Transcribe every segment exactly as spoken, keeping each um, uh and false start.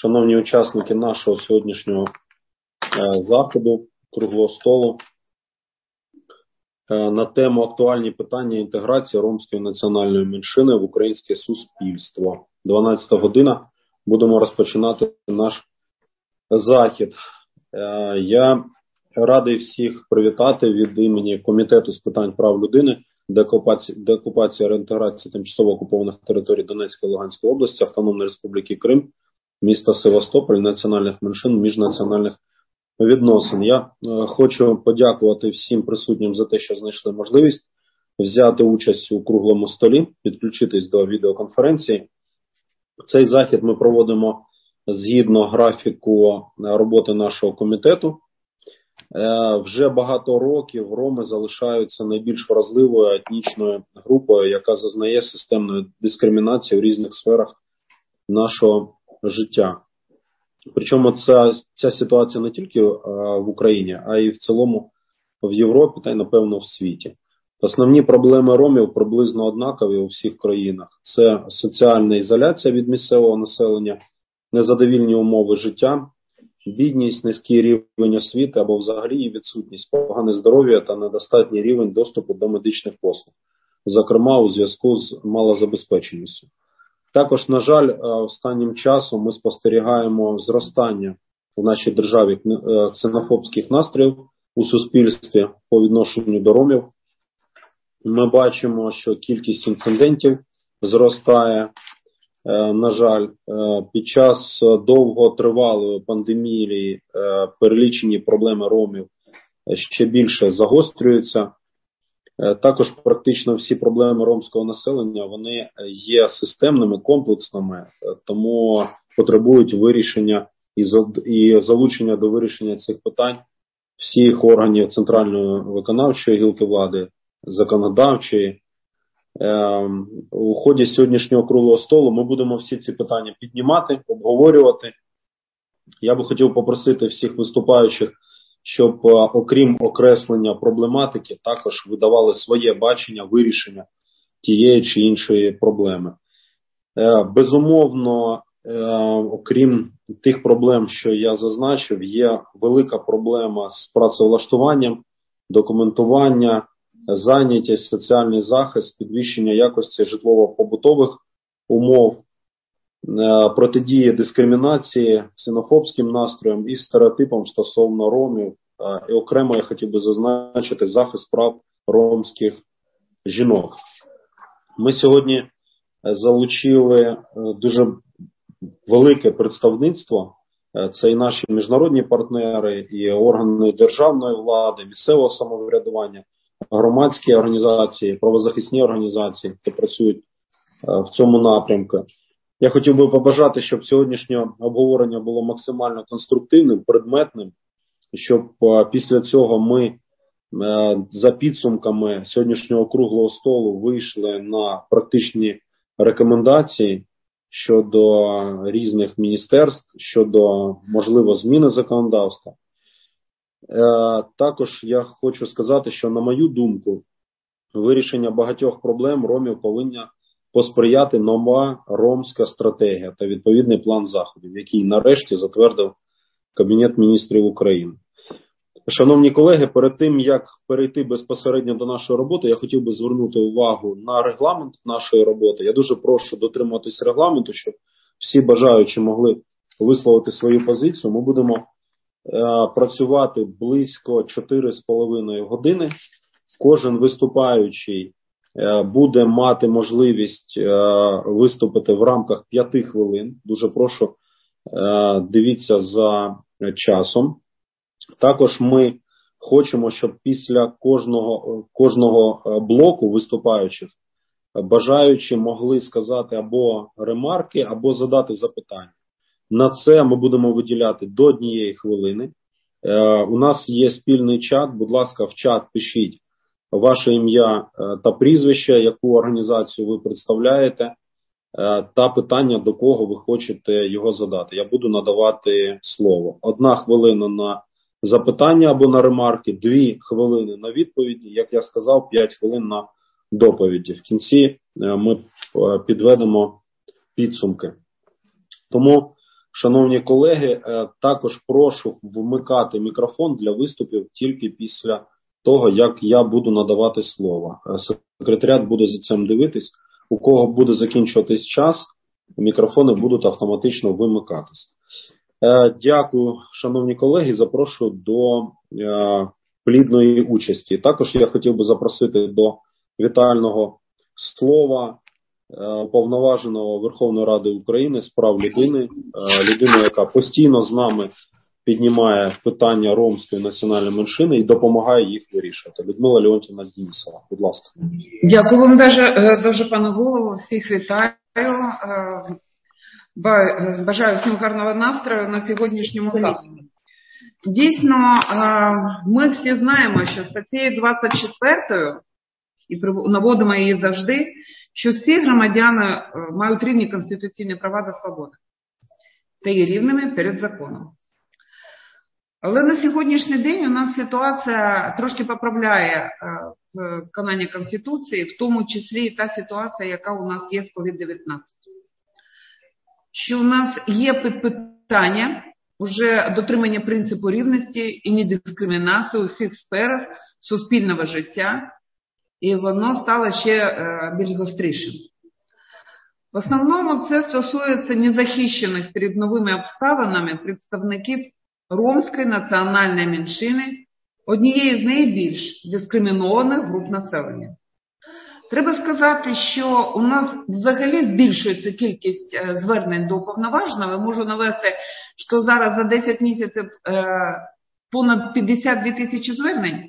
шановні учасники нашого сьогоднішнього заходу, круглого столу, на тему актуальні питання інтеграції ромської національної меншини в українське суспільство. дванадцята година. Будемо розпочинати наш захід. Я радий всіх привітати від імені Комітету з питань прав людини, деокупації, реінтеграції тимчасово окупованих територій Донецької та Луганської області, Автономної Республіки Крим, міста Севастополь, національних меншин, міжнаціональних відносин. Я е, хочу подякувати всім присутнім за те, що знайшли можливість взяти участь у круглому столі, підключитись до відеоконференції. Цей захід ми проводимо згідно графіку роботи нашого комітету. Е, вже багато років роми залишаються найбільш вразливою етнічною групою, яка зазнає системної дискримінації в різних сферах нашого життя. Причому ця, ця ситуація не тільки а, в Україні, а й в цілому в Європі та й, напевно, в світі. Основні проблеми ромів приблизно однакові у всіх країнах. Це соціальна ізоляція від місцевого населення, незадовільні умови життя, бідність, низький рівень освіти або взагалі її відсутність, погане здоров'я та недостатній рівень доступу до медичних послуг, зокрема у зв'язку з малозабезпеченістю. Також, на жаль, останнім часом ми спостерігаємо зростання в нашій державі ксенофобських настроїв у суспільстві по відношенню до ромів. Ми бачимо, що кількість інцидентів зростає. На жаль, під час довготривалої пандемії перелічені проблеми ромів ще більше загострюються. Також практично всі проблеми ромського населення, вони є системними, комплексними, тому потребують вирішення і залучення до вирішення цих питань всіх органів центральної виконавчої гілки влади, законодавчої. У ході сьогоднішнього круглого столу ми будемо всі ці питання піднімати, обговорювати. Я би хотів попросити всіх виступаючих, щоб окрім окреслення проблематики, також видавали своє бачення вирішення тієї чи іншої проблеми. Безумовно, окрім тих проблем, що я зазначив, є велика проблема з працевлаштуванням, документування, зайнятість, соціальний захист, підвищення якості житлово-побутових умов, протидії дискримінації, ксенофобським настроям і стереотипам стосовно ромів. І окремо я хотів би зазначити захист прав ромських жінок. Ми сьогодні залучили дуже велике представництво. Це і наші міжнародні партнери, і органи державної влади, місцевого самоврядування, громадські організації, правозахисні організації, які працюють в цьому напрямку. Я хотів би побажати, щоб сьогоднішнє обговорення було максимально конструктивним, предметним, щоб після цього ми за підсумками сьогоднішнього круглого столу вийшли на практичні рекомендації щодо різних міністерств, щодо, можливо, зміни законодавства. Також я хочу сказати, що, на мою думку, вирішення багатьох проблем ромів повинна посприяти нова ромська стратегія та відповідний план заходів, який нарешті затвердив Кабінет міністрів України. Шановні колеги, перед тим, як перейти безпосередньо до нашої роботи, я хотів би звернути увагу на регламент нашої роботи. Я дуже прошу дотримуватись регламенту, щоб всі бажаючі могли висловити свою позицію. Ми будемо е, працювати близько чотири з половиною години. Кожен виступаючий е, буде мати можливість е, виступити в рамках п'яти хвилин. Дуже прошу, е, дивіться за часом. Також ми хочемо, щоб після кожного, кожного блоку виступаючих бажаючі могли сказати або ремарки, або задати запитання. На це ми будемо виділяти до однієї хвилини. Е, у нас є спільний чат, будь ласка, в чат пишіть ваше ім'я та прізвище, яку організацію ви представляєте, е, та питання, до кого ви хочете його задати. Я буду надавати слово. Одна хвилина на запитання або на ремарки, дві хвилини на відповіді, як я сказав, п'ять хвилин на доповіді. В кінці ми підведемо підсумки. Тому Шановні колеги, також прошу вмикати мікрофон для виступів тільки після того, як я буду надавати слово. Секретаріат буде за цим дивитись. У кого буде закінчуватись час, мікрофони будуть автоматично вимикатись. Дякую, шановні колеги, запрошую до плідної участі. Також я хотів би запросити до вітального слова уповноваженого Верховної Ради України з прав людини, людину, яка постійно з нами піднімає питання ромської національної меншини і допомагає їх вирішувати. Людмила Леонтівна Денисова, будь ласка. Дякую вам дуже, дуже пане голово, всіх вітаю. Бажаю всім гарного настрою на сьогоднішньому заході. Дійсно, ми всі знаємо, що статтею двадцять четвертою, і наводимо її завжди, що всі громадяни мають рівні конституційні права та свободи та є рівними перед законом. Але на сьогоднішній день у нас ситуація трошки поправляє виконання Конституції, в тому числі і та ситуація, яка у нас є з ковід дев'ятнадцять. Що у нас є питання уже дотримання принципу рівності і недискримінації у всіх сферах суспільного життя, і воно стало ще більш гострішим. В основному це стосується незахищених перед новими обставинами представників ромської національної меншини, однієї з найбільш дискримінованих груп населення. Треба сказати, що у нас взагалі збільшується кількість звернень до уповноваженого. Можу навести, що зараз за десять місяців понад п'ятдесят дві тисячі звернень,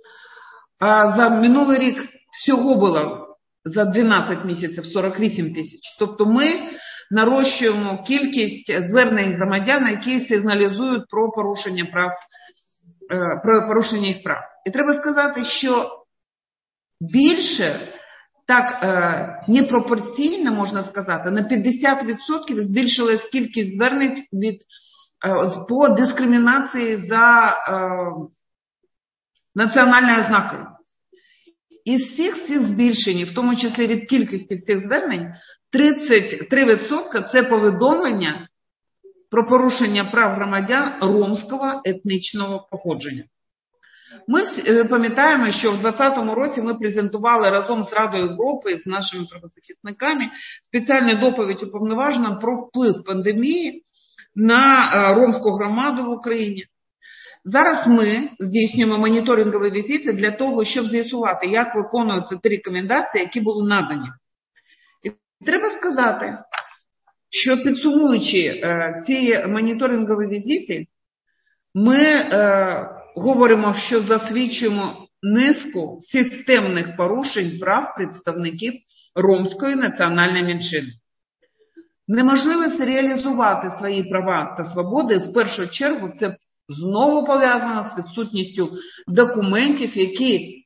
а за минулий рік всього було за дванадцять місяців сорок вісім тисяч. Тобто ми нарощуємо кількість звернень громадян, які сигналізують про порушення прав, про порушення їх прав. І треба сказати, що більше, так непропорційно, можна сказати, на п'ятдесят відсотків збільшилась кількість звернень від, по дискримінації за національною ознакою. Із всіх цих збільшень, в тому числі від кількості всіх звернень, тридцять три відсотки це повідомлення про порушення прав громадян ромського етнічного походження. Ми пам'ятаємо, що в двадцятому році ми презентували разом з Радою Європи, з нашими правозахисниками, спеціальну доповідь уповноваженого про вплив пандемії на ромську громаду в Україні. Зараз ми здійснюємо моніторингові візити для того, щоб з'ясувати, як виконуються ті рекомендації, які були надані. І треба сказати, що підсумуючи е, ці моніторингові візити, ми е, говоримо, що засвідчуємо низку системних порушень прав представників ромської національної меншини. Неможливість реалізувати свої права та свободи, в першу чергу, це знову пов'язано з відсутністю документів, які е,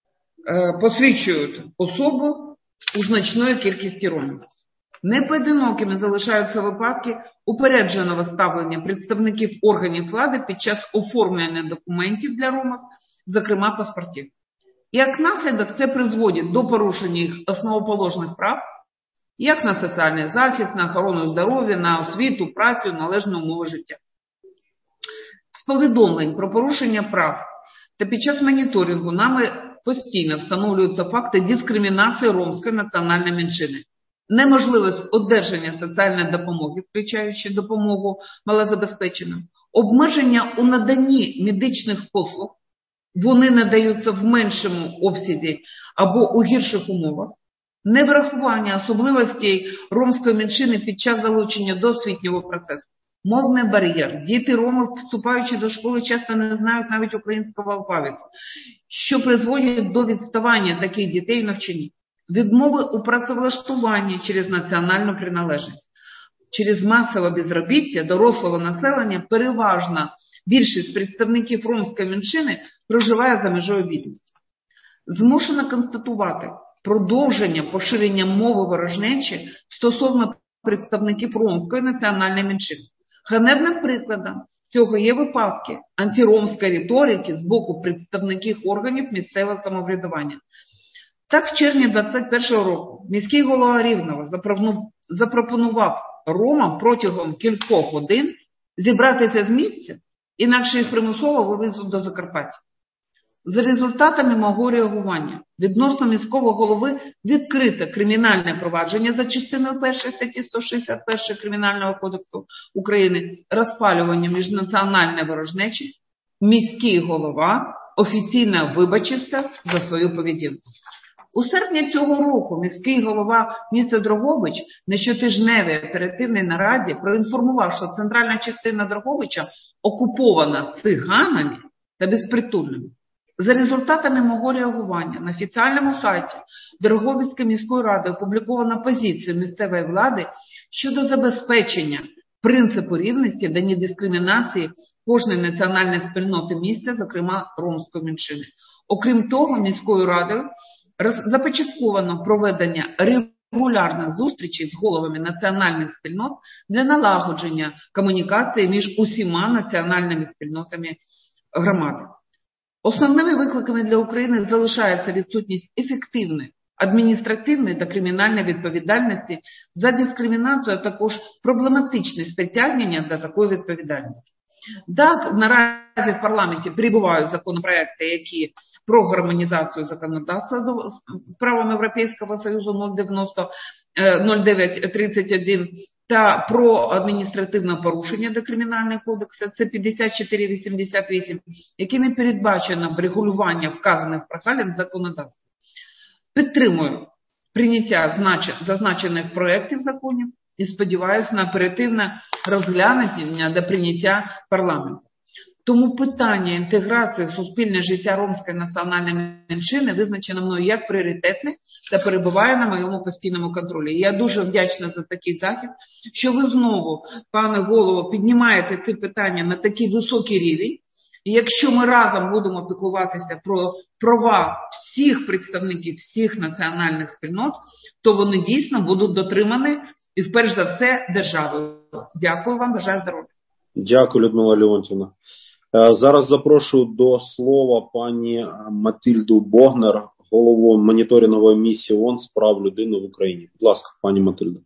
посвідчують особу у значної кількості ромів. Непоодинокими залишаються випадки упередженого ставлення представників органів влади під час оформлення документів для ромів, зокрема паспортів. Як наслідок це призводить до порушення їх основоположних прав, як на соціальний захист, на охорону здоров'я, на освіту, працю, належні умови життя. З повідомлень про порушення прав та під час моніторингу нами постійно встановлюються факти дискримінації ромської національної меншини. Неможливість одержання соціальної допомоги, включаючи допомогу малозабезпеченим, обмеження у наданні медичних послуг, вони надаються в меншому обсязі або у гірших умовах, неврахування особливостей ромської меншини під час залучення до освітнього процесу, мовний бар'єр. Діти роми, вступаючи до школи, часто не знають навіть українського алфавіту, що призводить до відставання таких дітей в навчанні. Відмови у працевлаштуванні через національну приналежність. Через масове безробіття дорослого населення переважна більшість представників ромської меншини проживає за межою бідності. Змушено констатувати продовження поширення мови ворожнечі стосовно представників ромської національної меншини. Ганебним прикладом цього є випадки антиромської риторики з боку представників органів місцевого самоврядування. Так, в червні двадцять першого року міський голова Рівного запропонував ромам протягом кількох годин зібратися з місця, інакше їх примусово вивезуть до Закарпаття. За результатами мого реагування відносно міського голови відкрите кримінальне провадження за частиною першої статті сто шістдесят один Кримінального кодексу України розпалювання міжнаціональної ворожнечі. Міський голова офіційно вибачився за свою поведінку. У серпні цього року міський голова міста Дрогобич на щотижневій оперативній нараді проінформував, що центральна частина Дрогобича окупована циганами та безпритульними. За результатами мого реагування на офіційному сайті Дрогобицької міської ради опублікована позиція місцевої влади щодо забезпечення принципу рівності та недискримінації кожної національної спільноти місця, зокрема ромської меншини. Окрім того, міською радою започатковано проведення регулярних зустрічей з головами національних спільнот для налагодження комунікації між усіма національними спільнотами громади. Основними викликами для України залишається відсутність ефективної адміністративної та кримінальної відповідальності за дискримінацію, а також проблематичність притягнення до такої відповідальності. Так, наразі в парламенті перебувають законопроекти, які про гармонізацію законодавства з правом Європейського Союзу нуль дев'ять тридцять один та про адміністративне порушення до Кримінального кодексу, це п'ятдесят чотири вісімдесят вісім, якими передбачено врегулювання вказаних прогалин законодавства. Підтримую прийняття зазначених проєктів законів і сподіваюся на оперативне розглянення до прийняття парламенту. Тому питання інтеграції в суспільне життя ромської національної меншини визначено мною як пріоритетне та перебуває на моєму постійному контролі. Я дуже вдячна за такий захід, що ви знову, пане голово, піднімаєте ці питання на такий високий рівень. І якщо ми разом будемо піклуватися про права всіх представників всіх національних спільнот, то вони дійсно будуть дотримані і, вперше за все, державою. Дякую вам, бажаю здоров'я. Дякую, Людмила Леонтівна. Зараз запрошую до слова пані Матильду Богнер, голову моніторингової місії ООН з прав людини в Україні. Будь ласка, пані Матильда.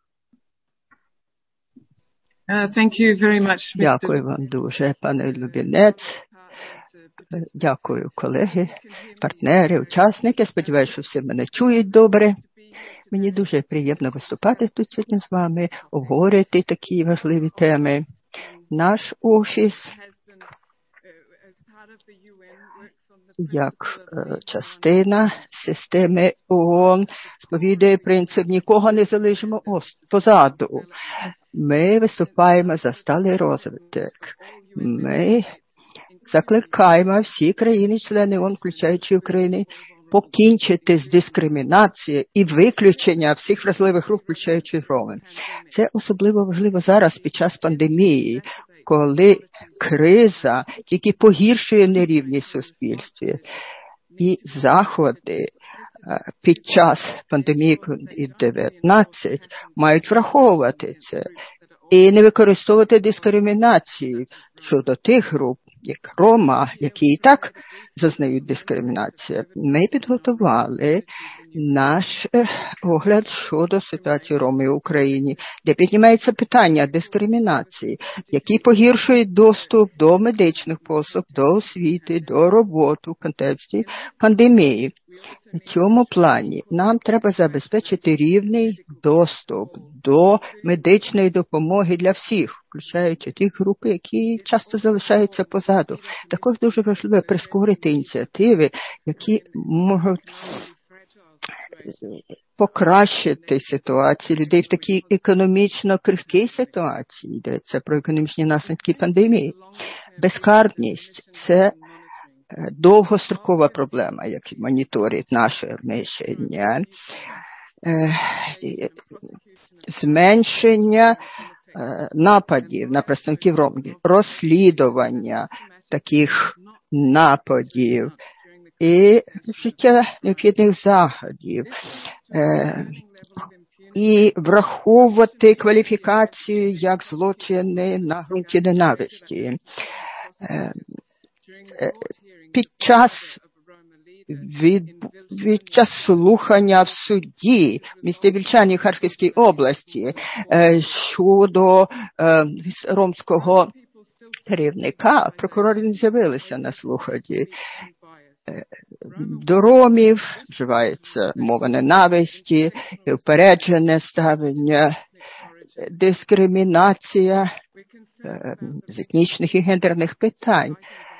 Uh, thank you very much, Mister Дякую вам дуже, пане Лубінець. Дякую, колеги, партнери, учасники. Сподіваюся, що всі мене чують добре. Мені дуже приємно виступати тут сьогодні з вами, обговорювати такі важливі теми. Наш офіс, як частина системи ООН, сповідує принцип «нікого не залишимо позаду». Ми виступаємо за сталий розвиток. Ми закликаємо всі країни-члени ООН, включаючи Україну, покінчити з дискримінацією і виключення всіх вразливих груп, включаючи роми. Це особливо важливо зараз, під час пандемії, коли криза тільки погіршує нерівність в суспільстві. І заходи під час пандемії ковід дев'ятнадцять мають враховувати це і не використовувати дискримінацію щодо тих груп, як Рома, які і так зазнають дискримінації. Ми підготували наш огляд щодо ситуації Ромів в Україні, де піднімається питання дискримінації, які погіршують доступ до медичних послуг, до освіти, до роботи в контексті пандемії. В цьому плані нам треба забезпечити рівний доступ до медичної допомоги для всіх, включаючи ті групи, які часто залишаються позаду. Також дуже важливо прискорити ініціативи, які можуть покращити ситуацію людей в такій економічно крихкій ситуації. Йдеться про економічні наслідки пандемії. Безкарність – це довгострокова проблема, яку моніторить наше мишення. Зменшення нападів на представників ромів, розслідування таких нападів і вжиття необхідних заходів. І враховувати кваліфікацію як злочини на ґрунті ненависті. Під час від, від час слухання в суді в місті Вільчані Харківській області щодо ромського керівника, прокурори не з'явилися на слуханні. До ромів вживається мова ненависті, упереджене ставлення, дискримінація з етнічних і гендерних питань.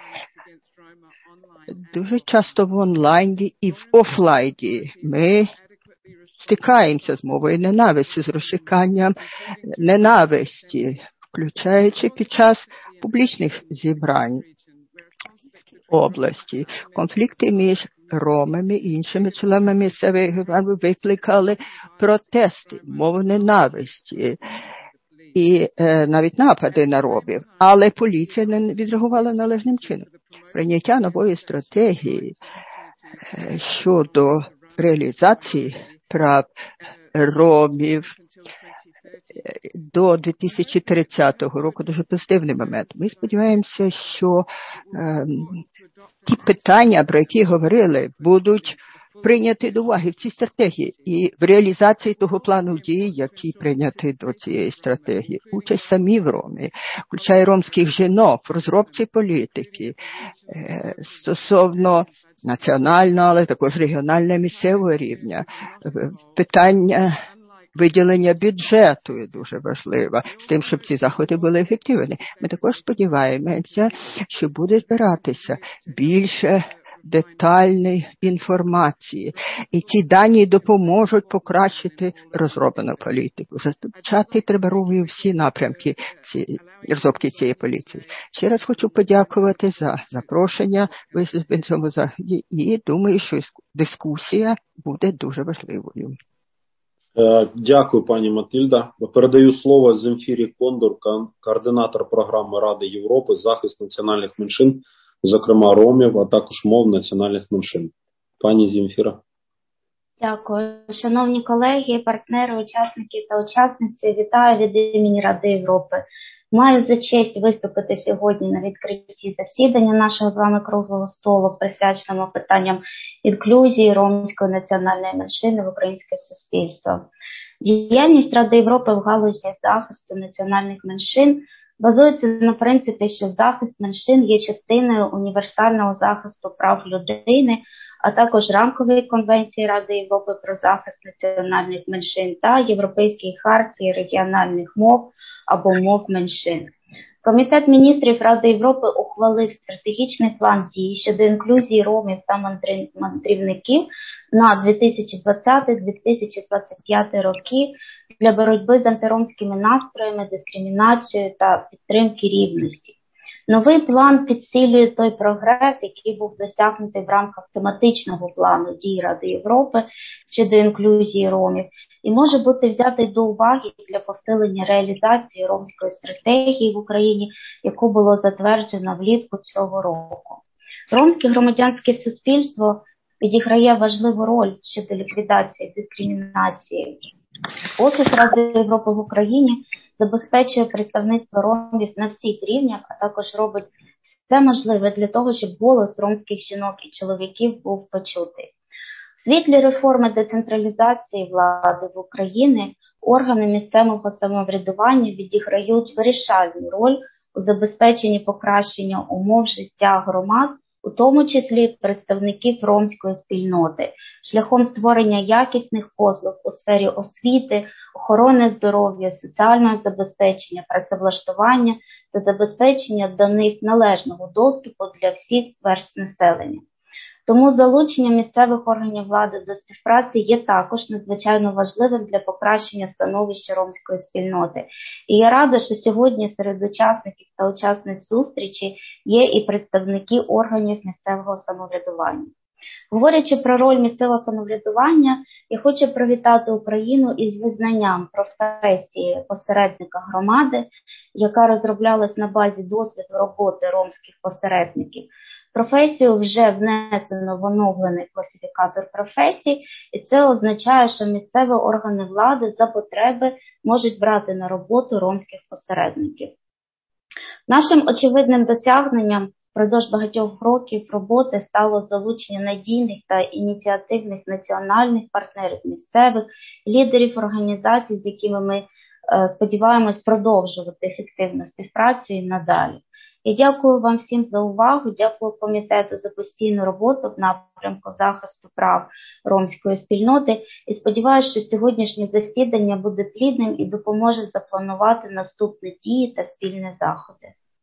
Дуже часто в онлайні і в офлайні ми стикаємося з мовою ненависті, з розшуканням ненависті, включаючи під час публічних зібрань області. Конфлікти між ромами і іншими членами місцевої громади викликали протести, мову ненависті і е, навіть напади на ромів. Але поліція не відреагувала належним чином. Прийняття нової стратегії е, щодо реалізації прав ромів до дві тисячі тридцятого року дуже позитивний момент. Ми сподіваємося, що е, ті питання, про які говорили, будуть прийняті до уваги в цій стратегії і в реалізації того плану дій, який прийнятий до цієї стратегії. Участь самі в Ромі, включає ромських жінок в розробці політики е, стосовно національного, але також регіонального місцевого рівня. Питання виділення бюджету є дуже важливо, з тим, щоб ці заходи були ефективні. Ми також сподіваємося, що буде збиратися більше детальної інформації. І ці дані допоможуть покращити розроблену політику. Зачати треба робити всі напрямки цієї, розробки цієї політики. Ще раз хочу подякувати за запрошення виступити в цьому заході і думаю, що дискусія буде дуже важливою. Дякую, пані Матильда. Передаю слово Земфірі Кондор, координатор програми Ради Європи «Захист національних меншин», зокрема ромів, а також мов національних меншин. Пані Земфіра. Дякую. Шановні колеги, партнери, учасники та учасниці, вітаю від імені Ради Європи. Маю за честь виступити сьогодні на відкритті засідання нашого з вами круглого столу, присвяченого питанням інклюзії ромської національної меншини в українське суспільство. Діяльність Ради Європи в галузі захисту національних меншин базується на принципі, що захист меншин є частиною універсального захисту прав людини, а також рамкової конвенції Ради Європи про захист національних меншин та Європейської хартії регіональних мов або мов меншин. Комітет міністрів Ради Європи ухвалив стратегічний план дій щодо інклюзії ромів та мандрівників на дві тисячі двадцятий - дві тисячі двадцять п'ятий роки для боротьби з антиромськими настроями, дискримінацією та підтримки рівності. Новий план підсилює той прогрес, який був досягнутий в рамках тематичного плану дій Ради Європи щодо інклюзії ромів і може бути взятий до уваги для посилення реалізації ромської стратегії в Україні, яку було затверджено влітку цього року. Ромське громадянське суспільство відіграє важливу роль щодо ліквідації дискримінації. Офіс Ради Європи в Україні забезпечує представництво ромів на всіх рівнях, а також робить все можливе для того, щоб голос ромських жінок і чоловіків був почутий. В світлі реформи децентралізації влади в Україні органи місцевого самоврядування відіграють вирішальну роль у забезпеченні покращення умов життя громад, у тому числі представників ромської спільноти, шляхом створення якісних послуг у сфері освіти, охорони здоров'я, соціального забезпечення, працевлаштування та забезпечення до них належного доступу для всіх верств населення. Тому залучення місцевих органів влади до співпраці є також надзвичайно важливим для покращення становища ромської спільноти. І я рада, що сьогодні серед учасників та учасниць зустрічі є і представники органів місцевого самоврядування. Говорячи про роль місцевого самоврядування, я хочу привітати Україну із визнанням професії посередника громади, яка розроблялась на базі досвіду роботи ромських посередників. Професію вже внесено в оновлений класифікатор професій, і це означає, що місцеві органи влади за потреби можуть брати на роботу ромських посередників. Нашим очевидним досягненням в Впродовж багатьох років роботи стало залучення надійних та ініціативних національних партнерів, місцевих, лідерів організацій, з якими ми сподіваємось продовжувати ефективну співпрацю і надалі. Я дякую вам всім за увагу, дякую комітету за постійну роботу в напрямку захисту прав ромської спільноти і сподіваюся, що сьогоднішнє засідання буде плідним і допоможе запланувати наступні дії та спільні заходи.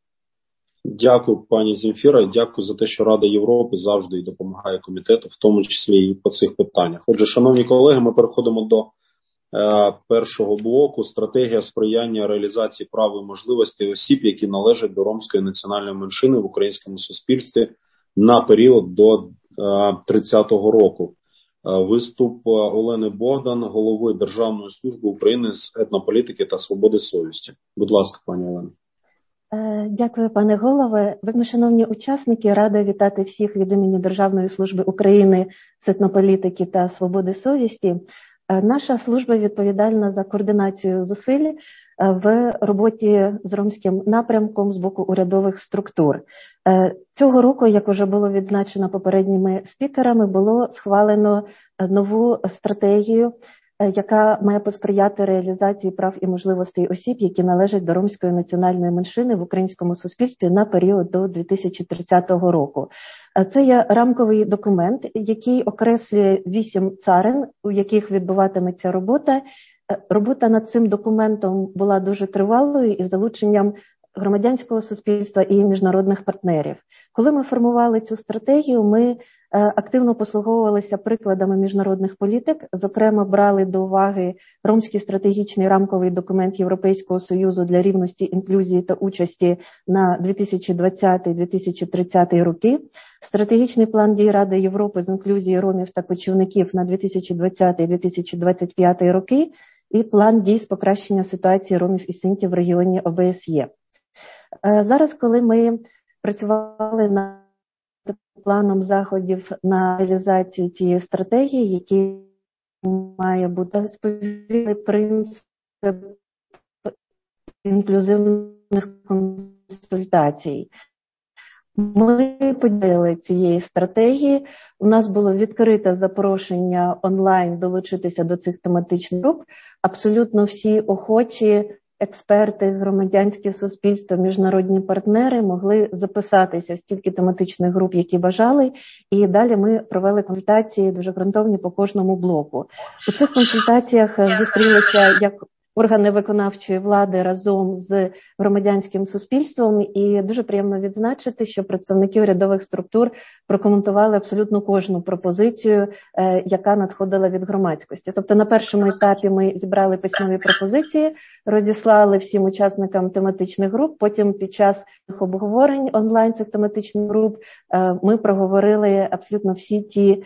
Дякую, пані Земфіра, дякую за те, що Рада Європи завжди допомагає комітету, в тому числі і по цих питаннях. Отже, шановні колеги, ми переходимо до першого блоку «Стратегія сприяння реалізації прав і можливостей осіб, які належать до ромської національної меншини в українському суспільстві на період до тридцятого року». Виступ Олени Богдан, голови Державної служби України з етнополітики та свободи совісті. Будь ласка, пані Олена. Дякую, пане голове. Вельми шановні учасники, рада вітати всіх від імені Державної служби України з етнополітики та свободи совісті. Наша служба відповідальна за координацію зусиль в роботі з ромським напрямком з боку урядових структур. Цього року, як вже було відзначено попередніми спікерами, було схвалено нову стратегію, яка має посприяти реалізації прав і можливостей осіб, які належать до ромської національної меншини в українському суспільстві на період до дві тисячі тридцятого року. Це є рамковий документ, який окреслює вісім царин, у яких відбуватиметься робота. Робота над цим документом була дуже тривалою із залученням громадянського суспільства і міжнародних партнерів. Коли ми формували цю стратегію, ми активно послуговувалися прикладами міжнародних політик, зокрема брали до уваги Ромський стратегічний рамковий документ Європейського Союзу для рівності, інклюзії та участі на дві тисячі двадцятий - дві тисячі тридцятий роки, стратегічний план дій Ради Європи з інклюзії ромів та кочівників на дві тисячі двадцятий - дві тисячі двадцять п'ятий роки і план дій з покращення ситуації ромів і синтів в регіоні О Б С Є. Зараз, коли ми працювали над планом заходів на реалізацію цієї стратегії, які має бути сповідний принцип інклюзивних консультацій. Ми поділили цієї стратегії. У нас було відкрите запрошення онлайн долучитися до цих тематичних груп. Абсолютно всі охочі, експерти, громадянське суспільство, міжнародні партнери могли записатися в стільки тематичних груп, які бажали, і далі ми провели консультації дуже ґрунтовні по кожному блоку. У цих консультаціях зустрілися як органи виконавчої влади разом з громадянським суспільством, і дуже приємно відзначити, що представники урядових структур прокоментували абсолютно кожну пропозицію, яка надходила від громадськості. Тобто на першому етапі ми зібрали письмові пропозиції, розіслали всім учасникам тематичних груп, потім під час обговорень онлайн цих тематичних груп ми проговорили абсолютно всі ті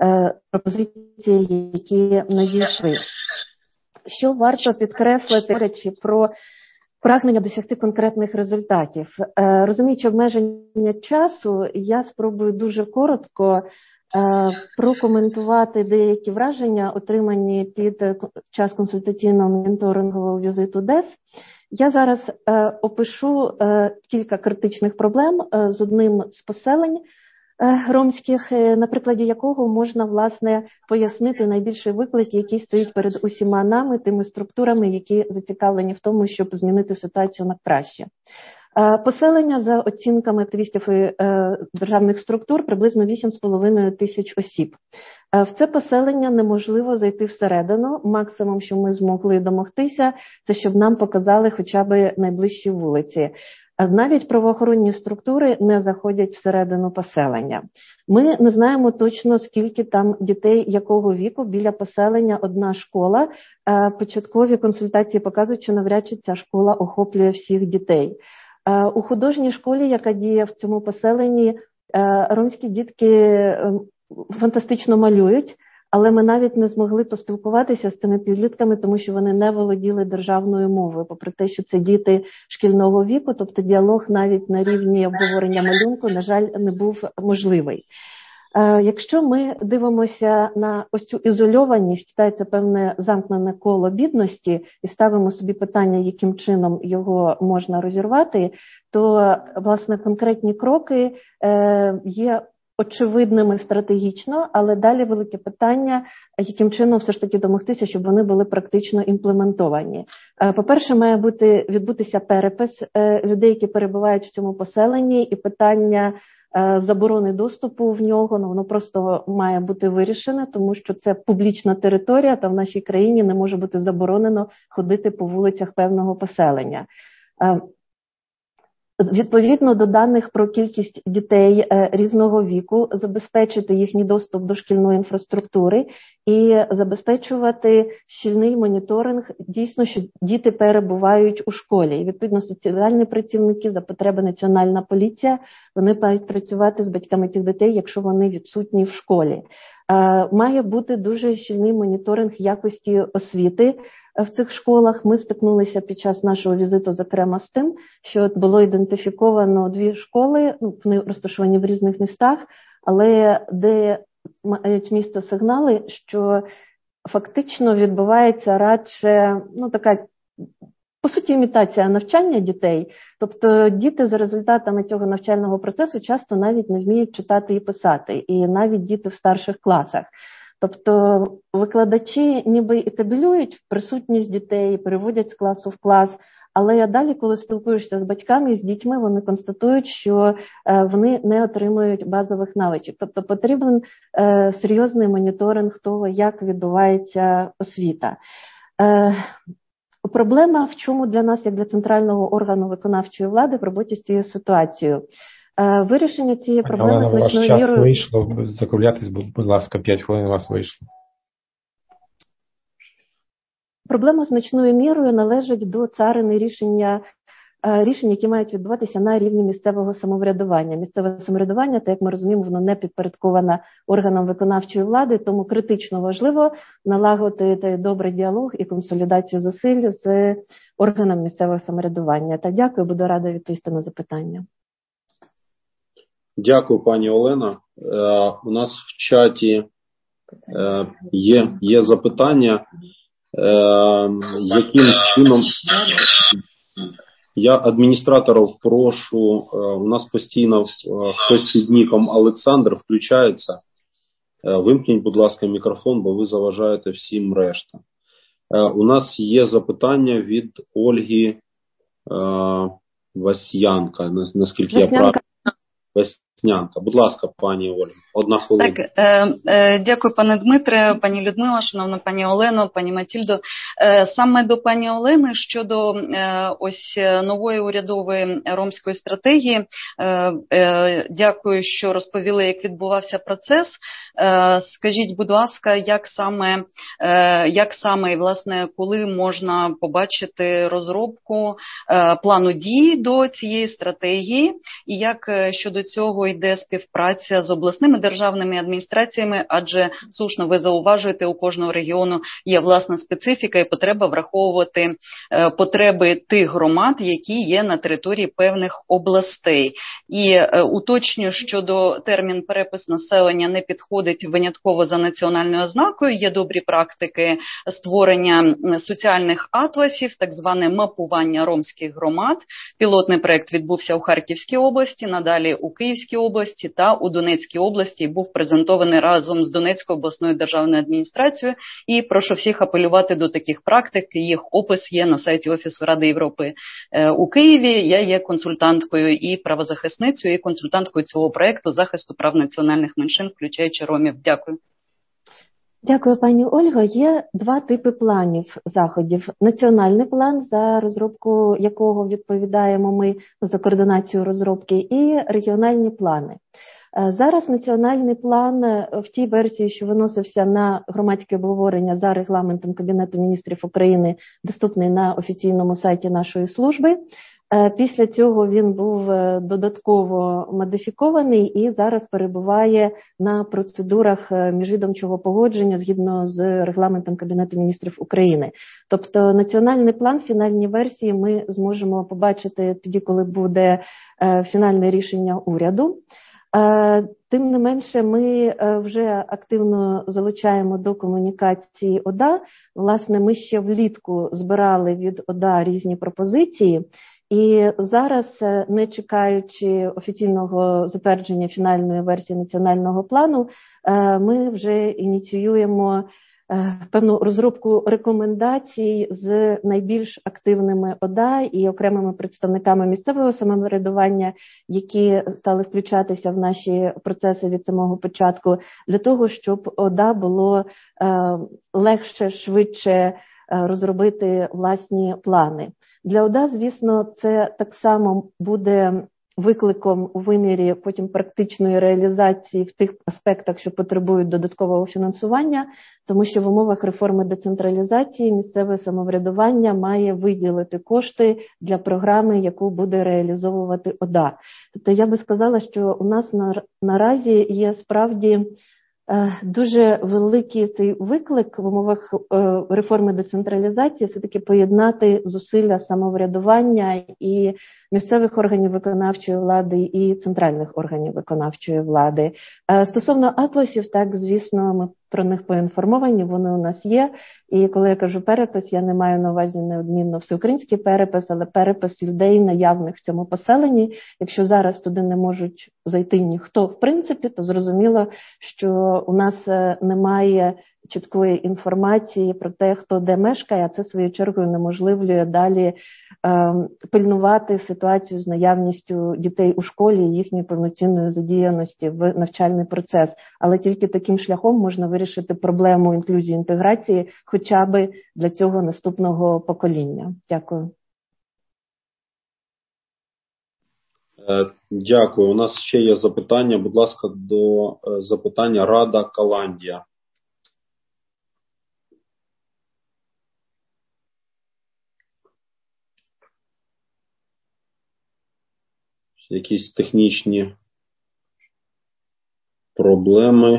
пропозиції, які надійшли. Що варто підкреслити, говорячи про прагнення досягти конкретних результатів. Розуміючи обмеження часу, я спробую дуже коротко прокоментувати деякі враження, отримані під час консультаційного моніторингового візиту Д Е С. Я зараз опишу кілька критичних проблем з одним з поселень ромських, на прикладі якого можна, власне, пояснити найбільший виклик, який стоїть перед усіма нами, тими структурами, які зацікавлені в тому, щоб змінити ситуацію на краще. Поселення, за оцінками активістів і державних структур, приблизно вісім з половиною тисяч осіб. В це поселення неможливо зайти всередину. Максимум, що ми змогли домогтися, це щоб нам показали хоча б найближчі вулиці. Навіть правоохоронні структури не заходять всередину поселення. Ми не знаємо точно, скільки там дітей, якого віку. Біля поселення одна школа. Початкові консультації показують, що навряд чи ця школа охоплює всіх дітей. У художній школі, яка діє в цьому поселенні, ромські дітки фантастично малюють, але ми навіть не змогли поспілкуватися з цими підлітками, тому що вони не володіли державною мовою, попри те, що це діти шкільного віку, тобто діалог навіть на рівні обговорення малюнку, на жаль, не був можливий. Якщо ми дивимося на ось цю ізольованість, та це певне замкнене коло бідності, і ставимо собі питання, яким чином його можна розірвати, то, власне, конкретні кроки є очевидними стратегічно, але далі велике питання, яким чином все ж таки домогтися, щоб вони були практично імплементовані. По-перше, має бути відбутися перепис людей, які перебувають в цьому поселенні, і питання заборони доступу в нього, ну, воно просто має бути вирішене, тому що це публічна територія, та в нашій країні не може бути заборонено ходити по вулицях певного поселення. Відповідно до даних про кількість дітей різного віку, забезпечити їхній доступ до шкільної інфраструктури і забезпечувати щільний моніторинг, дійсно, що діти перебувають у школі. І, відповідно, соціальні працівники, за потреби Національна поліція, вони мають працювати з батьками тих дітей, якщо вони відсутні в школі. Має бути дуже щільний моніторинг якості освіти в цих школах. Ми стикнулися під час нашого візиту, зокрема, з тим, що було ідентифіковано дві школи, вони розташовані в різних містах, але де мають місце сигнали, що фактично відбувається радше, ну, така, по суті, імітація навчання дітей. Тобто діти за результатами цього навчального процесу часто навіть не вміють читати і писати, і навіть діти в старших класах. Тобто викладачі ніби і кабелюють присутність дітей, переводять з класу в клас, але далі, коли спілкуєшся з батьками і з дітьми, вони констатують, що вони не отримують базових навичок. Тобто потрібен серйозний моніторинг того, як відбувається освіта. Проблема в чому для нас, як для центрального органу виконавчої влади, в роботі з цією ситуацією? Вирішення цієї проблеми значною мірою... Ваш час вийшло, закруглятись, будь ласка, п'ять хвилин у вас вийшло. Проблема значною мірою належить до царини рішення, рішень, які мають відбуватися на рівні місцевого самоврядування. Місцеве самоврядування, так як ми розуміємо, воно не підпорядковане органам виконавчої влади, тому критично важливо налагодити добрий діалог і консолідацію зусиль з органами місцевого самоврядування. Та дякую, буду рада відповісти на запитання. Дякую, пані Олена. Е, у нас в чаті е, є, є запитання, е, яким чином я адміністраторів прошу, е, у нас постійно е, хтось під ніком Олександр включається. Е, вимкніть, будь ласка, мікрофон, бо ви заважаєте всім решта. Е, у нас є запитання від Ольги е, Васянка, наскільки я правильно. Веснянка. Будь ласка, пані Олі, одна хвилина. Так, е, е, дякую, пане Дмитре, пані Людмила, шановна пані Олено, пані Матільдо. Е, саме до пані Олени щодо е, ось нової урядової ромської стратегії. Е, е, дякую, що розповіли, як відбувався процес. Е, скажіть, будь ласка, як саме, е, як саме і, власне, коли можна побачити розробку е, плану дій до цієї стратегії, і як щодо цього йде співпраця з обласними державними адміністраціями, адже, слушно, ви зауважуєте, у кожного регіону є власна специфіка і потреба враховувати е, потреби тих громад, які є на території певних областей. І е, уточнюю, щодо термін перепис населення не підходить винятково за національною ознакою, є добрі практики створення соціальних атласів, так зване мапування ромських громад. Пілотний проект відбувся у Харківській області, надалі у Київській області та у Донецькій області, був презентований разом з Донецькою обласною державною адміністрацією. І прошу всіх апелювати до таких практик. Їх опис є на сайті Офісу Ради Європи у Києві. Я є консультанткою і правозахисницею, і консультанткою цього проекту захисту прав національних меншин, включаючи ромів. Дякую. Дякую, пані Ольго. Є два типи планів заходів. Національний план, за розробку якого відповідаємо ми за координацію розробки, і регіональні плани. Зараз національний план в тій версії, що виносився на громадське обговорення за регламентом Кабінету міністрів України, доступний на офіційному сайті нашої служби. Після цього він був додатково модифікований і зараз перебуває на процедурах міжвідомчого погодження згідно з регламентом Кабінету міністрів України. Тобто національний план в фінальній версії ми зможемо побачити тоді, коли буде фінальне рішення уряду. Тим не менше, ми вже активно залучаємо до комунікації ОДА. Власне, ми ще влітку збирали від ОДА різні пропозиції. І зараз, не чекаючи офіційного затвердження фінальної версії національного плану, ми вже ініціюємо певну розробку рекомендацій з найбільш активними ОДА і окремими представниками місцевого самоврядування, які стали включатися в наші процеси від самого початку, для того, щоб ОДА було легше, швидше розробити власні плани. Для ОДА, звісно, це так само буде викликом у вимірі потім практичної реалізації в тих аспектах, що потребують додаткового фінансування, тому що в умовах реформи децентралізації місцеве самоврядування має виділити кошти для програми, яку буде реалізовувати ОДА. Тобто я би сказала, що у нас на, наразі є справді дуже великий цей виклик в умовах реформи децентралізації все-таки поєднати зусилля самоврядування і місцевих органів виконавчої влади і центральних органів виконавчої влади. Стосовно атласів, так, звісно, ми про них поінформовані, вони у нас є. І коли я кажу перепис, я не маю на увазі неодмінно всеукраїнський перепис, але перепис людей, наявних в цьому поселенні. Якщо зараз туди не можуть зайти ніхто, в принципі, то зрозуміло, що у нас немає чіткої інформації про те, хто де мешкає, а це своєю чергою неможливлює далі е, пильнувати ситуацію з наявністю дітей у школі і їхньої повноцінної задіяності в навчальний процес. Але тільки таким шляхом можна вирішити проблему інклюзії, інтеграції хоча б для цього наступного покоління. Дякую. Дякую. У нас ще є запитання. Будь ласка, до запитання Рада Каландія. Якісь технічні проблеми.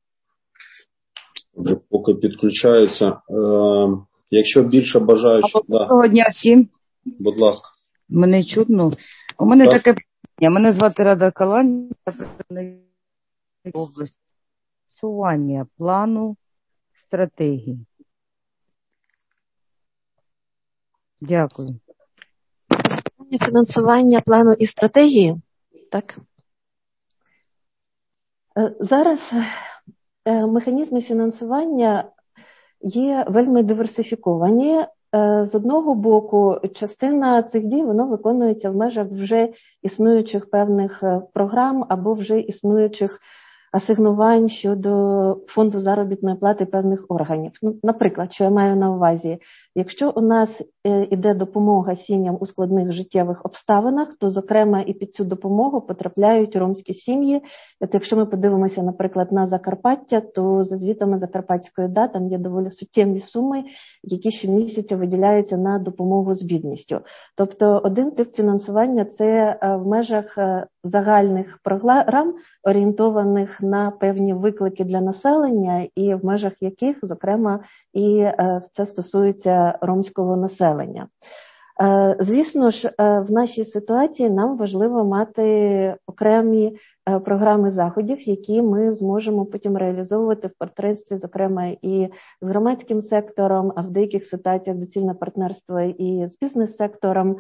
Вже поки підключаються. Е, якщо більше бажаючих... Доброго да. дня всім. Будь ласка. Мене чутно. У мене так. таке питання. Мене звати Рада Каландія, область. Фінансування плану стратегії. Дякую. Фінансування плану і стратегії. Так. Зараз механізми фінансування є вельми диверсифіковані. З одного боку, частина цих дій воно виконується в межах вже існуючих певних програм або вже існуючих асигнувань щодо фонду заробітної плати певних органів. Ну, наприклад, що я маю на увазі, якщо у нас іде допомога сім'ям у складних життєвих обставинах, то, зокрема, і під цю допомогу потрапляють ромські сім'ї. От якщо ми подивимося, наприклад, на Закарпаття, то за звітами Закарпатської ОДА там є доволі суттєві суми, які щомісяця виділяються на допомогу з бідністю. Тобто один тип фінансування – це в межах загальних програм, орієнтованих на певні виклики для населення і в межах яких, зокрема, і це стосується ромського населення. Звісно ж, в нашій ситуації нам важливо мати окремі програми заходів, які ми зможемо потім реалізовувати в партнерстві, зокрема, і з громадським сектором, а в деяких ситуаціях доцільне партнерство і з бізнес-сектором.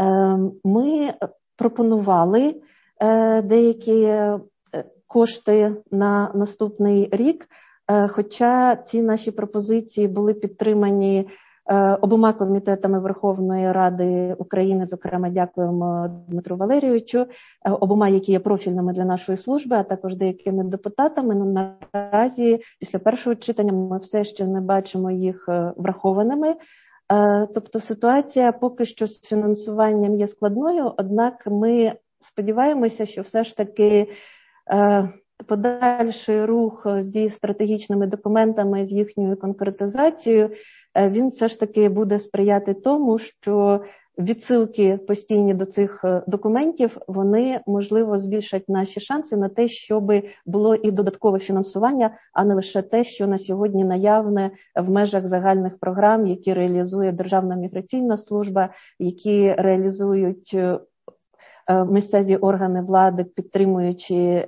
Ми пропонували деякі кошти на наступний рік, хоча ці наші пропозиції були підтримані обома комітетами Верховної Ради України, зокрема, дякуємо Дмитру Валерійовичу, обома, які є профільними для нашої служби, а також деякими депутатами. Но наразі, після першого читання, ми все ще не бачимо їх врахованими. Тобто ситуація поки що з фінансуванням є складною, однак ми сподіваємося, що все ж таки подальший рух зі стратегічними документами, з їхньою конкретизацією, він все ж таки буде сприяти тому, що відсилки постійні до цих документів, вони, можливо, збільшать наші шанси на те, щоб було і додаткове фінансування, а не лише те, що на сьогодні наявне в межах загальних програм, які реалізує Державна міграційна служба, які реалізують місцеві органи влади, підтримуючи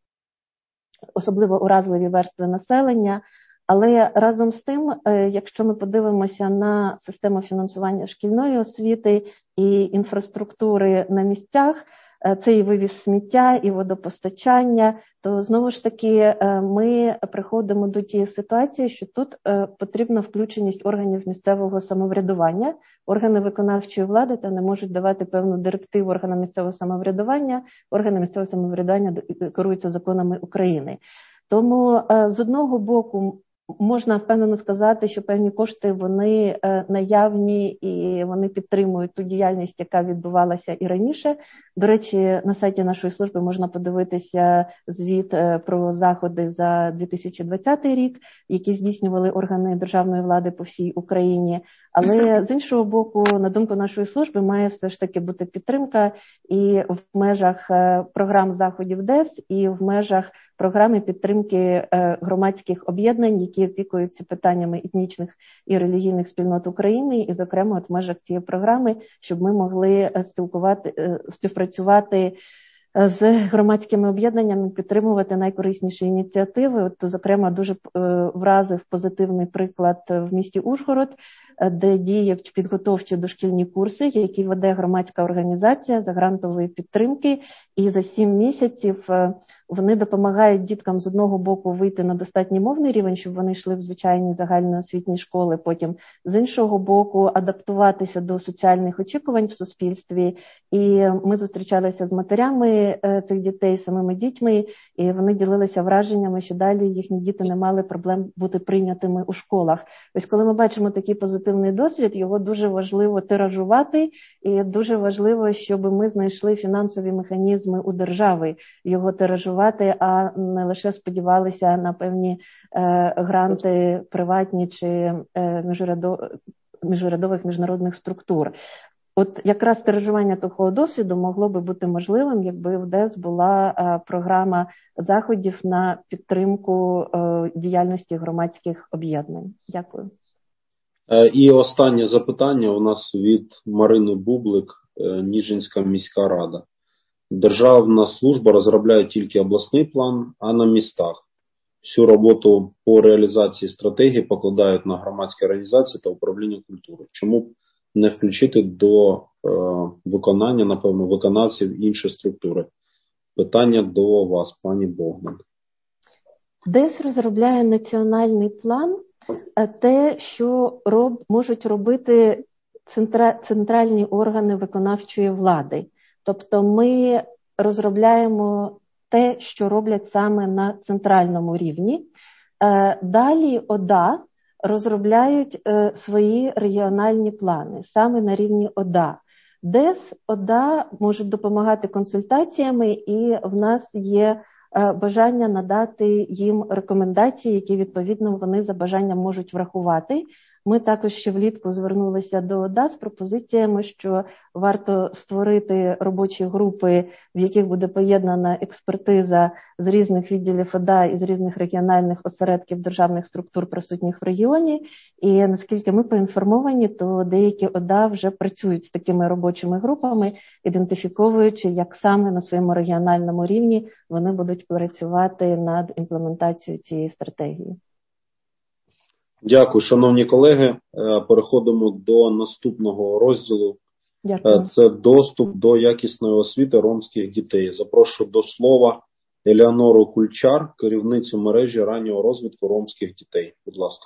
особливо уразливі верстви населення. Але разом з тим, якщо ми подивимося на систему фінансування шкільної освіти і інфраструктури на місцях, це і вивіз сміття, і водопостачання, то знову ж таки ми приходимо до тієї ситуації, що тут потрібна включеність органів місцевого самоврядування. Органи виконавчої влади та не можуть давати певну директиву органам місцевого самоврядування. Органи місцевого самоврядування керуються законами України. Тому з одного боку можна впевнено сказати, що певні кошти вони наявні і вони підтримують ту діяльність, яка відбувалася і раніше. До речі, на сайті нашої служби можна подивитися звіт про заходи за дві тисячі двадцятий рік, які здійснювали органи державної влади по всій Україні. Але з іншого боку, на думку нашої служби, має все ж таки бути підтримка і в межах програм заходів ДЕС, і в межах програми підтримки громадських об'єднань, які опікуються питаннями етнічних і релігійних спільнот України, і, зокрема, от в межах цієї програми, щоб ми могли спілкувати, співпрацювати з громадськими об'єднаннями, підтримувати найкорисніші ініціативи. От, зокрема, дуже вразив позитивний приклад в місті Ужгород, де діють підготовчі дошкільні курси, які веде громадська організація за грантової підтримки, і за сім місяців вони допомагають діткам з одного боку вийти на достатній мовний рівень, щоб вони йшли в звичайні загальноосвітні школи, потім з іншого боку адаптуватися до соціальних очікувань в суспільстві. І ми зустрічалися з матерями цих дітей, самими дітьми, і вони ділилися враженнями, що далі їхні діти не мали проблем бути прийнятими у школах. Ось коли ми бачимо такий позитивний досвід, його дуже важливо тиражувати, і дуже важливо, щоб ми знайшли фінансові механізми у держави його тиражувати, а не лише сподівалися на певні е, гранти приватні чи е, міжурядових міжнародних структур. От якраз тиражування такого досвіду могло би бути можливим, якби в ДЕС була е, програма заходів на підтримку е, діяльності громадських об'єднань. Дякую. І останнє запитання у нас від Марини Бублик, Ніжинська міська рада. Державна служба розробляє тільки обласний план, а на містах. Всю роботу по реалізації стратегії покладають на громадські організації та управління культури. Чому б не включити до е, виконання, напевно, виконавців інші структури? Питання до вас, пані Богдан. ДЕС розробляє національний план, те, що роб, можуть робити центра, центральні органи виконавчої влади. Тобто ми розробляємо те, що роблять саме на центральному рівні. Далі ОДА розробляють свої регіональні плани, саме на рівні ОДА. ДЕС, ОДА можуть допомагати консультаціями, і в нас є бажання надати їм рекомендації, які, відповідно, вони за бажанням можуть врахувати. Ми також ще влітку звернулися до ОДА з пропозиціями, що варто створити робочі групи, в яких буде поєднана експертиза з різних відділів ОДА і з різних регіональних осередків державних структур, присутніх в регіоні. І наскільки ми поінформовані, то деякі ОДА вже працюють з такими робочими групами, ідентифіковуючи, як саме на своєму регіональному рівні вони будуть працювати над імплементацією цієї стратегії. Дякую, шановні колеги. Переходимо до наступного розділу. Дякую. Це доступ до якісної освіти ромських дітей. Запрошую до слова Елеонору Кульчар, керівницю мережі раннього розвитку ромських дітей. Будь ласка.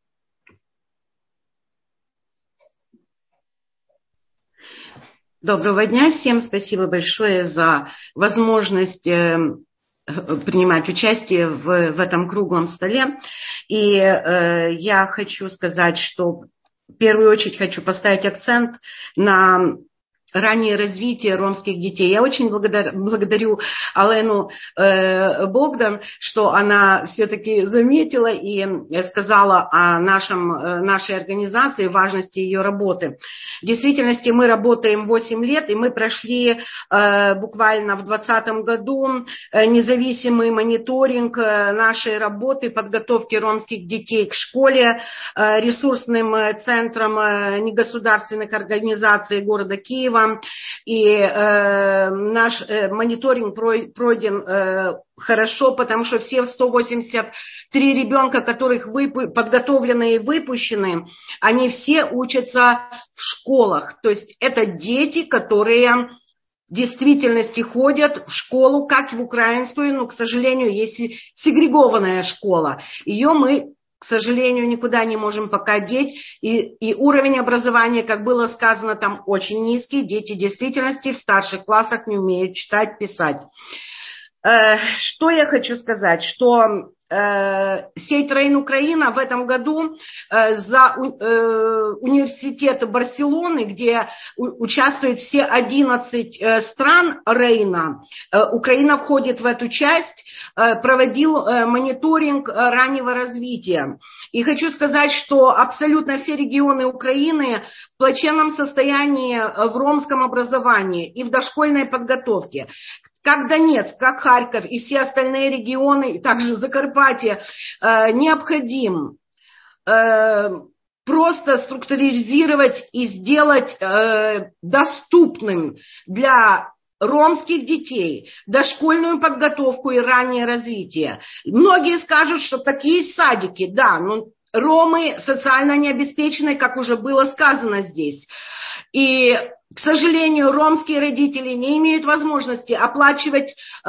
Доброго дня всем. Спасибо большое за возможность принимать участие в, в этом круглом столе. И э, я хочу сказать, что в первую очередь хочу поставить акцент на раннее развитие ромских детей. Я очень благодар, благодарю Алену э, Богдан, что она все-таки заметила и сказала о нашем, э, нашей организации, важности ее работы. В действительности мы работаем восемь лет, и мы прошли э, буквально в двадцатом году э, независимый мониторинг э, нашей работы, подготовки ромских детей к школе, э, ресурсным центром э, негосударственных организаций города Киева. качества, и э, наш э, мониторинг пройден э, хорошо, потому что все сто восемьдесят три ребенка, которых выпу- подготовлены и выпущены, они все учатся в школах. То есть это дети, которые в действительности ходят в школу, как в украинскую, но, к сожалению, есть сегрегованная школа. Ее мы, к сожалению, никуда не можем пока деть. И, и уровень образования, как было сказано, там очень низкий. Дети в действительности в старших классах не умеют читать, писать. Э, что я хочу сказать, что э, сеть Рейн Украина в этом году э, за э, университет Барселоны, где у, участвуют все одиннадцать э, стран Рейна, э, Украина входит в эту часть, э, проводил э, мониторинг э, раннего развития. И хочу сказать, что абсолютно все регионы Украины в плачевном состоянии в ромском образовании и в дошкольной подготовке. Как Донецк, как Харьков и все остальные регионы, также Закарпатье, э, необходим э, просто структуризировать и сделать э, доступным для ромских детей дошкольную подготовку и раннее развитие. Многие скажут, что такие садики, да, но ромы социально необеспеченные, как уже было сказано здесь. И, к сожалению, ромские родители не имеют возможности оплачивать э,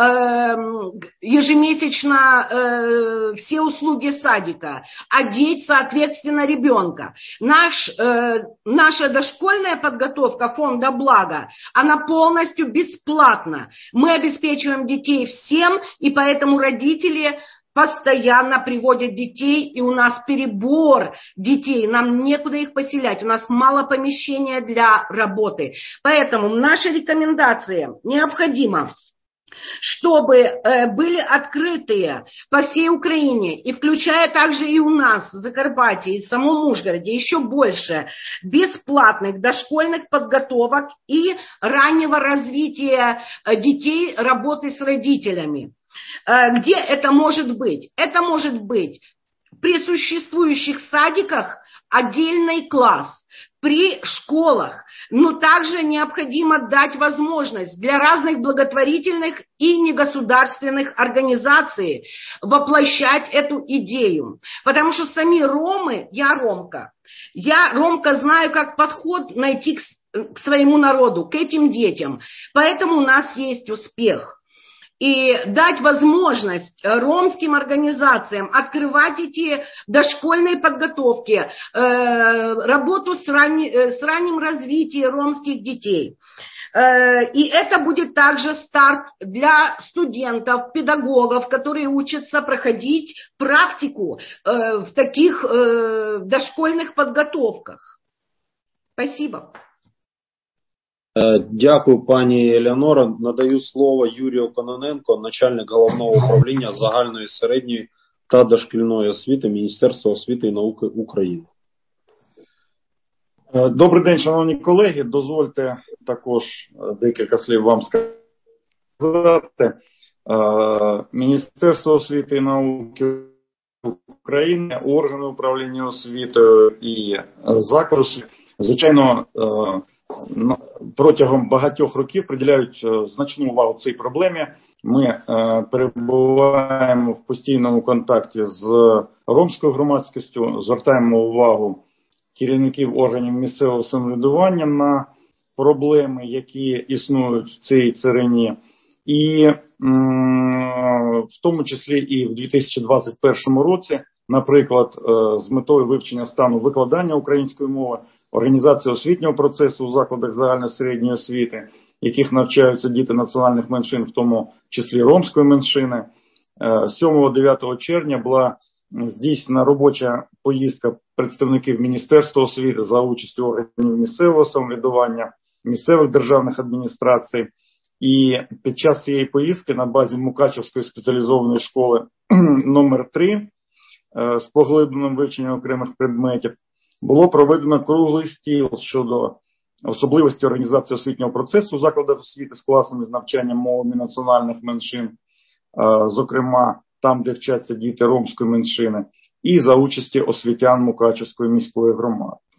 ежемесячно э, все услуги садика, одеть, соответственно, ребенка. Наш, э, наша дошкольная подготовка фонда «Благо», она полностью бесплатна. Мы обеспечиваем детей всем, и поэтому родители постоянно приводят детей, и у нас перебор детей, нам некуда их поселять, у нас мало помещения для работы. Поэтому наша рекомендация необходима, чтобы э, были открытые по всей Украине, и включая также и у нас в Закарпатье, и в самом Ужгороде, еще больше бесплатных дошкольных подготовок и раннего развития э, детей, работы с родителями. Где это может быть? Это может быть при существующих садиках отдельный класс, при школах, но также необходимо дать возможность для разных благотворительных и негосударственных организаций воплощать эту идею. Потому что сами ромы, я ромка, я ромка знаю, как подход найти к, к своему народу, к этим детям. Поэтому у нас есть успех. И дать возможность ромским организациям открывать эти дошкольные подготовки, э, работу с, ранне, с ранним развитием ромских детей. Э, и это будет также старт для студентов, педагогов, которые учатся проходить практику э, в таких э, дошкольных подготовках. Спасибо. Дякую, пані Елеонора. Надаю слово Юрію Кононенко, начальник Головного управління загальної середньої та дошкільної освіти Міністерства освіти і науки України. Добрий день, шановні колеги. Дозвольте також декілька слів вам сказати. Міністерство освіти і науки України, органи управління освітою і заклади, звичайно, протягом багатьох років приділяють значну увагу цій проблемі. Ми е, перебуваємо в постійному контакті з ромською громадськістю, звертаємо увагу керівників органів місцевого самоврядування на проблеми, які існують в цій царині. І м, в тому числі і в дві тисячі двадцять першому році, наприклад, е, з метою вивчення стану викладання української мови, організація освітнього процесу у закладах загальної середньої освіти, яких навчаються діти національних меншин, в тому числі ромської меншини. сьомого-дев'ятого червня була здійснена робоча поїздка представників Міністерства освіти за участю органів місцевого самоврядування, місцевих державних адміністрацій. І під час цієї поїздки на базі Мукачівської спеціалізованої школи номер три з поглибленим вивченням окремих предметів було проведено круглий стіл щодо особливості організації освітнього процесу у закладах освіти з класами з навчанням мовами національних меншин, зокрема там, де вчаться діти ромської меншини, і за участі освітян Мукачівської міської громади.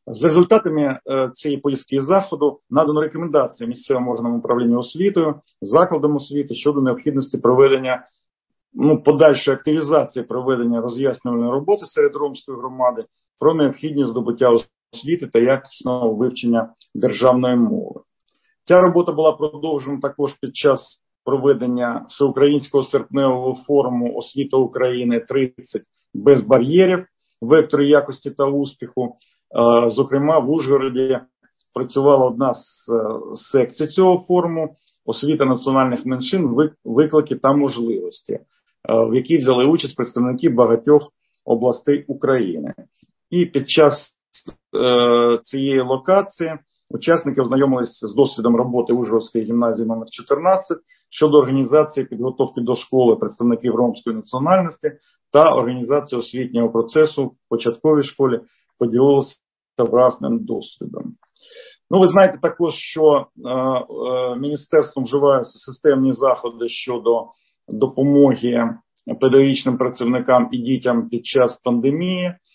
З результатами цієї поїздки і заходу надано рекомендації місцевому органам управління освітою, закладам освіти щодо необхідності проведення, ну, подальшої активізації проведення роз'яснювальної роботи серед ромської громади про необхідність здобуття освіти та якісного вивчення державної мови. Ця робота була продовжена також під час проведення Всеукраїнського серпневого форуму «Освіта України тридцять без бар'єрів. Вектори якості та успіху». Зокрема, в Ужгороді працювала одна з секцій цього форуму «Освіта національних меншин. Виклики та можливості», в якій взяли участь представники багатьох областей України. І під час е, цієї локації учасники ознайомилися з досвідом роботи Ужгородської гімназії номер чотирнадцять щодо організації підготовки до школи представників ромської національності та організації освітнього процесу в початковій школі, поділилися власним досвідом. Ну, ви знаєте також, що е, е, міністерством вживаються системні заходи щодо допомоги педагогічним працівникам і дітям під час пандемії. Е,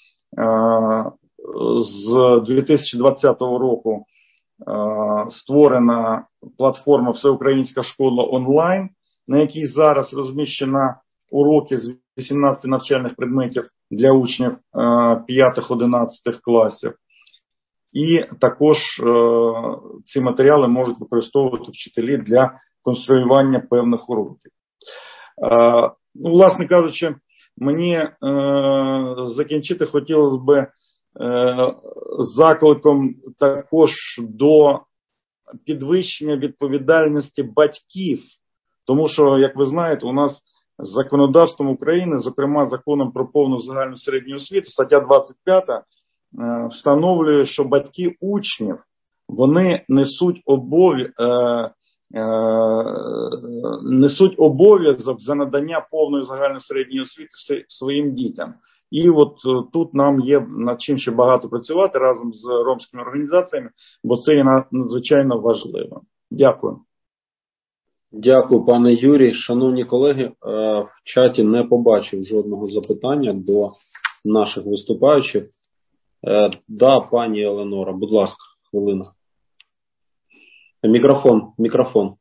з дві тисячі двадцятого року е, створена платформа «Всеукраїнська школа онлайн», на якій зараз розміщена уроки з вісімнадцяти навчальних предметів для учнів п'ятих-одинадцятих класів. І також е, ці матеріали можуть використовувати вчителі для конструювання певних уроків. Е, ну, власне кажучи, мені е, закінчити хотілося б е, закликом також до підвищення відповідальності батьків. Тому що, як ви знаєте, у нас законодавством України, зокрема законом про повну загальну середню освіту, стаття двадцять п'ята, встановлює, що батьки учнів, вони несуть обов'язок, е, е, несуть обов'язок за надання повної загальної середньої освіти своїм дітям. І от тут нам є над чим ще багато працювати разом з ромськими організаціями, бо це є надзвичайно важливо. Дякую. Дякую, пане Юрій. Шановні колеги, в чаті не побачив жодного запитання до наших виступаючих. Да, пані Еленора, будь ласка, хвилина. Микрофон, микрофон.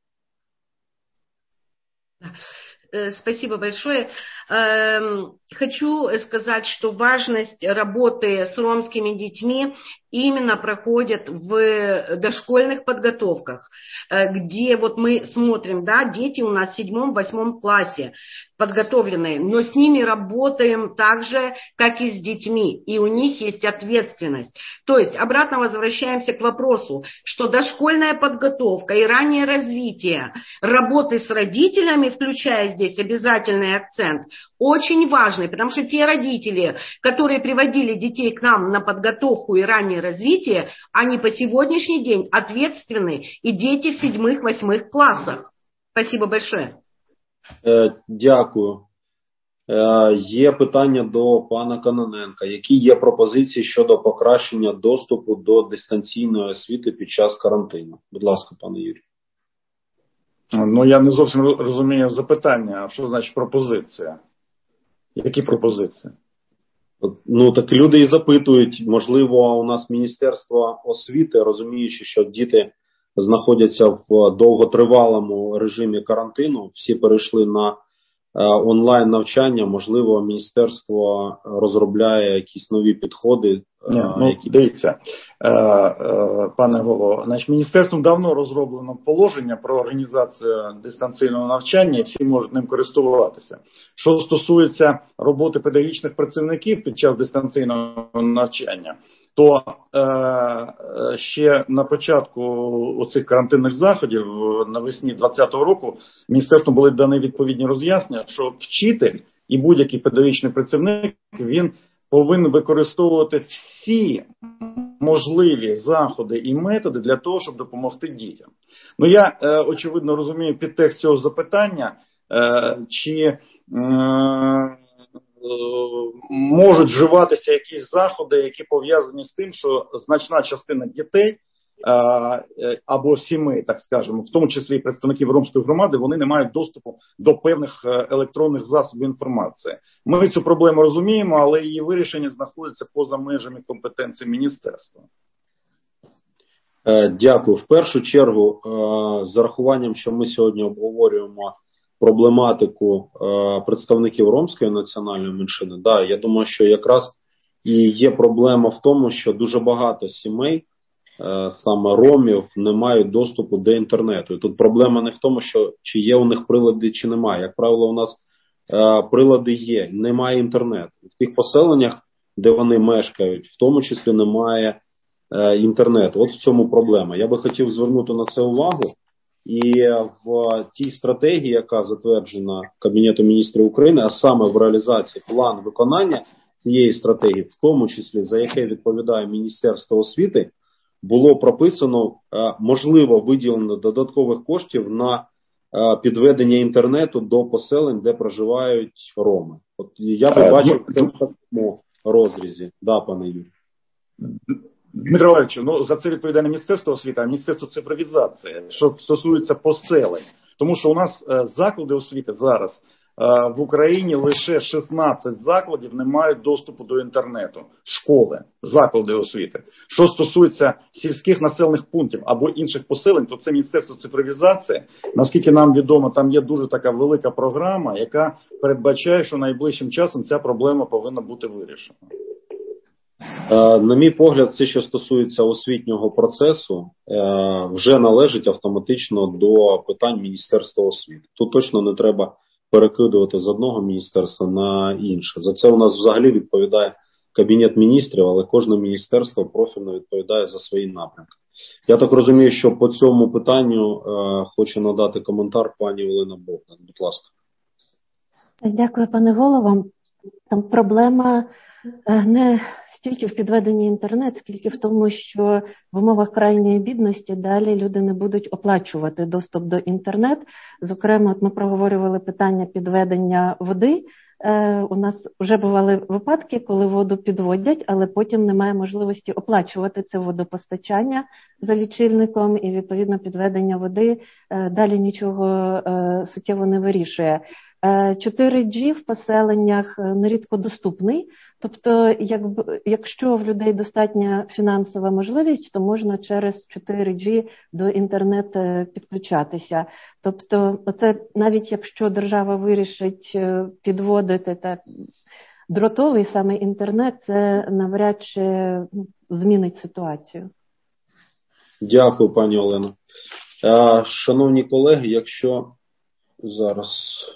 Спасибо большое. Хочу сказать, что важность работы с ромскими детьми именно проходит в дошкольных подготовках, где вот мы смотрим, да, дети у нас в седьмом-восьмом классе подготовленные, но с ними работаем так же, как и с детьми, и у них есть ответственность. То есть обратно возвращаемся к вопросу, что дошкольная подготовка и раннее развитие работы с родителями, включая здесь обязательный акцент, очень важный, потому что те родители, которые приводили детей к нам на подготовку и раннее развитие, они по сегодняшний день ответственны, и дети в седьмых-восьмых классах. Спасибо большое. Дякую. Є питання до пана Кононенка. Які є пропозиції щодо покращення доступу до дистанційної освіти під час карантину? Будь ласка, пане Юрій. Ну, я не зовсім розумію запитання. А що значить пропозиція? Які пропозиції? Ну, так люди і запитують. Можливо, у нас Міністерство освіти, розуміючи, що діти знаходяться в довготривалому режимі карантину, всі перейшли на онлайн навчання, можливо, міністерство розробляє якісь нові підходи. Ні, ну, які... Дивіться, е, е, пане голово, значить, міністерством давно розроблено положення про організацію дистанційного навчання, і всі можуть ним користуватися. Що стосується роботи педагогічних працівників під час дистанційного навчання, то е, ще на початку оцих карантинних заходів навесні двадцятого року міністерством були дані відповідні роз'яснення, що вчитель і будь-який педагогічний працівник, він повинен використовувати всі можливі заходи і методи для того, щоб допомогти дітям. Ну, я, е, очевидно, розумію підтекст цього запитання, е, чи е, можуть вживатися якісь заходи, які пов'язані з тим, що значна частина дітей або сімей, так скажемо, в тому числі і представників ромської громади, вони не мають доступу до певних електронних засобів інформації. Ми цю проблему розуміємо, але її вирішення знаходиться поза межами компетенції міністерства. Дякую. В першу чергу, з урахуванням, що ми сьогодні обговорюємо проблематику представників ромської національної меншини, да, я думаю, що якраз і є проблема в тому, що дуже багато сімей, саме ромів, не мають доступу до інтернету. І тут проблема не в тому, що чи є у них прилади, чи немає. Як правило, у нас прилади є, немає інтернету. В тих поселеннях, де вони мешкають, в тому числі немає інтернету. От в цьому проблема. Я би хотів звернути на це увагу. І в тій стратегії, яка затверджена Кабінетом міністрів України, а саме в реалізації плану виконання цієї стратегії, в тому числі за яке відповідає Міністерство освіти, було прописано можливо виділення додаткових коштів на підведення інтернету до поселень, де проживають роми. От я би бачив це в такому розрізі. Да, пане Юрій. Дмитро Валерійович, ну за це відповідає не Міністерство освіти, а Міністерство цифровізації, що стосується поселень. Тому що у нас заклади освіти зараз в Україні лише шістнадцять закладів не мають доступу до інтернету. Школи, заклади освіти. Що стосується сільських населених пунктів або інших поселень, то це Міністерство цифровізації. Наскільки нам відомо, там є дуже така велика програма, яка передбачає, що найближчим часом ця проблема повинна бути вирішена. На мій погляд, це, що стосується освітнього процесу, вже належить автоматично до питань Міністерства освіти. Тут точно не треба перекидувати з одного міністерства на інше. За це у нас взагалі відповідає Кабінет міністрів, але кожне міністерство профільно відповідає за свої напрямки. Я так розумію, що по цьому питанню е, хочу надати коментар пані Олена Богдан. Будь ласка. Дякую, пане голово. Там проблема не стільки в підведенні інтернет, скільки в тому, що в умовах крайньої бідності далі люди не будуть оплачувати доступ до інтернет. Зокрема, от ми проговорювали питання підведення води. Е, у нас вже бували випадки, коли воду підводять, але потім немає можливості оплачувати це водопостачання за лічильником, і відповідно підведення води е, далі нічого е, суттєво не вирішує. чотири джі в поселеннях нерідко доступний, тобто якби, якщо в людей достатня фінансова можливість, то можна через чотири джі до інтернету підключатися. Тобто оце навіть якщо держава вирішить підводити та дротовий саме інтернет, це навряд чи змінить ситуацію. Дякую, пані Олено. Шановні колеги, якщо зараз...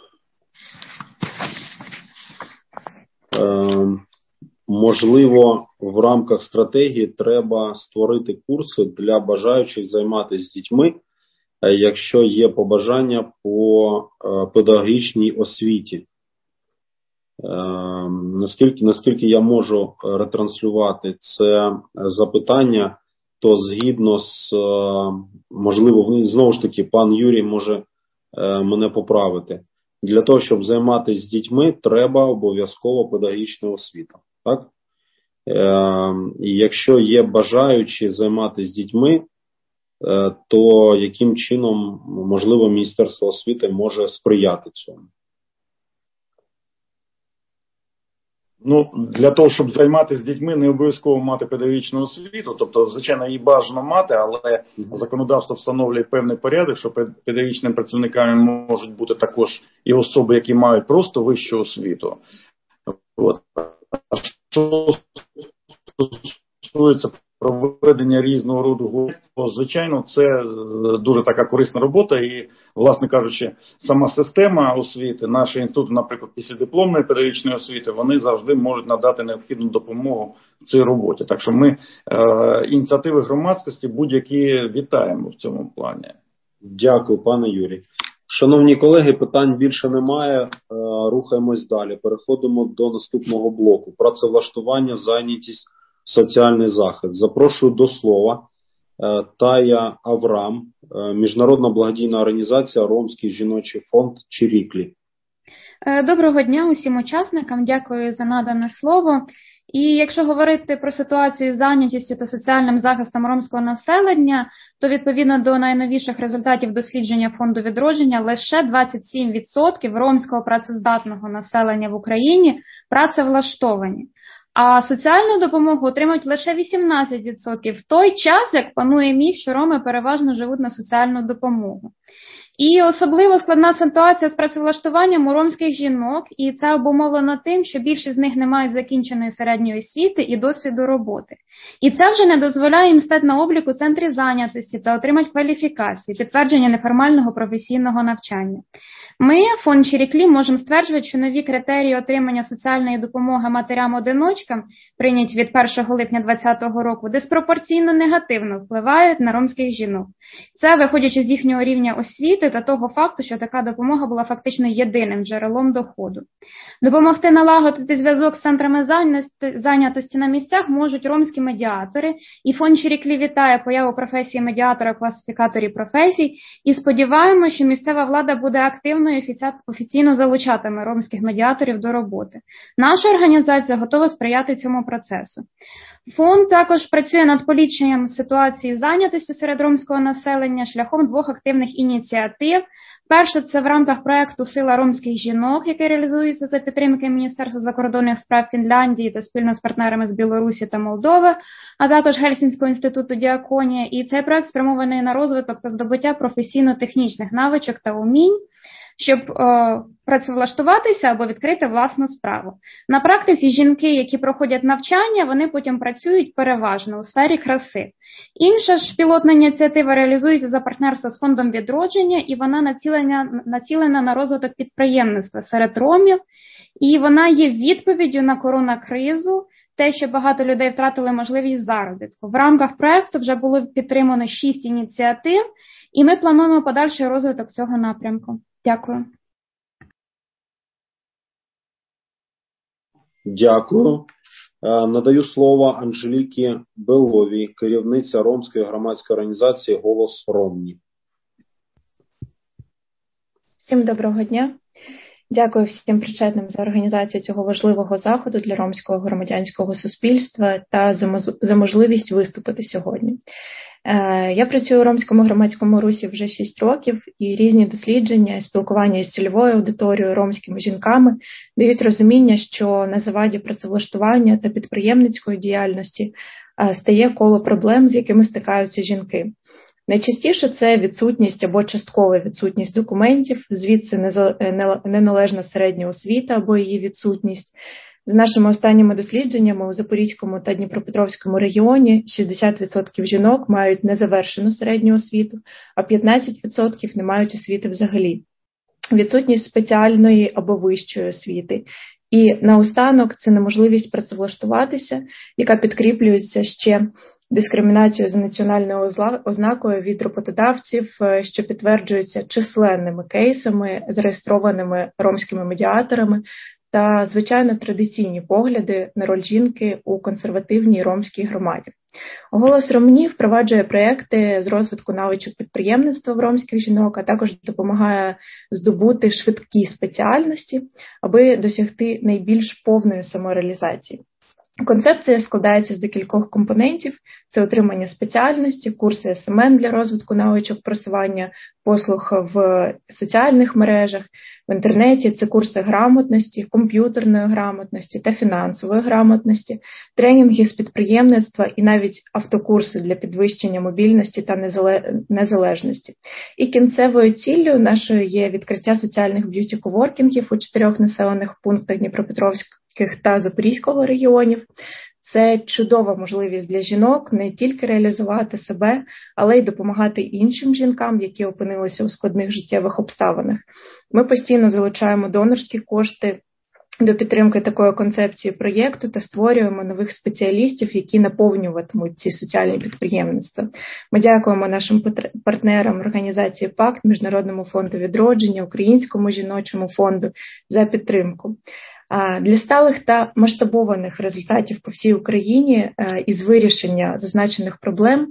Можливо, в рамках стратегії треба створити курси для бажаючих займатися з дітьми, якщо є побажання по педагогічній освіті. Наскільки, наскільки я можу ретранслювати це запитання, то згідно з, можливо, знову ж таки, пан Юрій може мене поправити. Для того, щоб займатися з дітьми, треба обов'язково педагогічна освіта. Так? Е, і якщо є бажаючі займатися з дітьми, е, то яким чином, можливо, Міністерство освіти може сприяти цьому? Ну, для того, щоб займатися з дітьми, не обов'язково мати педагогічну освіту. Тобто, звичайно, її бажано мати, але законодавство встановлює певний порядок, що педагогічними працівниками можуть бути також і особи, які мають просто вищу освіту. От. А що стосується проведення різного роду гуртів, то, звичайно, це дуже така корисна робота і, власне кажучи, сама система освіти, наші інститути, наприклад, післядипломної педагогічної освіти, вони завжди можуть надати необхідну допомогу в цій роботі. Так що ми е, ініціативи громадськості будь-які вітаємо в цьому плані. Дякую, пане Юрій. Шановні колеги, питань більше немає. Рухаємось далі. Переходимо до наступного блоку. Працевлаштування, зайнятість, соціальний захист. Запрошую до слова Тая Аврам, Міжнародна благодійна організація Ромський жіночий фонд Чиріклі. Доброго дня усім учасникам. Дякую за надане слово. І якщо говорити про ситуацію з зайнятістю та соціальним захистом ромського населення, то відповідно до найновіших результатів дослідження Фонду відродження, лише двадцять сім відсотків ромського працездатного населення в Україні працевлаштовані. А соціальну допомогу отримують лише вісімнадцять відсотків в той час, як панує міф, що роми переважно живуть на соціальну допомогу. І особливо складна ситуація з працевлаштуванням у ромських жінок, і це обумовлено тим, що більшість з них не мають закінченої середньої освіти і досвіду роботи. І це вже не дозволяє їм стати на облік у центрі зайнятості та отримати кваліфікацію, підтвердження неформального професійного навчання. Ми, фонд Чиріклі, можемо стверджувати, що нові критерії отримання соціальної допомоги матерям-одиночкам, прийняті від першого липня двадцятого року, диспропорційно негативно впливають на ромських жінок. Це виходячи з їхнього рівня освіти та того факту, що така допомога була фактично єдиним джерелом доходу. Допомогти налагодити зв'язок з центрами зайнятості на місцях можуть ромські медіатори, і фонд Чиріклі вітає появу професії медіатора в класифікаторі професій, і сподіваємося, що місцева влада буде активно і офіційно залучатиме ромських медіаторів до роботи. Наша організація готова сприяти цьому процесу. Фонд також працює над поліпшенням ситуації зайнятості серед ромського населення шляхом двох активних ініціатив. Перше – це в рамках проєкту «Сила ромських жінок», який реалізується за підтримки Міністерства закордонних справ Фінляндії та спільно з партнерами з Білорусі та Молдови, а також Гельсінського інституту Діаконія. І цей проєкт спрямований на розвиток та здобуття професійно-технічних навичок та умінь, щоб е, працевлаштуватися або відкрити власну справу. На практиці жінки, які проходять навчання, вони потім працюють переважно у сфері краси. Інша ж пілотна ініціатива реалізується за партнерство з Фондом відродження, і вона націлена, націлена на розвиток підприємництва серед ромів, і вона є відповіддю на коронакризу, те, що багато людей втратили можливість заробітку. В рамках проєкту вже було підтримано шість ініціатив, і ми плануємо подальший розвиток цього напрямку. Дякую. Дякую. Надаю слово Анжелікі Беловій, керівниця ромської громадської організації «Голос Ромні». Всім доброго дня. Дякую всім причетним за організацію цього важливого заходу для ромського громадянського суспільства та за можливість виступити сьогодні. Я працюю у ромському громадському русі вже шість років, і різні дослідження і спілкування з цільовою аудиторією ромськими жінками дають розуміння, що на заваді працевлаштування та підприємницької діяльності стає коло проблем, з якими стикаються жінки. Найчастіше це відсутність або часткова відсутність документів, звідси неналежна середня освіта або її відсутність. За нашими останніми дослідженнями у Запорізькому та Дніпропетровському регіоні шістдесят відсотків жінок мають незавершену середню освіту, а п'ятнадцять відсотків не мають освіти взагалі. Відсутність спеціальної або вищої освіти. І наостанок це неможливість працевлаштуватися, яка підкріплюється ще дискримінацією за національною ознакою від роботодавців, що підтверджується численними кейсами, зареєстрованими ромськими медіаторами, та, звичайно, традиційні погляди на роль жінки у консервативній ромській громаді. «Голос Ромні» впроваджує проєкти з розвитку навичок підприємництва в ромських жінок, а також допомагає здобути швидкі спеціальності, аби досягти найбільш повної самореалізації. Концепція складається з декількох компонентів. Це отримання спеціальності, курси ес ем ем для розвитку навичок просування послуг в соціальних мережах, в інтернеті. Це курси грамотності, комп'ютерної грамотності та фінансової грамотності, тренінги з підприємництва і навіть автокурси для підвищення мобільності та незалежності. І кінцевою ціллю нашою є відкриття соціальних б'юті-коворкінгів у чотирьох населених пунктах Дніпропетровського та Запорізького регіонів. Це чудова можливість для жінок не тільки реалізувати себе, але й допомагати іншим жінкам, які опинилися у складних життєвих обставинах. Ми постійно залучаємо донорські кошти до підтримки такої концепції проєкту та створюємо нових спеціалістів, які наповнюватимуть ці соціальні підприємництва. Ми дякуємо нашим партнерам організації «Пакт», Міжнародному фонду відродження, Українському жіночому фонду за підтримку. Для сталих та масштабованих результатів по всій Україні із вирішення зазначених проблем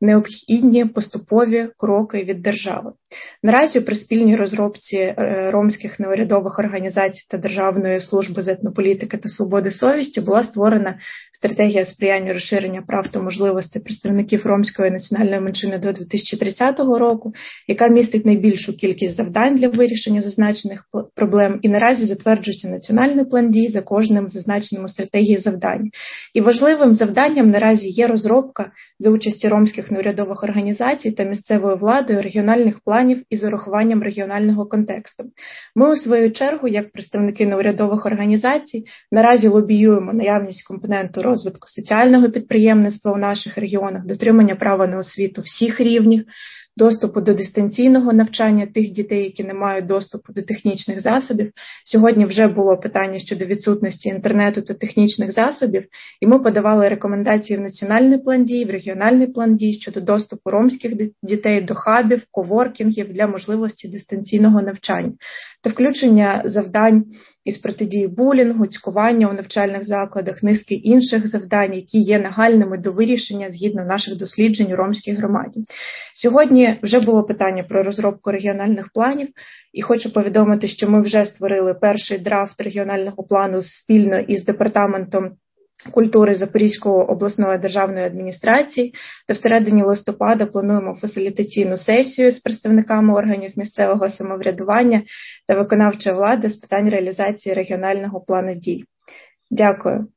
необхідні поступові кроки від держави. Наразі при спільній розробці ромських неурядових організацій та Державної служби з етнополітики та свободи совісті була створена стратегія сприяння розширення прав та можливостей представників ромської національної меншини до дві тисячі тридцятого року, яка містить найбільшу кількість завдань для вирішення зазначених проблем, і наразі затверджується національний план дій за кожним зазначеним у стратегії завдань. І важливим завданням наразі є розробка за участі ромських неурядових організацій та місцевою владою регіональних планів із урахуванням регіонального контексту. Ми, у свою чергу, як представники неурядових організацій, наразі лобіюємо наявність компоненту розвитку соціального підприємництва у наших регіонах, дотримання права на освіту всіх рівнів, доступу до дистанційного навчання тих дітей, які не мають доступу до технічних засобів. Сьогодні вже було питання щодо відсутності інтернету та технічних засобів, і ми подавали рекомендації в національний план дій, в регіональний план дій щодо доступу ромських дітей до хабів, коворкінгів для можливості дистанційного навчання та включення завдань із протидії булінгу, цькування у навчальних закладах, низки інших завдань, які є нагальними до вирішення згідно наших досліджень у ромській громаді. Сьогодні вже було питання про розробку регіональних планів, і хочу повідомити, що ми вже створили перший драфт регіонального плану спільно із департаментом культури Запорізької обласної державної адміністрації, та всередині листопада плануємо фасилітаційну сесію з представниками органів місцевого самоврядування та виконавчої влади з питань реалізації регіонального плану дій. Дякую.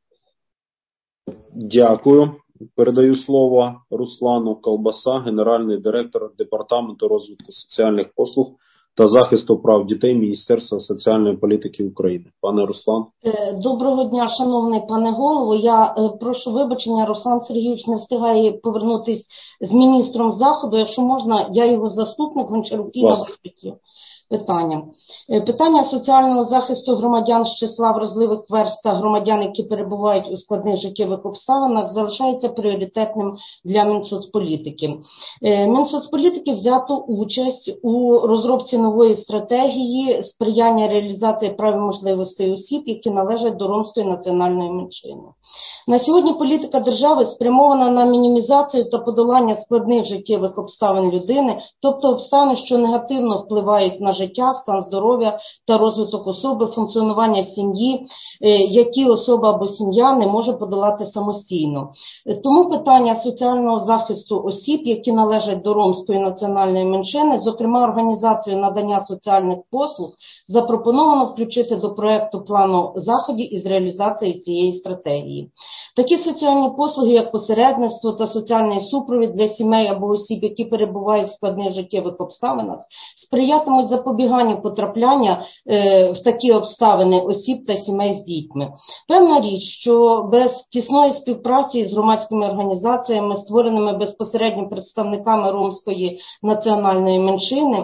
Дякую. Передаю слово Руслану Колбаса, генеральний директор Департаменту розвитку соціальних послуг та захисту прав дітей Міністерства соціальної політики України. Пане Руслан. Доброго дня, шановний пане голово. Я прошу вибачення, Руслан Сергійович не встигає повернутися з міністром заходу. Якщо можна, я його заступник, Гончарук Інна виступить питання. Питання соціального захисту громадян з числа вразливих верств та громадян, які перебувають у складних життєвих обставинах, залишається пріоритетним для Мінсоцполітики. Мінсоцполітики взято участь у розробці нової стратегії сприяння реалізації прав і можливостей осіб, які належать до ромської національної меншини. На сьогодні політика держави спрямована на мінімізацію та подолання складних життєвих обставин людини, тобто обставин, що негативно впливають на життя, стан здоров'я та розвиток особи, функціонування сім'ї, які особа або сім'я не може подолати самостійно. Тому питання соціального захисту осіб, які належать до ромської національної меншини, зокрема організацію надання соціальних послуг, запропоновано включити до проекту плану заходів із реалізації цієї стратегії. Такі соціальні послуги, як посередництво та соціальний супровід для сімей або осіб, які перебувають в складних життєвих обставинах, сприятимуть запобіганню потрапляння е, в такі обставини осіб та сімей з дітьми. Певна річ, що без тісної співпраці з громадськими організаціями, створеними безпосередньо представниками ромської національної меншини,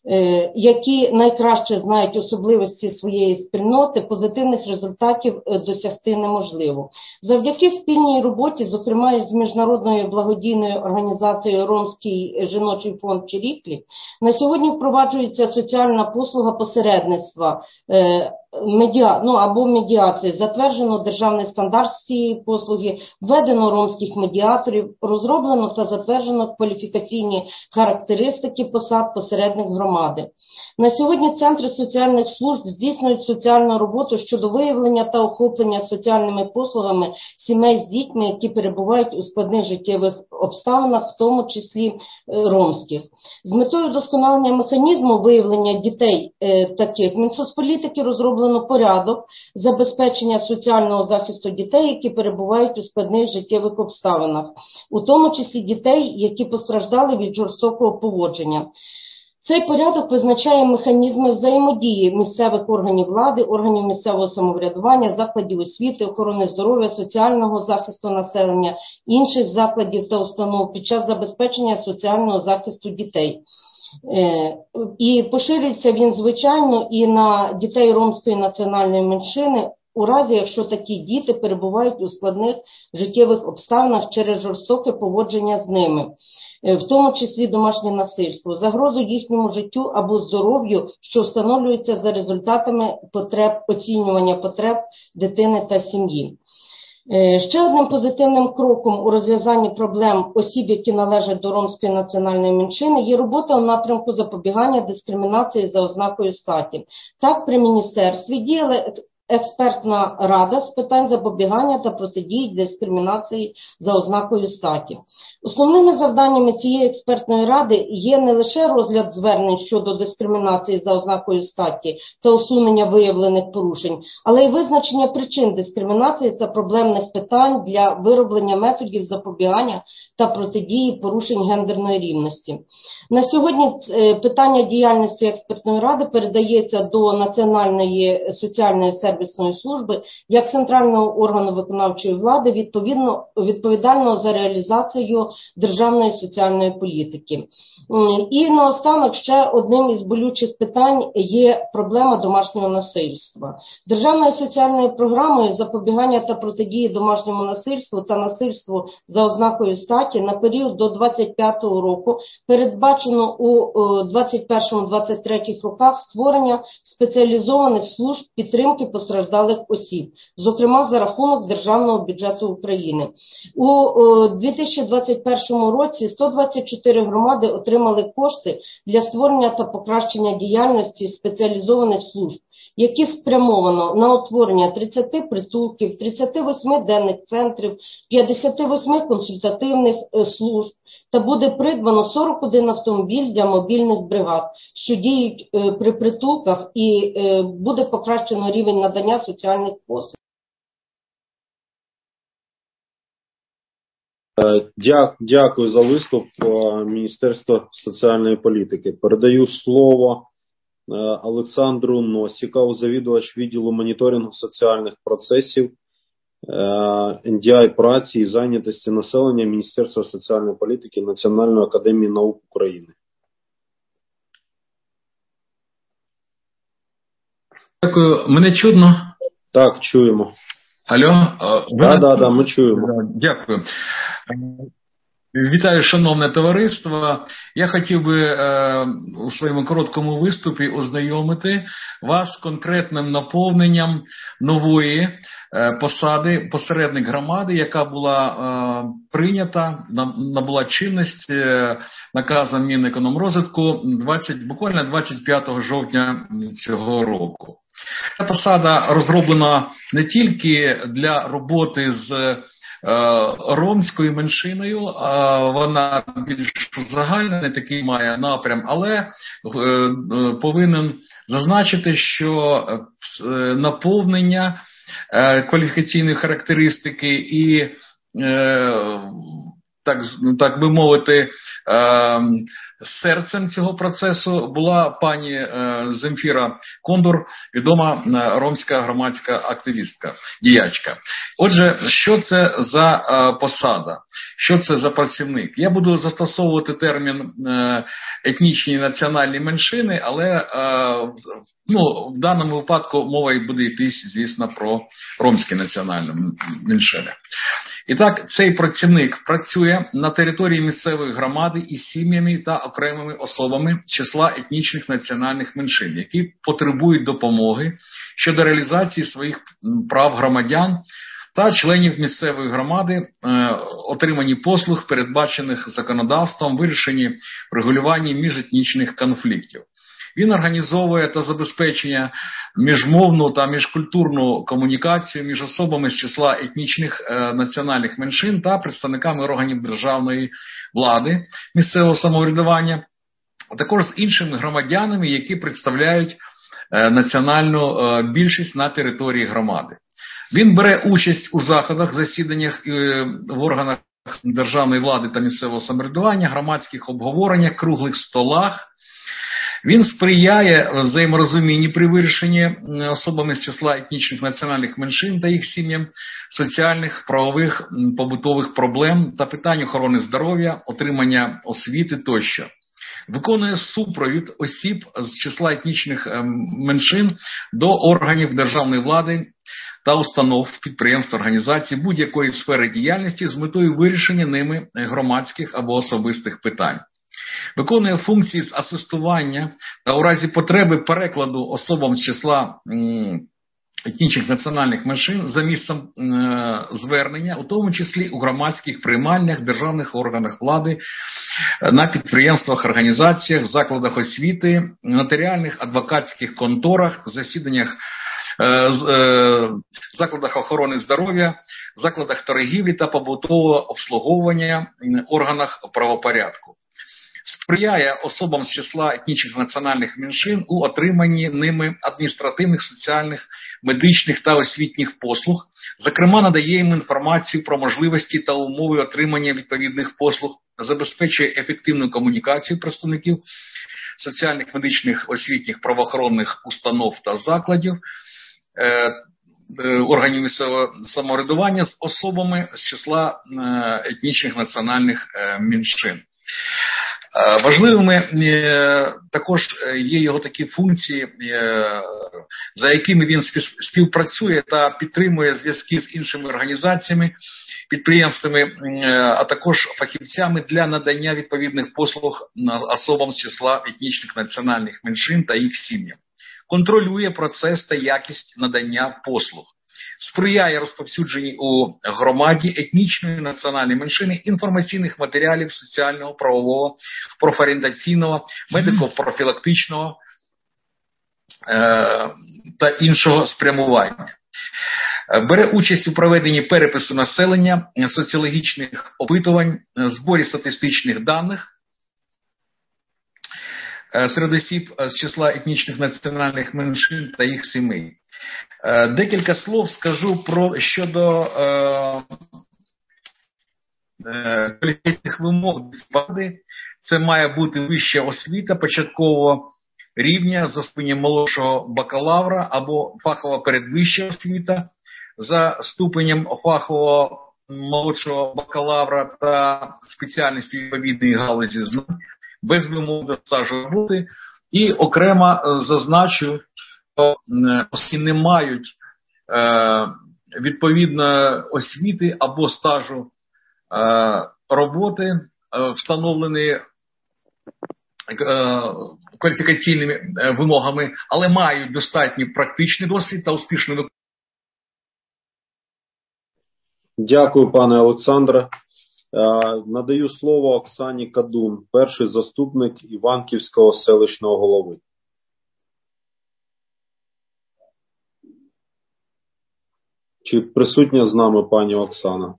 е, які найкраще знають особливості своєї спільноти, позитивних результатів е, досягти неможливо. Завдяки спільній роботі, зокрема із міжнародною благодійною організацією Ромський жіночий фонд Чиріклі, на сьогодні впроваджується соціальна послуга посередництва е, медіа, ну, або медіації. Затверджено державний стандарт з цієї послуги, введено ромських медіаторів, розроблено та затверджено кваліфікаційні характеристики посад посередник громади. На сьогодні центри соціальних служб здійснюють соціальну роботу щодо виявлення та охоплення соціальними послугами сімей з дітьми, які перебувають у складних життєвих обставинах, в тому числі ромських. З метою вдосконалення механізму виявлення дітей е, таких, Мінсоцполітики розроблено порядок забезпечення соціального захисту дітей, які перебувають у складних життєвих обставинах, у тому числі дітей, які постраждали від жорстокого поводження. Цей порядок визначає механізми взаємодії місцевих органів влади, органів місцевого самоврядування, закладів освіти, охорони здоров'я, соціального захисту населення, інших закладів та установ під час забезпечення соціального захисту дітей. І поширюється він, звичайно, і на дітей ромської національної меншини, у разі, якщо такі діти перебувають у складних життєвих обставинах через жорстоке поводження з ними, в тому числі домашнє насильство, загрозу їхньому життю або здоров'ю, що встановлюється за результатами потреб, оцінювання потреб дитини та сім'ї. Ще одним позитивним кроком у розв'язанні проблем осіб, які належать до ромської національної меншини, є робота у напрямку запобігання дискримінації за ознакою статі. Так, при міністерстві діяли експертна рада з питань запобігання та протидії дискримінації за ознакою статі. Основними завданнями цієї експертної ради є не лише розгляд звернень щодо дискримінації за ознакою статі та усунення виявлених порушень, але й визначення причин дискримінації та проблемних питань для вироблення методів запобігання та протидії порушень гендерної рівності. На сьогодні питання діяльності експертної ради передається до Національної соціальної сервісної служби як центрального органу виконавчої влади, відповідно, відповідального за реалізацію державної соціальної політики. І наостанок ще одним із болючих питань є проблема домашнього насильства. Державною соціальною програмою запобігання та протидії домашньому насильству та насильству за ознакою статі на період до двадцять п'ятого року передбачено у двадцять першому - двадцять третьому роках створення спеціалізованих служб підтримки постраждалих осіб, зокрема за рахунок Державного бюджету України. У дві тисячі двадцять першому році сто двадцять чотири громади отримали кошти для створення та покращення діяльності спеціалізованих служб, які спрямовано на утворення тридцяти притулків, тридцяти восьми денних центрів, п'ятдесяти восьми консультативних служб та буде придбано сорок один автомобіль для мобільних бригад, що діють при притулках, і буде покращено рівень надання соціальних послуг. Дякую за виступ Міністерства соціальної політики. Передаю слово Олександру Носікову, завідувач відділу моніторингу соціальних процесів, ен ді ай праці і зайнятості населення Міністерства соціальної політики Національної академії наук України. Дякую. Мене чутно? Так, чуємо. Алло? Так, да, да, ми чуємо. Дякую. Вітаю, шановне товариство. Я хотів би е, у своєму короткому виступі ознайомити вас з конкретним наповненням нової е, посади посередник громади, яка була е, прийнята, набула чинність е, наказом Мінекономрозвитку двадцять, буквально двадцять п'ятого жовтня цього року. Ця посада розроблена не тільки для роботи з ромською меншиною, вона більш загальний такий має напрям, але повинен зазначити, що наповнення кваліфікаційної характеристики і, так, так би мовити, серцем цього процесу була пані е, Земфіра Кондур, відома е, ромська громадська активістка, діячка. Отже, що це за е, посада? Що це за працівник? Я буду застосовувати термін е, етнічні національні меншини, але е, ну, в даному випадку мова і буде йти, звісно, про ромські національні меншини. І так, цей працівник працює на території місцевої громади із сім'ями та окремими особами з числа етнічних національних меншин, які потребують допомоги щодо реалізації своїх прав громадян та членів місцевої громади, е, отримані послуг, передбачених законодавством, вирішенні регулювання міжетнічних конфліктів. Він організовує та забезпечує міжмовну та міжкультурну комунікацію між особами з числа етнічних е, національних меншин та представниками органів державної влади, місцевого самоврядування, а також з іншими громадянами, які представляють е, національну е, більшість на території громади. Він бере участь у заходах, засіданнях е, в органах державної влади та місцевого самоврядування, громадських обговореннях, круглих столах. Він сприяє взаєморозумінні при вирішенні особами з числа етнічних національних меншин та їх сім'ям соціальних, правових, побутових проблем та питань охорони здоров'я, отримання освіти тощо. Виконує супровід осіб з числа етнічних меншин до органів державної влади та установ, підприємств, організацій будь-якої сфери діяльності з метою вирішення ними громадських або особистих питань. Виконує функції з асистування та у разі потреби перекладу особам з числа м, етнічних національних меншин за місцем е, звернення, у тому числі у громадських приймальнях, державних органах влади, на підприємствах, організаціях, закладах освіти, нотаріальних адвокатських конторах, засіданнях, е, е, закладах охорони здоров'я, закладах торгівлі та побутового обслуговування, органах правопорядку. Сприяє особам з числа етнічних національних меншин у отриманні ними адміністративних, соціальних, медичних та освітніх послуг, зокрема надає їм інформацію про можливості та умови отримання відповідних послуг, забезпечує ефективну комунікацію представників соціальних, медичних, освітніх, правоохоронних установ та закладів, е, е, органів місцевого самоврядування з особами з числа е, етнічних національних е, меншин. Важливими також є його такі функції, за якими він співпрацює та підтримує зв'язки з іншими організаціями, підприємствами, а також фахівцями для надання відповідних послуг особам з числа етнічних національних меншин та їх сім'ям. Контролює процес та якість надання послуг. Сприяє розповсюдженню у громаді етнічної національної меншини інформаційних матеріалів соціального, правового, профорієнтаційного, медико-профілактичного е, та іншого спрямування. Бере участь у проведенні перепису населення, соціологічних опитувань, зборі статистичних даних е, серед осіб з числа етнічних національних меншин та їх сімей. Декілька слов скажу про щодо е, е, кваліфікаційних вимог спади. Це має бути вища освіта початкового рівня за ступенем молодшого бакалавра або фахова передвища освіта за ступенем фахового молодшого бакалавра та спеціальності відповідної галузі знань без вимог до стажу роботи. І окремо зазначу, що не мають е, відповідної освіти або стажу е, роботи, е, встановлені е, кваліфікаційними вимогами, але мають достатній практичний досвід та успішну виконання. Дякую, пане Олександре. Е, надаю слово Оксані Кадун, перший заступник Іванківського селищного голови. Чи присутня з нами пані Оксана?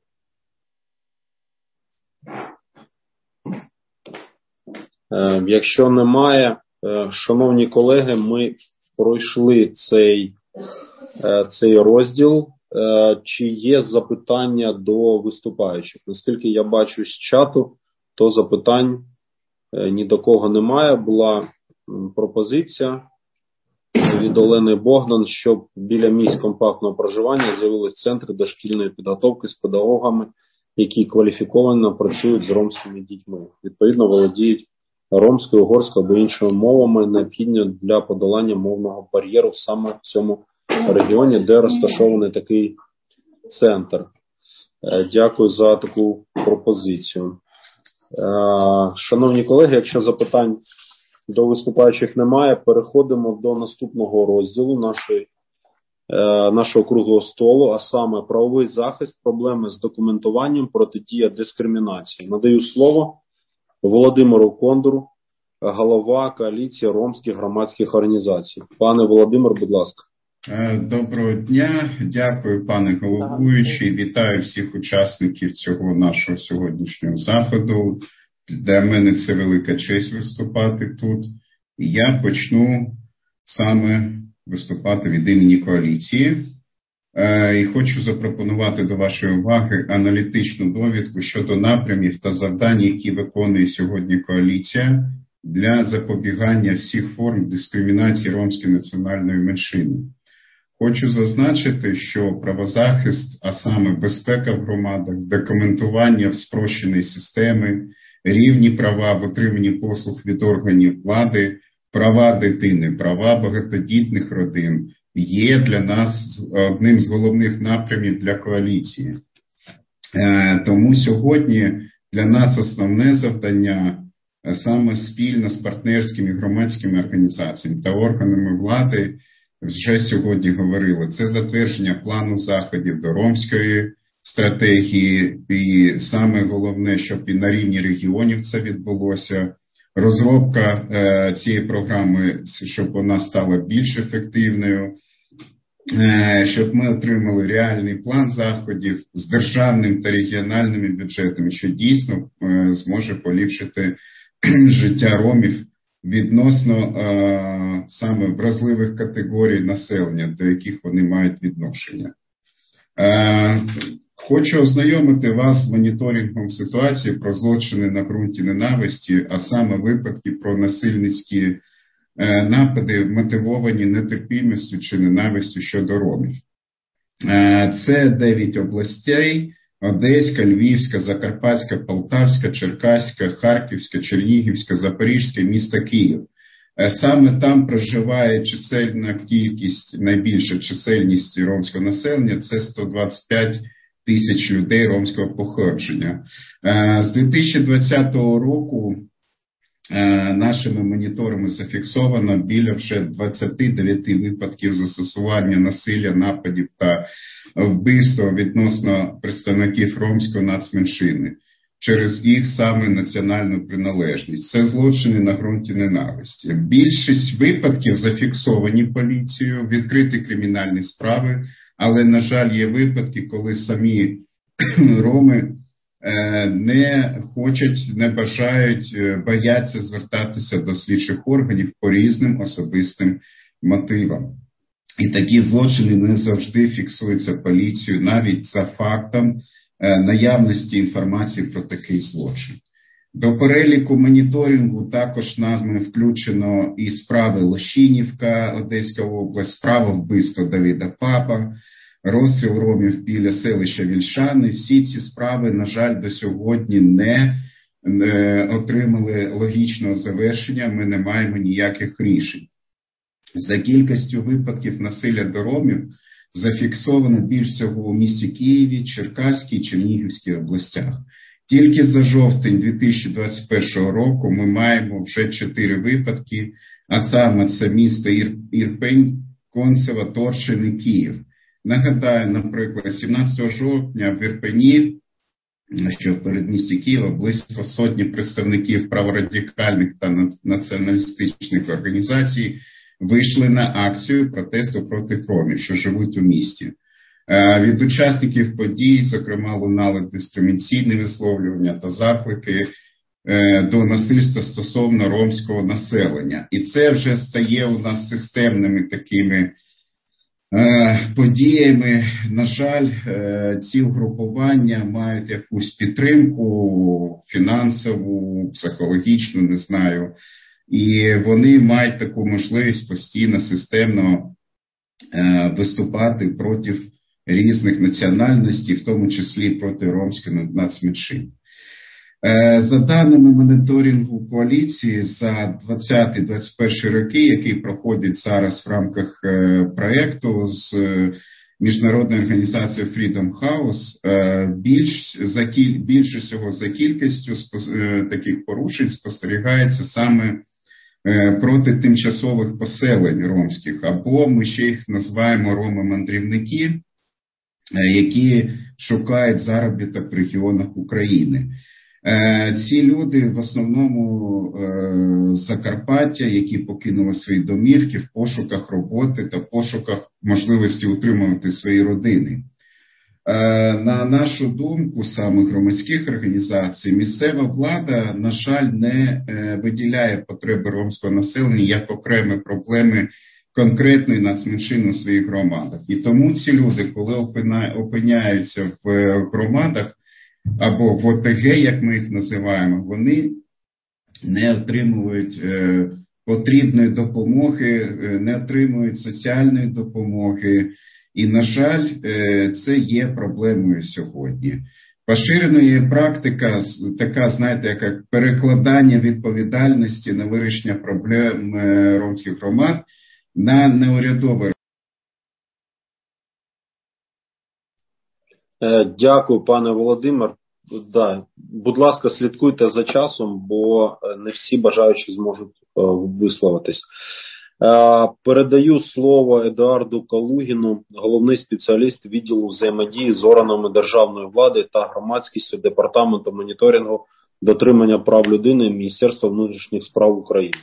Е, якщо немає, е, шановні колеги, ми пройшли цей, е, цей розділ. Е, чи є запитання до виступаючих? Наскільки я бачу з чату, то запитань е, ні до кого немає. Була м, пропозиція від Олени Богдан, щоб біля місць компактного проживання з'явились центри дошкільної підготовки з педагогами, які кваліфіковано працюють з ромськими дітьми. Відповідно, володіють ромською, угорською або іншими мовами, необхідні для подолання мовного бар'єру саме в цьому регіоні, де розташований такий центр. Дякую за таку пропозицію. Шановні колеги, якщо запитань до виступаючих немає, переходимо до наступного розділу нашої, нашого круглого столу, а саме правовий захист, проблеми з документуванням, протидія дискримінації. Надаю слово Володимиру Кондуру, голова коаліції ромських громадських організацій. Пане Володимир, будь ласка. Доброго дня, дякую, пане головуючий, вітаю всіх учасників цього нашого сьогоднішнього заходу. Для мене це велика честь виступати тут. І я почну саме виступати від імені коаліції. І хочу запропонувати до вашої уваги аналітичну довідку щодо напрямів та завдань, які виконує сьогодні коаліція для запобігання всіх форм дискримінації ромської національної меншини. Хочу зазначити, що правозахист, а саме безпека в громадах, документування в спрощеної системи, рівні права в отриманні послуг від органів влади, права дитини, права багатодітних родин є для нас одним з головних напрямів для коаліції. Тому сьогодні для нас основне завдання саме спільно з партнерськими громадськими організаціями та органами влади вже сьогодні говорили. Це затвердження плану заходів до ромської стратегії, і саме головне, щоб і на рівні регіонів це відбулося. Розробка е, цієї програми, щоб вона стала більш ефективною, е, щоб ми отримали реальний план заходів з державним та регіональними бюджетами, що дійсно е, зможе поліпшити життя ромів відносно е, саме вразливих категорій населення, до яких вони мають відношення. Е, Хочу ознайомити вас з моніторингом ситуації про злочини на ґрунті ненависті, а саме випадки про насильницькі е, напади, мотивовані нетерпімістю чи ненавистю щодо ромів. Е, це дев'ять областей: Одеська, Львівська, Закарпатська, Полтавська, Черкаська, Харківська, Чернігівська, Запорізька, місто Київ. Е, саме там проживає чисельна кількість, найбільша чисельність ромського населення – це сто двадцять п'ять тисяч людей ромського походження. З дві тисячі двадцятого року нашими моніторами зафіксовано біля вже двадцять дев'ять випадків застосування насилля, нападів та вбивства відносно представників ромської нацменшини через їх саме національну приналежність. Це злочини на ґрунті ненависті. Більшість випадків зафіксовані поліцією, відкриті кримінальні справи, але, на жаль, є випадки, коли самі роми не хочуть, не бажають, бояться звертатися до слідчих органів по різним особистим мотивам. І такі злочини не завжди фіксуються поліцією, навіть за фактом наявності інформації про такий злочин. До переліку моніторингу також нами включено і справи Лощинівка, Одеська область, справа вбивства Давида Папа, розстріл ромів біля селища Вільшани. Всі ці справи, на жаль, до сьогодні не, не отримали логічного завершення, ми не маємо ніяких рішень. За кількістю випадків насилля до ромів зафіксовано більш всього у місті Києві, Черкаській, Чернігівській областях. Тільки за жовтень дві тисячі двадцять першого року ми маємо вже чотири випадки, а саме це місто Ір, Ірпень, Концево, Торчин і Київ. Нагадаю, наприклад, сімнадцятого жовтня в Ірпені, що в передмісті Києва, близько сотні представників праворадикальних та націоналістичних організацій вийшли на акцію протесту проти ромів, що живуть у місті. Від учасників подій, зокрема, лунали дискримінаційні висловлювання та заклики до насильства стосовно ромського населення. І це вже стає у нас системними такими подіями. На жаль, ці угрупування мають якусь підтримку фінансову, психологічну, не знаю. І вони мають таку можливість постійно, системно виступати проти різних національностей, в тому числі проти ромських нацменшин. За даними моніторингу коаліції за двадцятий двадцять перший роки, який проходить зараз в рамках проєкту з міжнародною організацією Freedom House, більш, за кіль, більше всього за кількістю таких порушень спостерігається саме проти тимчасових поселень ромських, або ми ще їх називаємо роми-мандрівники, які шукають заробіток в регіонах України. Ці люди в основному з Закарпаття, які покинули свої домівки в пошуках роботи та пошуках можливості утримувати свої родини. На нашу думку, саме громадських організацій, місцева влада, на жаль, не виділяє потреби ромського населення як окремі проблеми конкретної нацменшини у своїх громадах. І тому ці люди, коли опиняються в громадах або в ОТГ, як ми їх називаємо, вони не отримують е, потрібної допомоги, не отримують соціальної допомоги. І, на жаль, е, це є проблемою сьогодні. Поширеною є практика така, знаєте, як перекладання відповідальності на вирішення проблем е, ромських громад на неурядові. Дякую, пане Володимир. Да, будь ласка, слідкуйте за часом, бо не всі бажаючі зможуть висловитись. Передаю слово Едуарду Калугіну, головний спеціаліст відділу взаємодії з органами державної влади та громадськістю Департаменту моніторингу дотримання прав людини Міністерства внутрішніх справ України.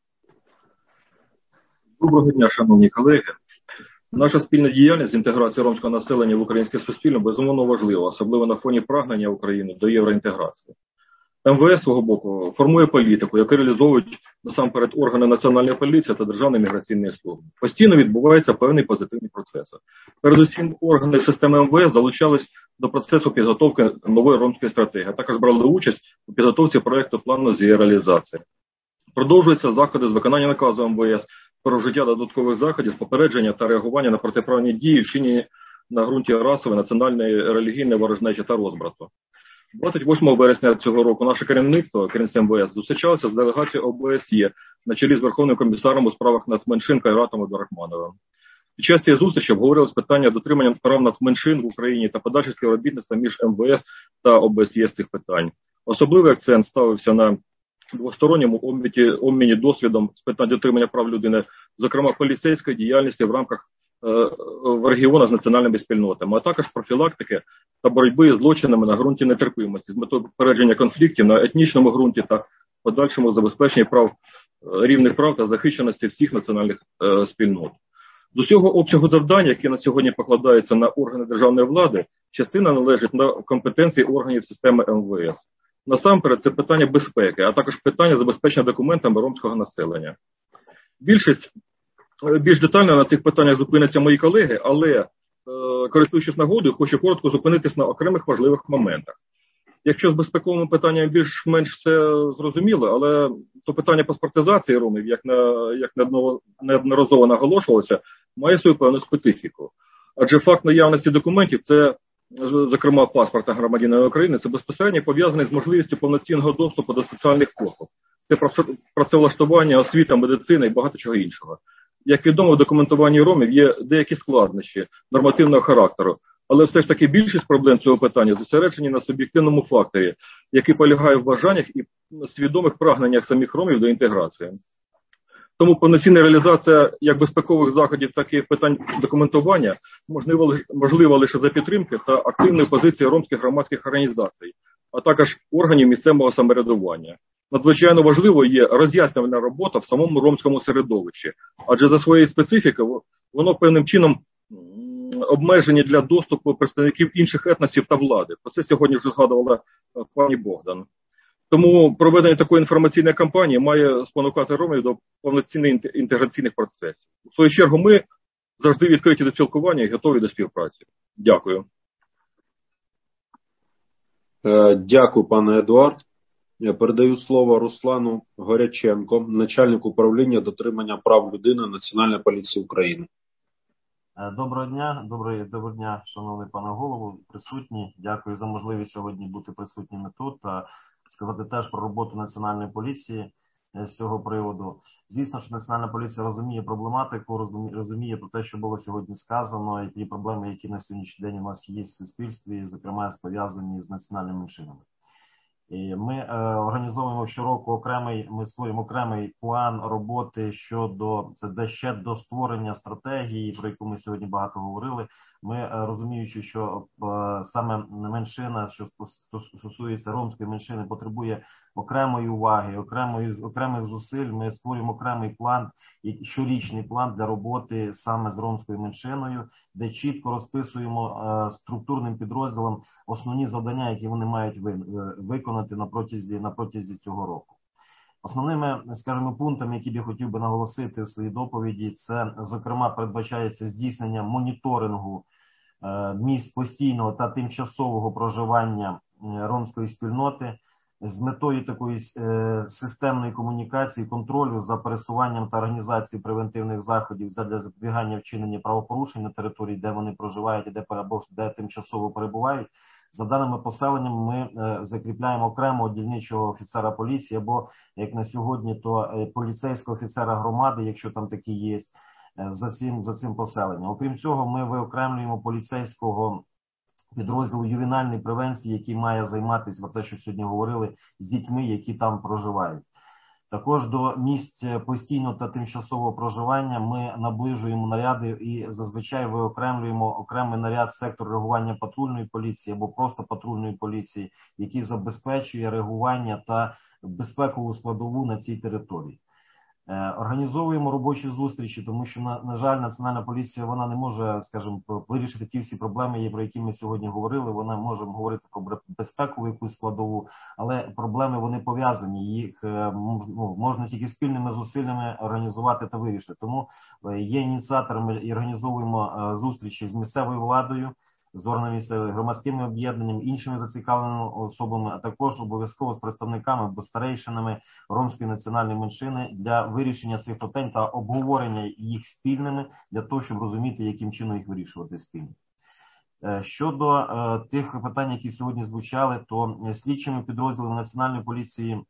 Доброго дня, шановні колеги. Наша спільна діяльність з інтеграції ромського населення в українське суспільство безумовно важлива, особливо на фоні прагнення України до євроінтеграції. ем ве ес свого боку формує політику, яку реалізовують насамперед органи Національної поліції та Державної міграційної служби. Постійно відбуваються певні позитивні процеси. Передусім, органи системи ем ве ес залучались до процесу підготовки нової ромської стратегії, а також брали участь у підготовці проєкту плану з її реалізації. Продовжуються заходи з виконання наказу ем ве ес про вжиття додаткових заходів з попередження та реагування на протиправні дії, вчинені на ґрунті расової, національної, релігійної ворожнечі та розбрату. двадцять восьмого вересня цього року наше керівництво, керівництво ем ве ес, зустрічалося з делегацією о бе ес є на чолі з Верховним комісаром у справах нацменшин Кайратом Абдурахмановим. Під час цієї зустрічі обговорилось питання дотримання прав нацменшин в Україні та подальше співробітництва між ем ве ес та о бе ес є з цих питань. Особливий акцент ставився на двосторонньому обміні досвідом з питань дотримання прав людини, зокрема поліцейської діяльності в рамках е, в регіонах з національними спільнотами, а також профілактики та боротьби з злочинами на ґрунті нетерпимості з метою попередження конфліктів на етнічному ґрунті та подальшому забезпеченні прав, рівних прав та захищеності всіх національних е, спільнот. З усього обсягу завдань, які на сьогодні покладаються на органи державної влади, частина належить на компетенції органів системи ем ве ес. Насамперед, це питання безпеки, а також питання забезпечення документами ромського населення. Більшість, більш детально на цих питаннях зупиняться мої колеги, але, е, користуючись нагодою, хочу коротко зупинитись на окремих важливих моментах. Якщо з безпековими питаннями більш-менш все зрозуміло, але то питання паспортизації ромів, як, на, як неодноразово наголошувалося, має свою певну специфіку. Адже факт наявності документів – це, зокрема, паспорта громадянина України, це безпосередньо пов'язаний з можливістю повноцінного доступу до соціальних послуг. Це працевлаштування, освіта, медицина і багато чого іншого. Як відомо, в документуванні ромів є деякі складнощі нормативного характеру, але все ж таки більшість проблем цього питання зосереджені на суб'єктивному факторі, який полягає в бажаннях і свідомих прагненнях самих ромів до інтеграції. Тому повноцінна реалізація як безпекових заходів, так і питань документування можливо, можлива лише за підтримки та активної позиції ромських громадських організацій, а також органів місцевого самоврядування. Надзвичайно важливо є роз'яснювальна робота в самому ромському середовищі, адже за своєю специфікою воно певним чином обмежені для доступу представників інших етносів та влади. Про це сьогодні вже згадувала пані Богдан. Тому проведення такої інформаційної кампанії має спонукати ромів до повноцінних інтеграційних процесів. У свою чергу ми завжди відкриті до спілкування і готові до співпраці. Дякую. Дякую, пане Едуард. Я передаю слово Руслану Горяченко, начальнику управління дотримання прав людини Національної поліції України. Доброго дня, доброго, доброго дня, шановний пане голово, присутні. Дякую за можливість сьогодні бути присутніми тут та сказати теж про роботу Національної поліції з цього приводу. Звісно, що Національна поліція розуміє проблематику, розуміє про те, що було сьогодні сказано, і ті проблеми, які на сьогоднішній день у нас є в суспільстві, зокрема пов'язані з національними меншинами. І ми е, організовуємо щороку окремий, ми створюємо окремий план роботи щодо, це де ще до створення стратегії, про яку ми сьогодні багато говорили. Ми е, розуміючи, що е, саме меншина, що стосується ромської меншини, потребує окремої уваги, окремої, окремих зусиль, ми створюємо окремий план, щорічний план для роботи саме з ромською меншиною, де чітко розписуємо е, структурним підрозділам основні завдання, які вони мають виконати на протязі, на протязі цього року. Основними, скажімо, пунктами, які б я хотів би наголосити у своїй доповіді, це, зокрема, передбачається здійснення моніторингу е, місць постійного та тимчасового проживання е, ромської спільноти з метою такої е, системної комунікації, контролю за пересуванням та організацією превентивних заходів для запобігання вчинення правопорушень на території, де вони проживають і де, або де тимчасово перебувають. За даними поселенням ми е, закріпляємо окремого дільничого офіцера поліції або, як на сьогодні, то е, поліцейського офіцера громади, якщо там такі є, е, за цим, за цим поселенням. Окрім цього, ми виокремлюємо поліцейського підрозділу ювенальної превенції, який має займатися, про те, що сьогодні говорили, з дітьми, які там проживають. Також до місць постійного та тимчасового проживання ми наближуємо наряди і зазвичай виокремлюємо окремий наряд сектору реагування патрульної поліції або просто патрульної поліції, який забезпечує реагування та безпекову складову на цій території. Організовуємо робочі зустрічі, тому що, на, на жаль, Національна поліція, вона не може, скажімо, вирішити ті всі проблеми, про які ми сьогодні говорили. Вона може говорити про безпекову якусь складову, але проблеми, вони пов'язані. Їх ну, можна тільки спільними зусиллями організувати та вирішити. Тому є ініціаторами і організовуємо зустрічі з місцевою владою, з органами місцевої, громадськими об'єднаннями, іншими зацікавленими особами, а також обов'язково з представниками або старейшинами ромської національної меншини для вирішення цих питань та обговорення їх спільними, для того, щоб розуміти, яким чином їх вирішувати спільно. Щодо е, тих питань, які сьогодні звучали, то слідчими підрозділами Національної поліції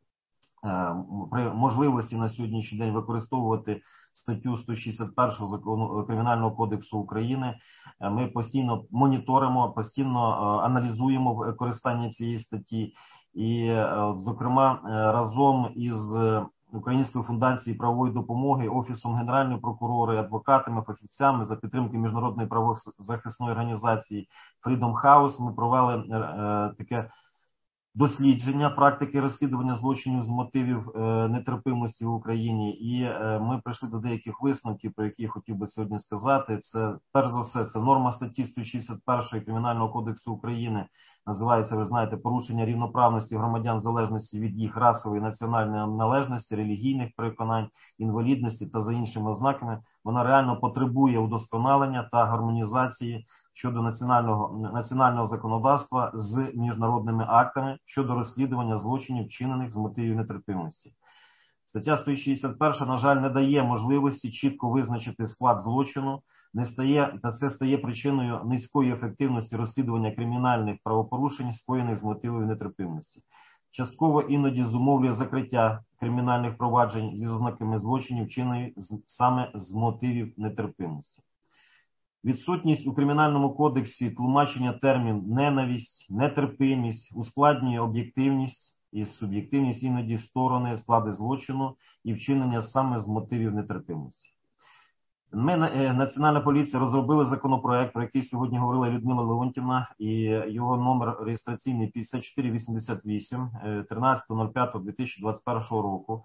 при можливості на сьогоднішній день використовувати статтю сто шістдесят першу закону Кримінального кодексу України, ми постійно моніторимо, постійно аналізуємо використання цієї статті і, зокрема, разом із Українською фундацією правової допомоги, Офісом Генерального прокурора, адвокатами, фахівцями за підтримки міжнародної правозахисної організації Freedom House ми провели е, таке дослідження практики розслідування злочинів з мотивів е, нетерпимості в Україні, і е, ми прийшли до деяких висновків, про які я хотів би сьогодні сказати. Це, перш за все, це норма статті сто шістдесят першої Кримінального кодексу України, називається, ви знаєте, порушення рівноправності громадян в залежності від їх расової, національної належності, релігійних переконань, інвалідності та за іншими ознаками. Вона реально потребує удосконалення та гармонізації щодо національного, національного законодавства з міжнародними актами щодо розслідування злочинів, вчинених з мотивів нетерпимості. Стаття сто шістдесят перша, на жаль, не дає можливості чітко визначити склад злочину, не стає, та це стає причиною низької ефективності розслідування кримінальних правопорушень, скоєних з мотивів нетерпимості. Частково іноді зумовлює закриття кримінальних проваджень зі ознаками злочинів, вчинених саме з мотивів нетерпимості. Відсутність у Кримінальному кодексі тлумачення термін «ненависть», «нетерпимість» ускладнює об'єктивність і суб'єктивність іноді сторони складу злочину і вчинення саме з мотивів нетерпимості. Ми, Національна поліція, розробили законопроект, про який сьогодні говорила Людмила Леонтівна, і його номер реєстраційний п'ятдесят чотири вісімдесят вісім, тринадцятого п'ятого дві тисячі двадцять першого року,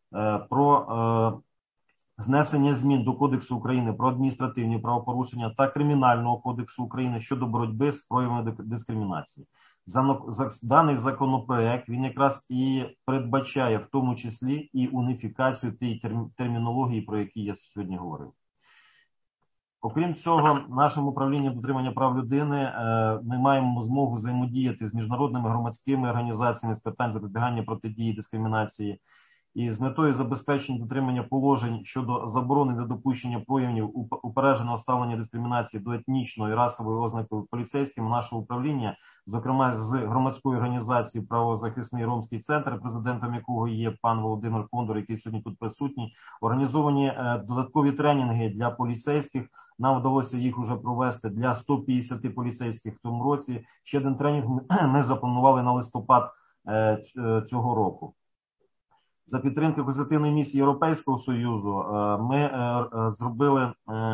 про внесення змін до Кодексу України про адміністративні правопорушення та Кримінального кодексу України щодо боротьби з проявами дискримінації. Даний законопроект, він якраз і передбачає в тому числі і уніфікацію тієї термінології, про які я сьогодні говорив. Окрім цього, нашим управлінням дотримання прав людини ми маємо змогу взаємодіяти з міжнародними громадськими організаціями з питань запобігання протидії дискримінації, і з метою забезпечення дотримання положень щодо заборони недопущення проявів упередженого ставлення дискримінації до етнічної і расової ознаки поліцейським нашого управління, зокрема з громадською організацією «Правозахисний ромський центр», президентом якого є пан Володимир Кондор, який сьогодні тут присутній, організовані додаткові тренінги для поліцейських. Нам вдалося їх вже провести для ста п'ятдесяти поліцейських в тому році. Ще один тренінг ми запланували на листопад цього року. За підтримки позитивної місії Європейського Союзу ми зробили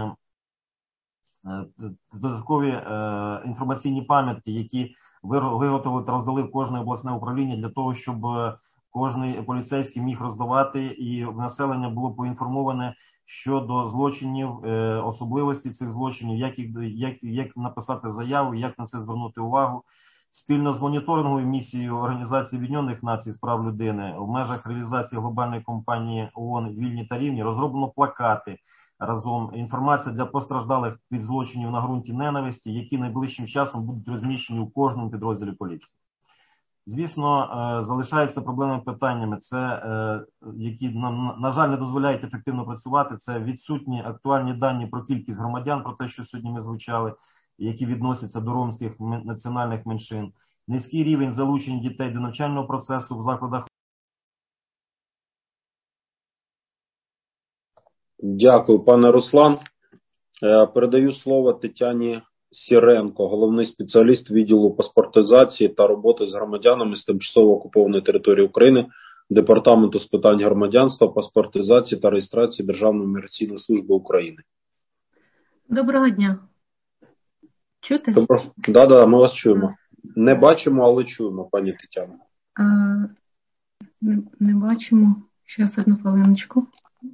додаткові інформаційні пам'ятки, які виготовили та роздали в кожне обласне управління для того, щоб кожний поліцейський міг роздавати і населення було поінформоване щодо злочинів, особливості цих злочинів, як, їх, як, як написати заяву, як на це звернути увагу. Спільно з моніторинговою місією Організації Об'єднаних Націй з прав людини в межах реалізації глобальної кампанії ООН «Вільні та рівні» розроблено плакати разом, інформація для постраждалих від злочинів на ґрунті ненависті, які найближчим часом будуть розміщені у кожному підрозділі поліції. Звісно, залишаються проблемними питаннями, це, які, на жаль, не дозволяють ефективно працювати, це відсутні актуальні дані про кількість громадян, про те, що сьогодні ми звучали, які відносяться до ромських національних меншин, низький рівень залучення дітей до навчального процесу в закладах. Дякую, пане Руслан. Передаю слово Тетяні Сіренко, головний спеціаліст відділу паспортизації та роботи з громадянами з тимчасово окупованої території України Департаменту з питань громадянства, паспортизації та реєстрації Державної міграційної служби України. Доброго дня. Чути? Добро... Да, да, ми вас чуємо. Не бачимо, але чуємо, пані Тетяно. А, не, не бачимо. Зараз, одну хвилиночку.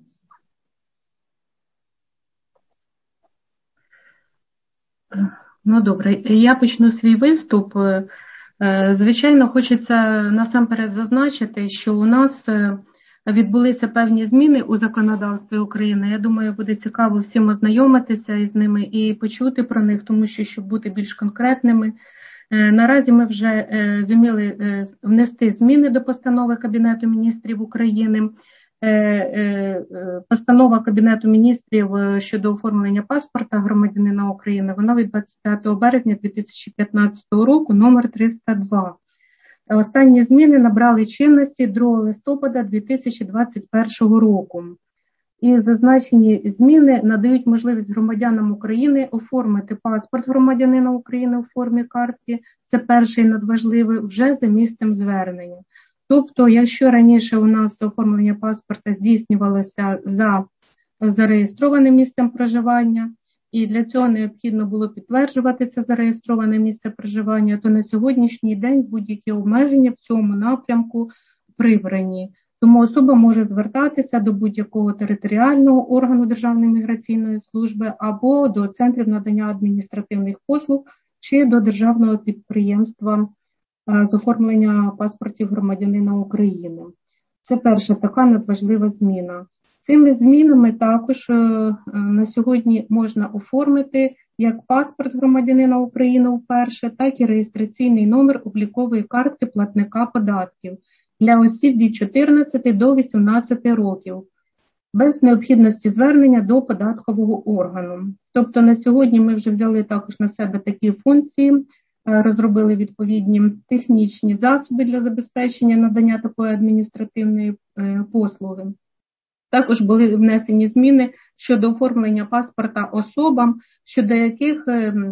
Ну, добре. Я почну свій виступ. Звичайно, хочеться насамперед зазначити, що у нас відбулися певні зміни у законодавстві України. Я думаю, буде цікаво всім ознайомитися із ними і почути про них, тому що, щоб бути більш конкретними, наразі ми вже зуміли внести зміни до постанови Кабінету міністрів України. Постанова Кабінету міністрів щодо оформлення паспорта громадянина України, вона від двадцять п'ятого березня дві тисячі п'ятнадцятого року, номер триста два. Останні зміни набрали чинності другого листопада дві тисячі двадцять першого року. І зазначені зміни надають можливість громадянам України оформити паспорт громадянина України у формі картки, це перший надважливий, вже за місцем звернення. Тобто, якщо раніше у нас оформлення паспорта здійснювалося за зареєстрованим місцем проживання, і для цього необхідно було підтверджувати це зареєстроване місце проживання, то на сьогоднішній день будь-які обмеження в цьому напрямку прибрані. Тому особа може звертатися до будь-якого територіального органу Державної міграційної служби або до центрів надання адміністративних послуг чи до державного підприємства з оформлення паспортів громадянина України. Це перша така надважлива зміна. Цими змінами також на сьогодні можна оформити як паспорт громадянина України вперше, так і реєстраційний номер облікової картки платника податків для осіб від чотирнадцяти до вісімнадцяти років, без необхідності звернення до податкового органу. Тобто на сьогодні ми вже взяли також на себе такі функції, розробили відповідні технічні засоби для забезпечення надання такої адміністративної послуги. Також були внесені зміни щодо оформлення паспорта особам, щодо яких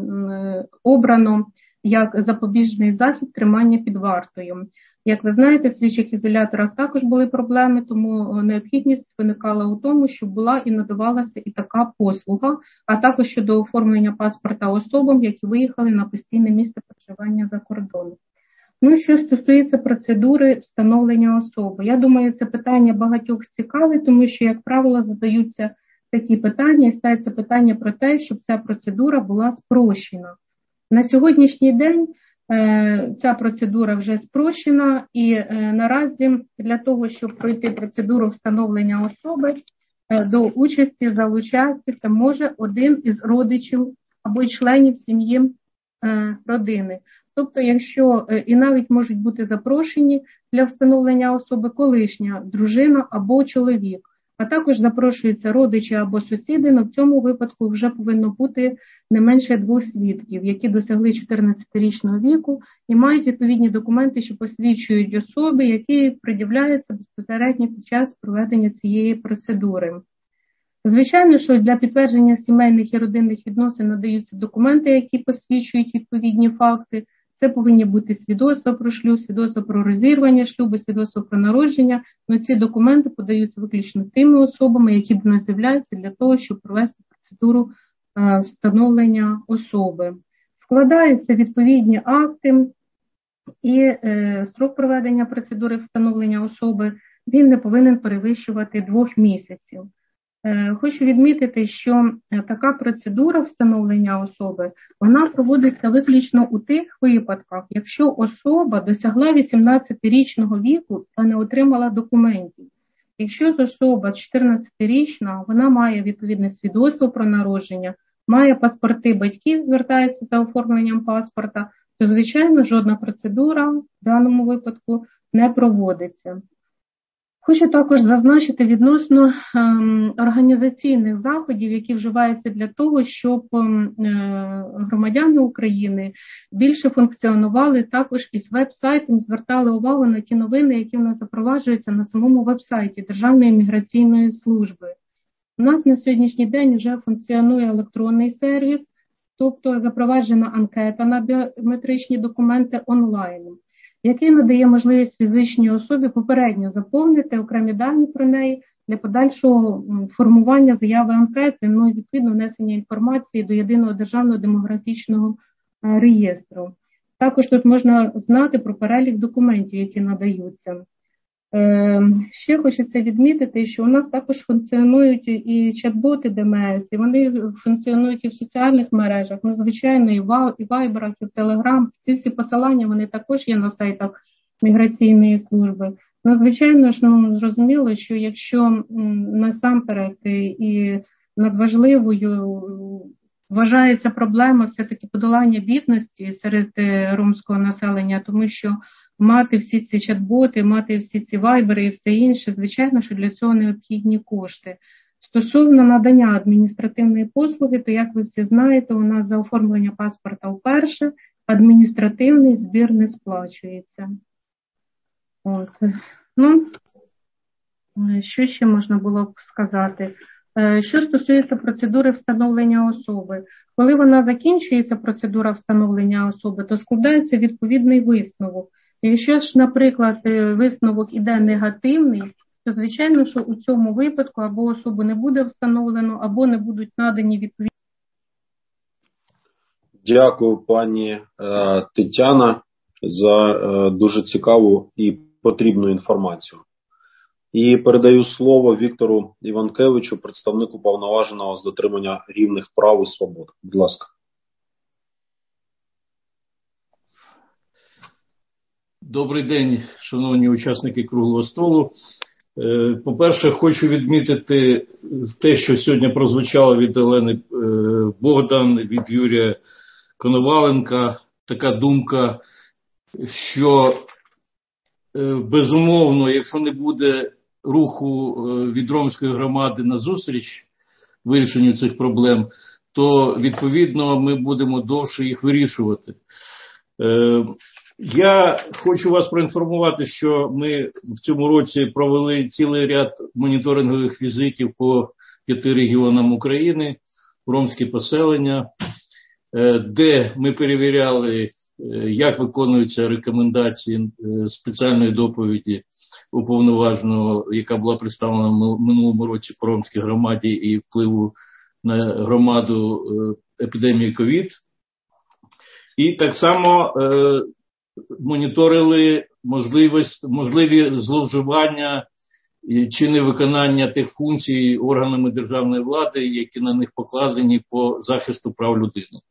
обрано як запобіжний захід тримання під вартою. Як ви знаєте, в слідчих ізоляторах також були проблеми, тому необхідність виникала у тому, щоб була і надавалася і така послуга, а також щодо оформлення паспорта особам, які виїхали на постійне місце проживання за кордоном. Ну, що стосується процедури встановлення особи, я думаю, це питання багатьох цікавить, тому що, як правило, задаються такі питання і ставиться питання про те, щоб ця процедура була спрощена. На сьогоднішній день е, ця процедура вже спрощена і е, наразі для того, щоб пройти процедуру встановлення особи, е, до участі залучатися може один із родичів або членів сім'ї е, родини. Тобто, якщо і навіть можуть бути запрошені для встановлення особи колишня дружина або чоловік, а також запрошуються родичі або сусіди, але в цьому випадку вже повинно бути не менше двох свідків, які досягли чотирнадцятирічного віку і мають відповідні документи, що посвідчують особи, які пред'являються безпосередньо під час проведення цієї процедури. Звичайно, що для підтвердження сімейних і родинних відносин надаються документи, які посвідчують відповідні факти. Це повинні бути свідоцтва про шлюб, свідоцтва про розірвання шлюбу, свідоцтва про народження. Но ці документи подаються виключно тими особами, які до нас з'являються для того, щоб провести процедуру е, встановлення особи. Складаються відповідні акти і е, строк проведення процедури встановлення особи, він не повинен перевищувати двох місяців. Хочу відмітити, що така процедура встановлення особи, вона проводиться виключно у тих випадках, якщо особа досягла вісімнадцятирічного віку та не отримала документів. Якщо особа чотирнадцятирічна, вона має відповідне свідоцтво про народження, має паспорти батьків, звертається за оформленням паспорта, то, звичайно, жодна процедура в даному випадку не проводиться. Хочу також зазначити відносно ем, організаційних заходів, які вживаються для того, щоб ем, громадяни України більше функціонували також із веб-сайтом, звертали увагу на ті новини, які в нас запроваджуються на самому веб-сайті Державної міграційної служби. У нас на сьогоднішній день вже функціонує електронний сервіс, тобто запроваджена анкета на біометричні документи онлайн. який надає можливість фізичній особі попередньо заповнити окремі дані про неї для подальшого формування заяви анкети, ну і відповідно внесення інформації до єдиного державного демографічного реєстру. Також тут можна знати про перелік документів, які надаються. Е, ще хочеться відмітити, що у нас також функціонують і чат-боти ДМС, і вони функціонують і в соціальних мережах, ну, звичайно, і в і Viber, і в Telegram. Ці всі посилання, вони також є на сайтах міграційної служби. Ну, звичайно ж, ну, зрозуміло, що якщо насамперед і надважливою вважається проблема все-таки подолання бідності серед ромського населення, тому що мати всі ці чат-боти, мати всі ці вайбери і все інше, звичайно, що для цього необхідні кошти. Стосовно надання адміністративної послуги, то, як ви всі знаєте, у нас за оформлення паспорта вперше адміністративний збір не сплачується. От. Ну, що ще можна було б сказати? Що стосується процедури встановлення особи, коли вона закінчується, процедура встановлення особи, то складається відповідний висновок. Якщо ж, наприклад, висновок іде негативний, то звичайно, що у цьому випадку або особу не буде встановлено, або не будуть надані відповідні. Дякую, пані е, Тетяна, за е, дуже цікаву і потрібну інформацію. І передаю слово Віктору Іванкевичу, представнику уповноваженого з дотримання рівних прав і свобод. Будь ласка. Добрий день, шановні учасники круглого столу. По-перше, хочу відмітити те, що сьогодні прозвучало від Олени Богдан, від Юрія Коноваленка, така думка, що безумовно, якщо не буде руху від ромської громади на зустріч вирішенню цих проблем, то відповідно ми будемо довше їх вирішувати. Я хочу вас проінформувати, що ми в цьому році провели цілий ряд моніторингових візитів по п'яти регіонам України, ромські поселення, де ми перевіряли, як виконуються рекомендації спеціальної доповіді уповноваженого, яка була представлена в минулому році по ромській громаді і впливу на громаду епідемії ковід. І так само е, моніторили можливість, можливі зловживання чи невиконання тих функцій органами державної влади, які на них покладені по захисту прав людини.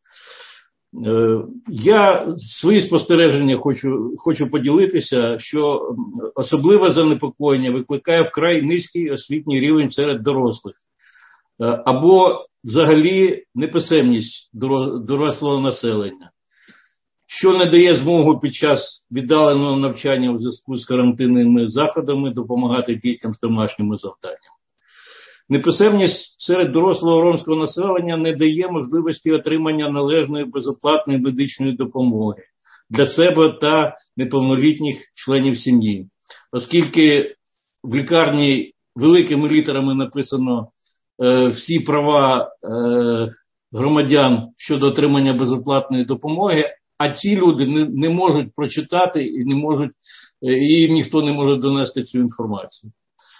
Е, я свої спостереження хочу, хочу поділитися, що особливе занепокоєння викликає вкрай низький освітній рівень серед дорослих. Е, або взагалі неписемність дорослого населення, що не дає змогу під час віддаленого навчання у зв'язку з карантинними заходами допомагати дітям з домашніми завданнями. Неписемність серед дорослого ромського населення не дає можливості отримання належної безоплатної медичної допомоги для себе та неповнолітніх членів сім'ї, оскільки в лікарні великими літерами написано е, всі права е, громадян щодо отримання безоплатної допомоги, а ці люди не, не можуть прочитати і не можуть, і їм ніхто не може донести цю інформацію.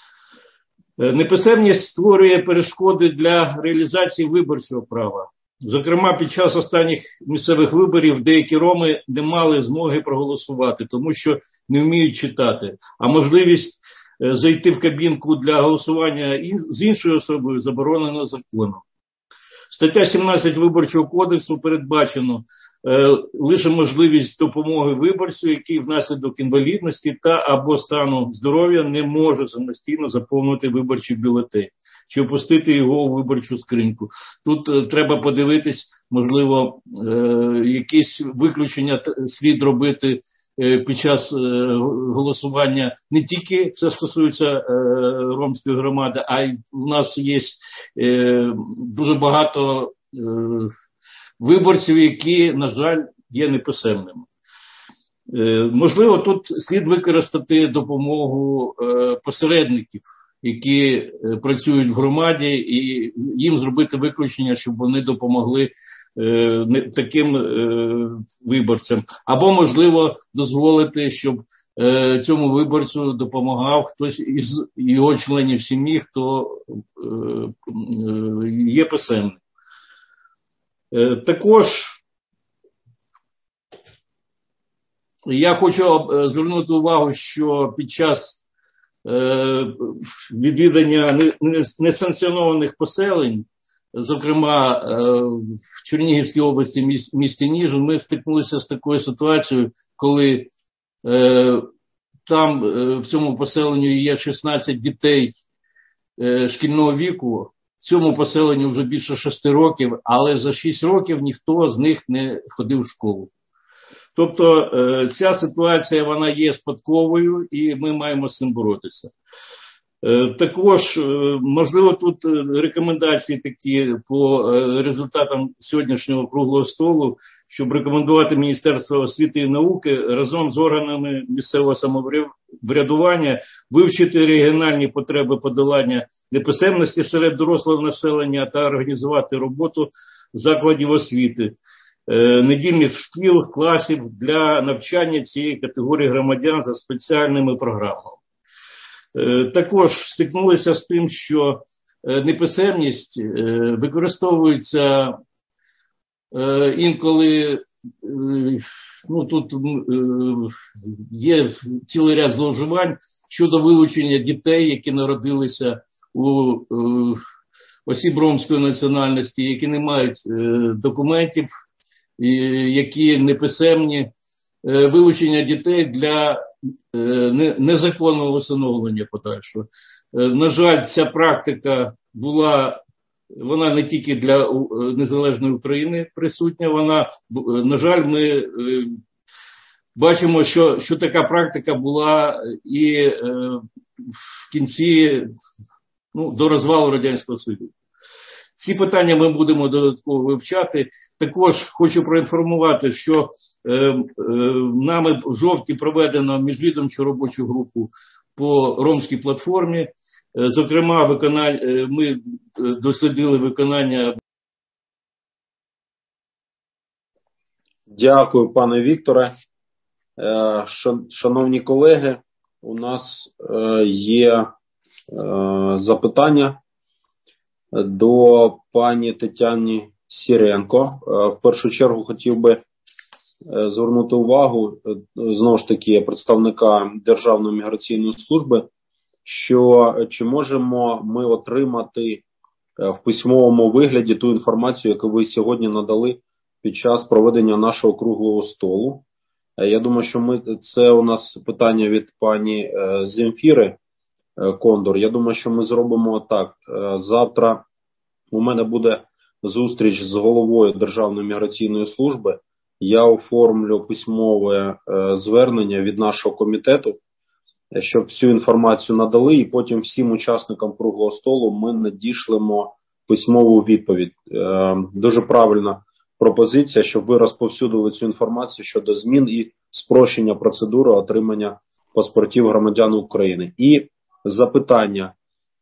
Неписемність створює перешкоди для реалізації виборчого права. Зокрема, під час останніх місцевих виборів деякі роми не мали змоги проголосувати, тому що не вміють читати, а можливість зайти в кабінку для голосування з іншою особою заборонено законом. Стаття сімнадцять Виборчого кодексу передбачено е, лише можливість допомоги виборцю, який внаслідок інвалідності та або стану здоров'я не може самостійно заповнити виборчий бюлетень чи опустити його у виборчу скриньку. Тут е, треба подивитись, можливо, е, якісь виключення слід робити е, під час е, голосування. Не тільки це стосується е, ромської громади, а й у нас є е, дуже багато е, виборців, які, на жаль, є неписемними. Е, можливо, тут слід використати допомогу е, посередників, які е, працюють в громаді, і їм зробити виключення, щоб вони допомогли таким виборцям. Або, можливо, дозволити, щоб цьому виборцю допомагав хтось із його членів сім'ї, хто є писемним. Також я хочу звернути увагу, що під час відвідання несанкціонованих поселень, зокрема в Чернігівській області, місті Ніжин, ми стикнулися з такою ситуацією, коли там в цьому поселенні є шістнадцять дітей шкільного віку, цьому поселенню вже більше шести років, але за шість років ніхто з них не ходив в школу. Тобто ця ситуація, вона є спадковою, і ми маємо з цим боротися. Також, можливо, тут рекомендації такі по результатам сьогоднішнього круглого столу, щоб рекомендувати Міністерству освіти і науки разом з органами місцевого самоврядування вивчити регіональні потреби подолання неписемності серед дорослого населення та організувати роботу закладів освіти, недільних шкіл, класів для навчання цієї категорії громадян за спеціальними програмами. Також стикнулися з тим, що неписемність використовується інколи, ну тут є цілий ряд зловживань щодо вилучення дітей, які народилися у осіб ромської національності, які не мають документів, які неписемні, вилучення дітей для незаконного усиновлення подальшого. На жаль, ця практика була, вона не тільки для незалежної України присутня, вона, на жаль, ми бачимо, що, що така практика була і в кінці, ну, до розвалу Радянського Союзу. Ці питання ми будемо додатково вивчати. Також хочу проінформувати, що е, е, нами в жовтні проведено міжвідомчу робочу групу по ромській платформі. Е, зокрема, виконання, е, ми дослідили виконання. Дякую, пане Вікторе. Е, шановні колеги, у нас е, є е, запитання до пані Тетяни Сіренко. В першу чергу хотів би звернути увагу, знову ж таки, представника Державної міграційної служби, що чи можемо ми отримати в письмовому вигляді ту інформацію, яку ви сьогодні надали під час проведення нашого круглого столу. Я думаю, що ми, це у нас питання від пані Земфіри Кондор. Я думаю, що ми зробимо так. Завтра у мене буде зустріч з головою Державної міграційної служби. Я оформлю письмове звернення від нашого комітету, щоб всю інформацію надали, і потім всім учасникам круглого столу ми надішлемо письмову відповідь. Дуже правильна пропозиція, щоб ви розповсюдили цю інформацію щодо змін і спрощення процедури отримання паспортів громадян України. І запитання.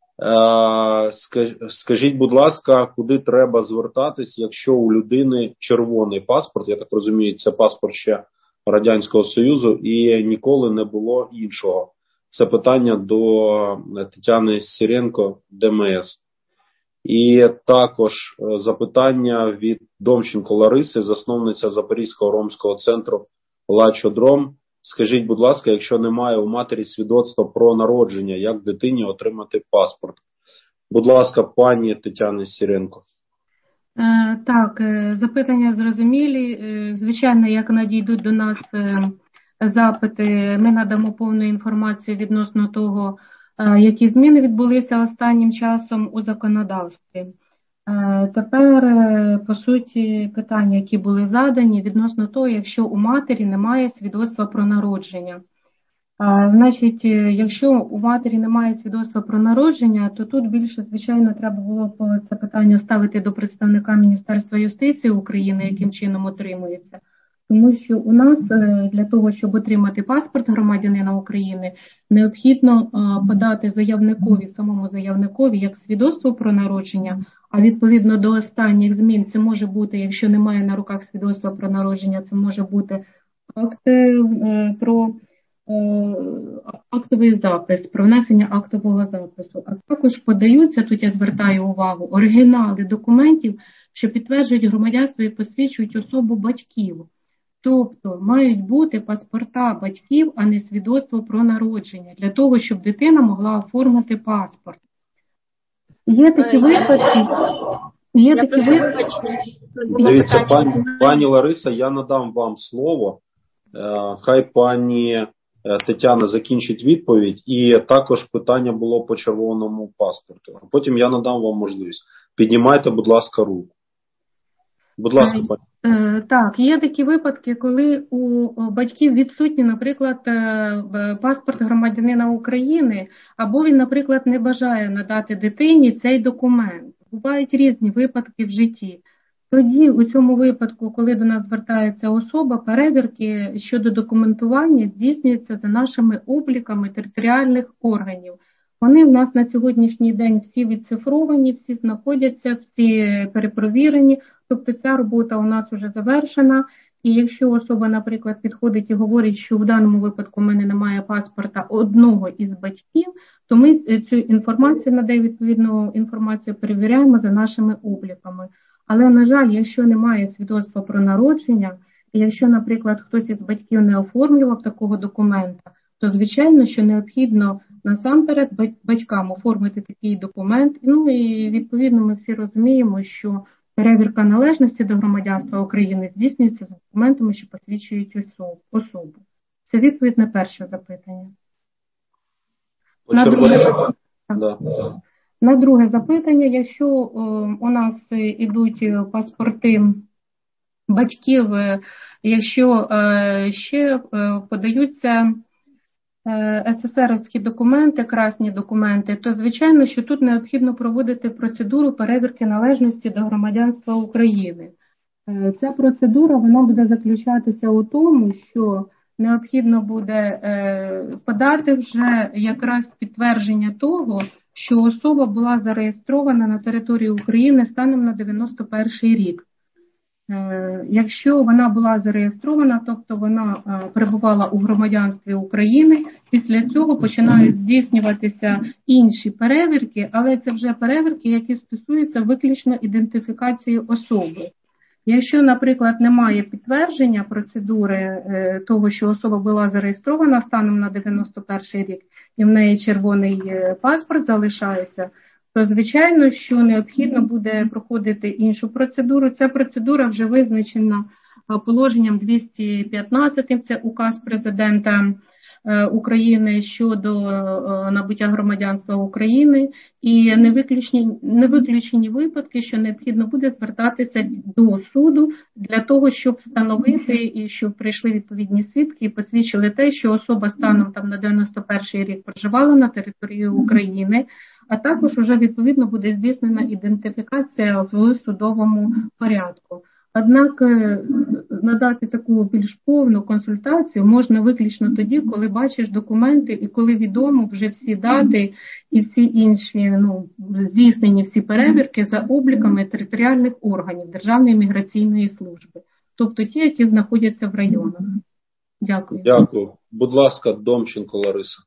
Скажіть, будь ласка, куди треба звертатись, якщо у людини червоний паспорт, я так розумію, це паспорт ще Радянського Союзу, і ніколи не було іншого. Це питання до Тетяни Сіренко, ДМС. І також запитання від Домченко Лариси, засновниця Запорізького ромського центру Лачодром. Скажіть, будь ласка, якщо немає у матері свідоцтва про народження, як дитині отримати паспорт? Будь ласка, пані Тетяна Сіренко. Так, запитання зрозумілі. Звичайно, як надійдуть до нас запити, ми надамо повну інформацію відносно того, які зміни відбулися останнім часом у законодавстві. Тепер, по суті, питання, які були задані відносно того, якщо у матері немає свідоцтва про народження. Значить, якщо у матері немає свідоцтва про народження, то тут більше, звичайно, треба було б це питання ставити до представника Міністерства юстиції України, яким чином отримується. Тому що у нас для того, щоб отримати паспорт громадянина України, необхідно подати заявникові, самому заявникові, як свідоцтво про народження, а відповідно до останніх змін це може бути, якщо немає на руках свідоцтва про народження, це може бути акт про актовий запис, про внесення актового запису. А також подаються, тут я звертаю увагу, оригінали документів, що підтверджують громадянство і посвідчують особу батьків. Тобто мають бути паспорта батьків, а не свідоцтво про народження, для того, щоб дитина могла оформити паспорт. Є такі випадки. Є такі випадки. Дивіться, пані, пані Лариса, я надам вам слово. Хай пані Тетяна закінчить відповідь. І також питання було по червоному паспорту. А потім я надам вам можливість. Піднімайте, будь ласка, руку. Будь ласка, пані. Так, є такі випадки, коли у батьків відсутній, наприклад, паспорт громадянина України, або він, наприклад, не бажає надати дитині цей документ. Бувають різні випадки в житті. Тоді, у цьому випадку, коли до нас звертається особа, перевірки щодо документування здійснюються за нашими обліками територіальних органів. Вони в нас на сьогоднішній день всі відцифровані, всі знаходяться, всі перепровірені. Тобто ця робота у нас вже завершена. І якщо особа, наприклад, підходить і говорить, що в даному випадку в мене немає паспорта одного із батьків, то ми цю інформацію, надаємо відповідну інформацію, перевіряємо за нашими обліками. Але, на жаль, якщо немає свідоцтва про народження, і якщо, наприклад, хтось із батьків не оформлював такого документа, то, звичайно, що необхідно насамперед батькам оформити такий документ. Ну і, відповідно, ми всі розуміємо, що перевірка належності до громадянства України здійснюється з документами, що посвідчують особу. Це відповідь на перше запитання. На друге, да. на друге запитання, якщо о, у нас ідуть паспорти батьків, якщо е, ще е, подаються ес-ес-ерівські документи, красні документи, то, звичайно, що тут необхідно проводити процедуру перевірки належності до громадянства України. Ця процедура, вона буде заключатися у тому, що необхідно буде подати вже якраз підтвердження того, що особа була зареєстрована на території України станом на дев'яносто перший рік. Якщо вона була зареєстрована, тобто вона перебувала у громадянстві України, після цього починають здійснюватися інші перевірки, але це вже перевірки, які стосуються виключно ідентифікації особи. Якщо, наприклад, немає підтвердження процедури того, що особа була зареєстрована станом на дев'яносто перший рік, і в неї червоний паспорт залишається, то, звичайно, що необхідно буде проходити іншу процедуру. Ця процедура вже визначена положенням двісті п'ятнадцять, це указ президента України щодо набуття громадянства України, і не виключені, не виключені випадки, що необхідно буде звертатися до суду для того, щоб встановити і щоб прийшли відповідні свідки і посвідчили те, що особа станом там на дев'яносто перший рік проживала на території України, а також вже відповідно буде здійснена ідентифікація в судовому порядку. Однак надати таку більш повну консультацію можна виключно тоді, коли бачиш документи і коли відомо вже всі дати і всі інші, ну, здійснені всі перевірки за обліками територіальних органів Державної міграційної служби, тобто ті, які знаходяться в районах. Дякую. Дякую. Будь ласка, Домченко Лариса.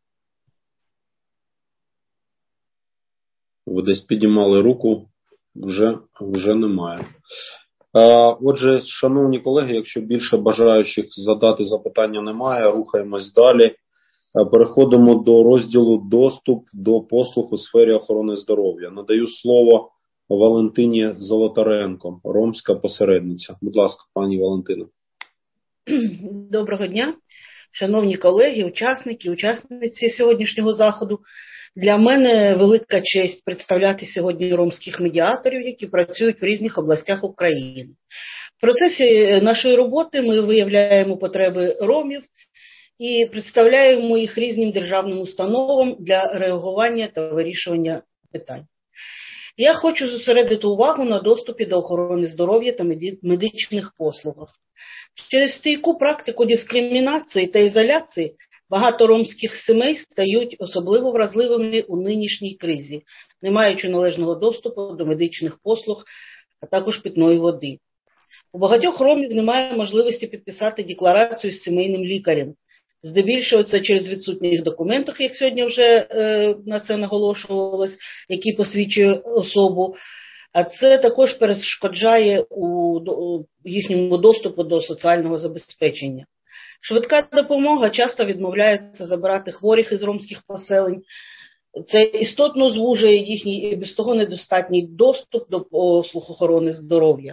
Ви десь піднімали руку, вже, вже немає. Отже, шановні колеги, якщо більше бажаючих задати запитання немає, рухаємось далі. Переходимо до розділу «Доступ до послуг у сфері охорони здоров'я». Надаю слово Валентині Золотаренко, ромська посередниця. Будь ласка, пані Валентина. Доброго дня, шановні колеги, учасники, учасниці сьогоднішнього заходу. Для мене велика честь представляти сьогодні ромських медіаторів, які працюють в різних областях України. В процесі нашої роботи ми виявляємо потреби ромів і представляємо їх різним державним установам для реагування та вирішування питань. Я хочу зосередити увагу на доступі до охорони здоров'я та медичних послугах. Через стійку практику дискримінації та ізоляції багато ромських сімей стають особливо вразливими у нинішній кризі, не маючи належного доступу до медичних послуг, а також питної води. У багатьох ромів немає можливості підписати декларацію з сімейним лікарем. Здебільшого це через відсутніх документів, як сьогодні вже е, на це наголошувалось, які посвідчує особу. А це також перешкоджає у, у їхньому доступу до соціального забезпечення. Швидка допомога часто відмовляється забирати хворих із ромських поселень. Це істотно звужує їхній і без того недостатній доступ до послуг охорони здоров'я.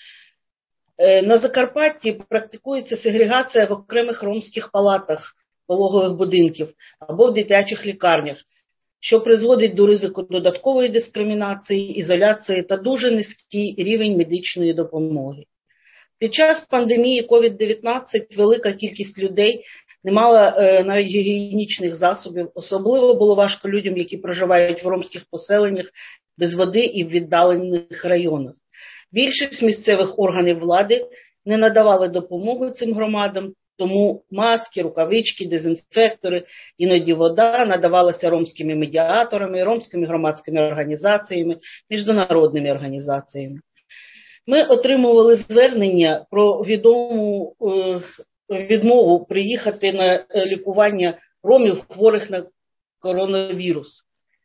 На Закарпатті практикується сегрегація в окремих ромських палатах пологових будинків або в дитячих лікарнях, що призводить до ризику додаткової дискримінації, ізоляції та дуже низький рівень медичної допомоги. Під час пандемії ковід дев'ятнадцять велика кількість людей не мала е, навіть гігієнічних засобів. Особливо було важко людям, які проживають в ромських поселеннях без води і в віддалених районах. Більшість місцевих органів влади не надавали допомоги цим громадам, тому маски, рукавички, дезінфектори, іноді вода надавалася ромськими медіаторами, ромськими громадськими організаціями, міжнародними організаціями. Ми отримували звернення про відому е, відмову приїхати на лікування ромів, хворих на коронавірус.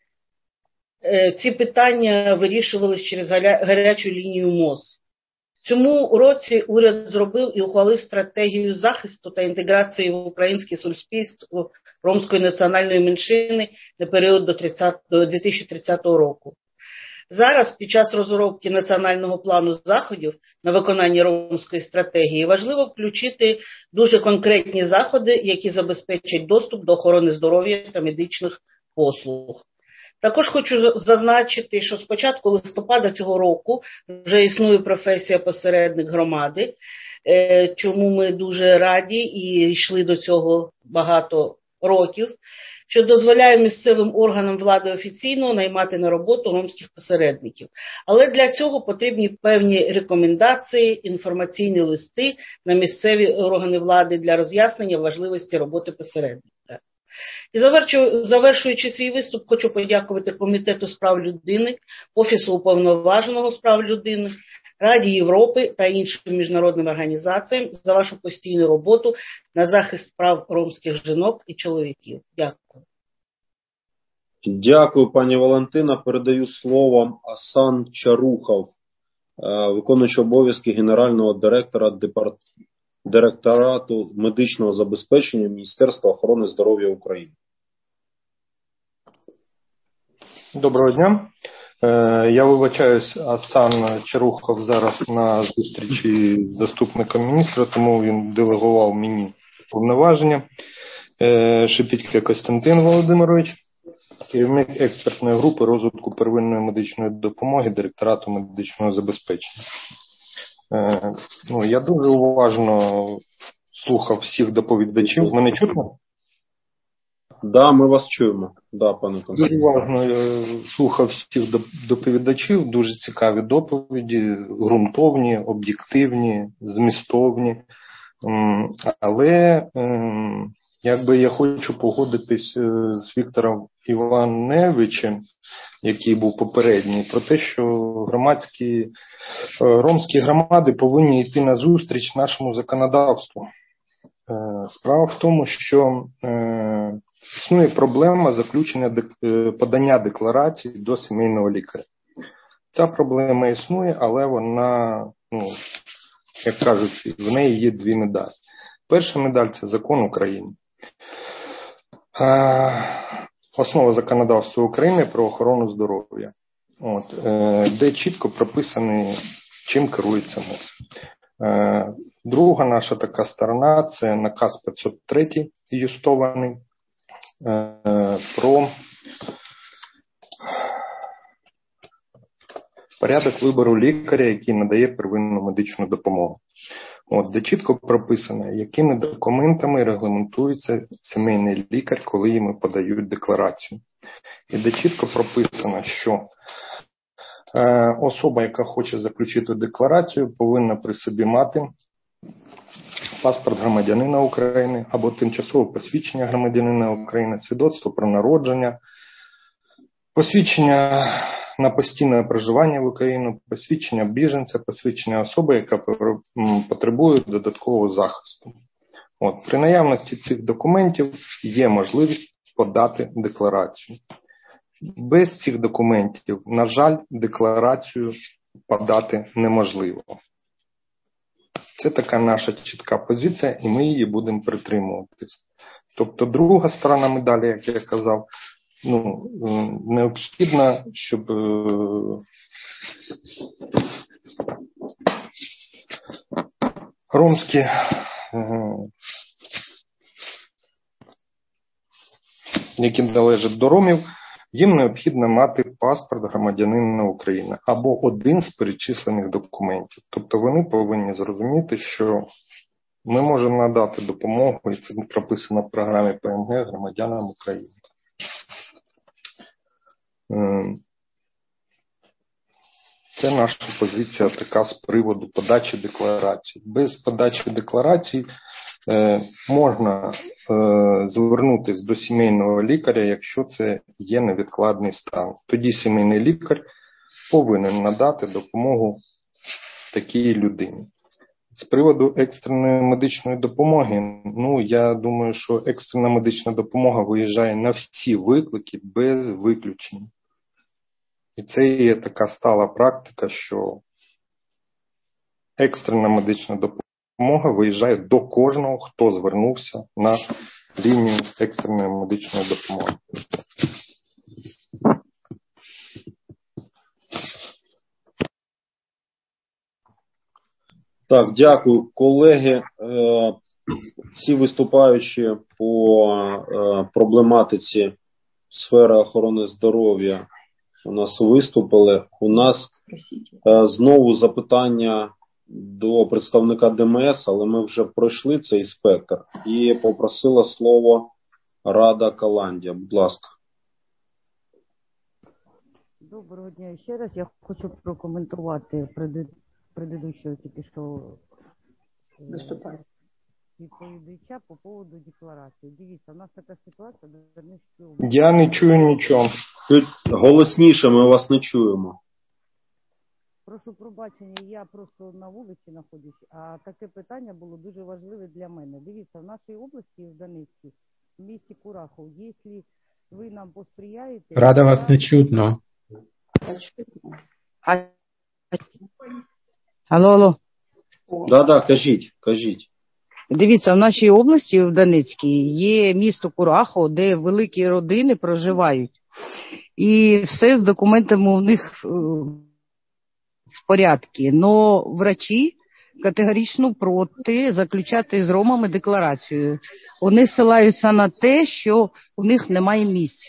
Е, ці питання вирішувалися через гарячу лінію МОЗ. В цьому році уряд зробив і ухвалив стратегію захисту та інтеграції в українське суспільство ромської національної меншини на період до дві тисячі тридцятого року. Зараз, під час розробки національного плану заходів на виконання ромської стратегії, важливо включити дуже конкретні заходи, які забезпечать доступ до охорони здоров'я та медичних послуг. Також хочу зазначити, що з початку листопада цього року вже існує професія посередник громади, чому ми дуже раді і йшли до цього багато років, що дозволяє місцевим органам влади офіційно наймати на роботу ромських посередників. Але для цього потрібні певні рекомендації, інформаційні листи на місцеві органи влади для роз'яснення важливості роботи посередника. І завершуючи свій виступ, хочу подякувати Комітету з прав людини, Офісу уповноваженого з прав людини, Раді Європи та іншим міжнародним організаціям за вашу постійну роботу на захист прав ромських жінок і чоловіків. Дякую. Дякую, пані Валентина. Передаю слово Асан Чарухов, виконуючий обов'язки генерального директора департ... директорату медичного забезпечення Міністерства охорони здоров'я України. Доброго дня. Я вибачаюсь, Асан Чарухов зараз на зустрічі з заступником міністра, тому він делегував мені повноваження. Шепітько Костянтин Володимирович, керівник експертної групи розвитку первинної медичної допомоги директорату медичного забезпечення. Ну, я дуже уважно слухав всіх доповідачів. Мене чутно? Да, ми вас чуємо. Да, пане Константин. Дуже уважно слухав всіх доповідачів, дуже цікаві доповіді, ґрунтовні, об'єктивні, змістовні. Але якби я хочу погодитись з Віктором Івановичем, який був попередній, про те, що громадські ромські громади повинні йти на зустріч нашому законодавству. Справа в тому, що існує проблема заключення подання декларацій до сімейного лікаря. Ця проблема існує, але вона, ну, як кажуть, в неї є дві медалі. Перша медаль – це закон України. Основа законодавства України про охорону здоров'я, от, де чітко прописані, чим керується МОЗ. Друга наша така сторона – це наказ п'ятсот три юстований про порядок вибору лікаря, який надає первинну медичну допомогу. От, де чітко прописано, якими документами регламентується сімейний лікар, коли йому подають декларацію. І де чітко прописано, що Особа, яка хоче заключити декларацію, повинна при собі мати паспорт громадянина України або тимчасове посвідчення громадянина України, свідоцтво про народження, посвідчення на постійне проживання в Україні, посвідчення біженця, посвідчення особи, яка потребує додаткового захисту. От, при наявності цих документів є можливість подати декларацію. Без цих документів, на жаль, декларацію подати неможливо. Це така наша чітка позиція, і ми її будемо притримуватись. Тобто друга сторона медалі, як я казав, ну, необхідно, щоб ромські які належать до ромів, їм необхідно мати паспорт громадянина України або один з перечислених документів. Тобто вони повинні зрозуміти, що ми можемо надати допомогу, і це прописано в програмі Пе Ем Ге, громадянам України. Це наша позиція така з приводу подачі декларацій. Без подачі декларацій е, можна е, звернутися до сімейного лікаря, якщо це є невідкладний стан. Тоді сімейний лікар повинен надати допомогу такій людині. З приводу екстреної медичної допомоги, ну, я думаю, що екстрена медична допомога виїжджає на всі виклики без виключень. І це є така стала практика, що екстрена медична допомога виїжджає до кожного, хто звернувся на лінію екстреної медичної допомоги. Так, дякую, колеги. Всі виступаючі по проблематиці сфери охорони здоров'я у нас виступили. У нас знову запитання до представника Де Ем Ес, але ми вже пройшли цей спектр. І попросила слово Рада Каландія. Будь ласка. Доброго дня ще раз. Я хочу прокоментувати предыдущого тільки що виступає відповідача по поводу декларації. Дивіться, у нас така ситуація до Донецької області. Я не чую нічого. Голосніше, ми вас не чуємо. Прошу пробачення, я просто на вулиці знаходжусь, а таке питання було дуже важливе для мене. Дивіться, в нашій області, в Донецькій, в місті Курахов, якщо ви нам посприяєте... Рада, вас не чутно. Алло, алло. Да-да, кажіть, кажіть. Дивіться, в нашій області, в Донецькій, є місто Курахов, де великі родини проживають. І все з документами у них в порядку. Но врачі категорично проти заключати з ромами декларацію. Вони ссилаються на те, що у них немає місць.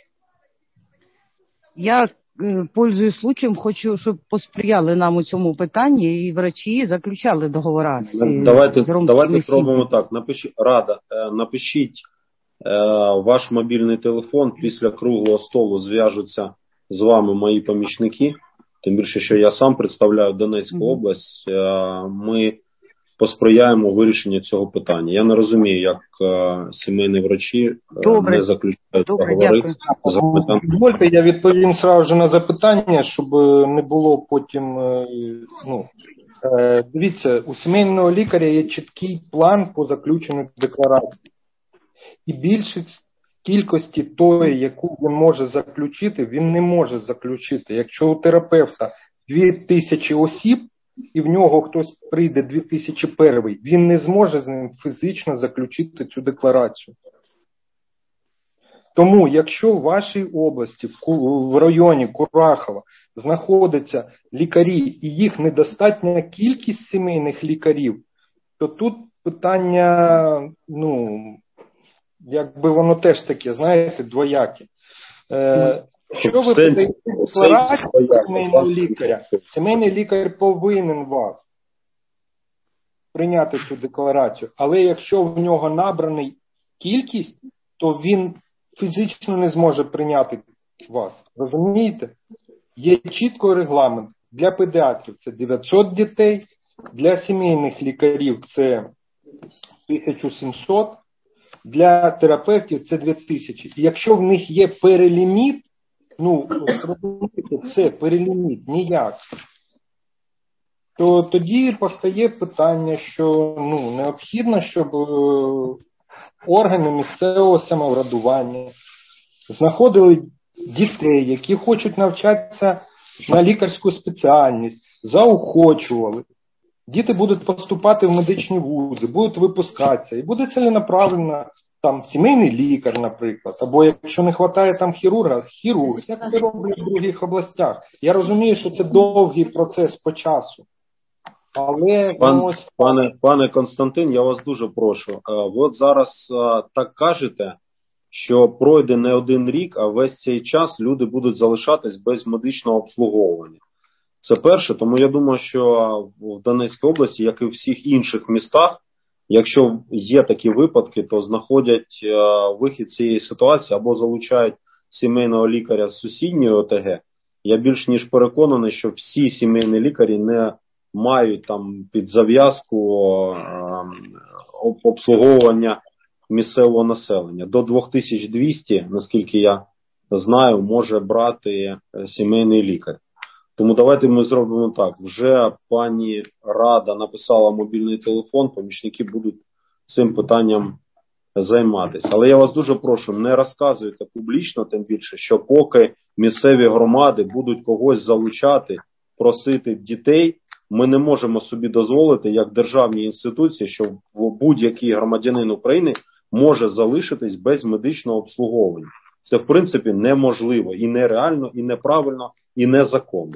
Я, пользуюсь случаєм, хочу, щоб посприяли нам у цьому питанні і врачі заключали договори з, давайте, з ромськими давайте спробуємо сім'ями. так. Напишіть, Рада, напишіть е, ваш мобільний телефон, після круглого столу зв'яжуться з вами мої помічники. Тим більше, що я сам представляю Донецьку mm-hmm. область, е, ми посприяємо вирішенню цього питання. Я не розумію, як е, сімейні врачі Добре. не заключають Добре, договори. Дозвольте, я відповім сразу на запитання, щоб не було потім... Ну, е, дивіться, у сімейного лікаря є чіткий план по заключенню декларації. І більшість кількості тої, яку він може заключити, він не може заключити. Якщо у терапевта дві тисячі осіб, і в нього хтось прийде дві тисячі перший, він не зможе з ним фізично заключити цю декларацію. Тому, якщо в вашій області, в районі Курахова, знаходяться лікарі і їх недостатня кількість сімейних лікарів, то тут питання, ну, якби воно теж таке, знаєте, двояке. Е, Якщо ви подаєте декларацію сімейного лікаря, сімейний лікар повинен вас прийняти цю декларацію, але якщо в нього набраний кількість, то він фізично не зможе прийняти вас. Розумієте? Є чітко регламент. Для педіатрів це дев'ятсот дітей, для сімейних лікарів це тисяча сімсот, для терапевтів це дві тисячі. І якщо в них є переліміт, ну, це переліміт ніяк, то тоді постає питання, що ну, необхідно, щоб органи місцевого самоврядування знаходили дітей, які хочуть навчатися на лікарську спеціальність, заохочували. Діти будуть поступати в медичні вузи, будуть випускатися, і буде ціленаправленно там сімейний лікар, наприклад, або якщо не вистачає там хірурга, хірург, як це роблять в інших областях. Я розумію, що це довгий процес по часу. Але Пан, ну, ось... пане, пане Константин, я вас дуже прошу. Ви от зараз так кажете, що пройде не один рік, а весь цей час люди будуть залишатись без медичного обслуговування. Це перше, тому я думаю, що в Донецькій області, як і в всіх інших містах, якщо є такі випадки, то знаходять вихід з цієї ситуації або залучають сімейного лікаря з сусідньої О Те Ге. Я більш ніж переконаний, що всі сімейні лікарі не мають там під зав'язку обслуговування місцевого населення. До дві тисячі двісті, наскільки я знаю, може брати сімейний лікар. Тому давайте ми зробимо так. Вже пані Рада написала мобільний телефон, помічники будуть цим питанням займатися. Але я вас дуже прошу, не розказуйте публічно, тим більше, що поки місцеві громади будуть когось залучати, просити дітей, ми не можемо собі дозволити, як державні інституції, що будь-який громадянин України може залишитись без медичного обслуговування. Це, в принципі, неможливо, і нереально, і неправильно, і незаконно.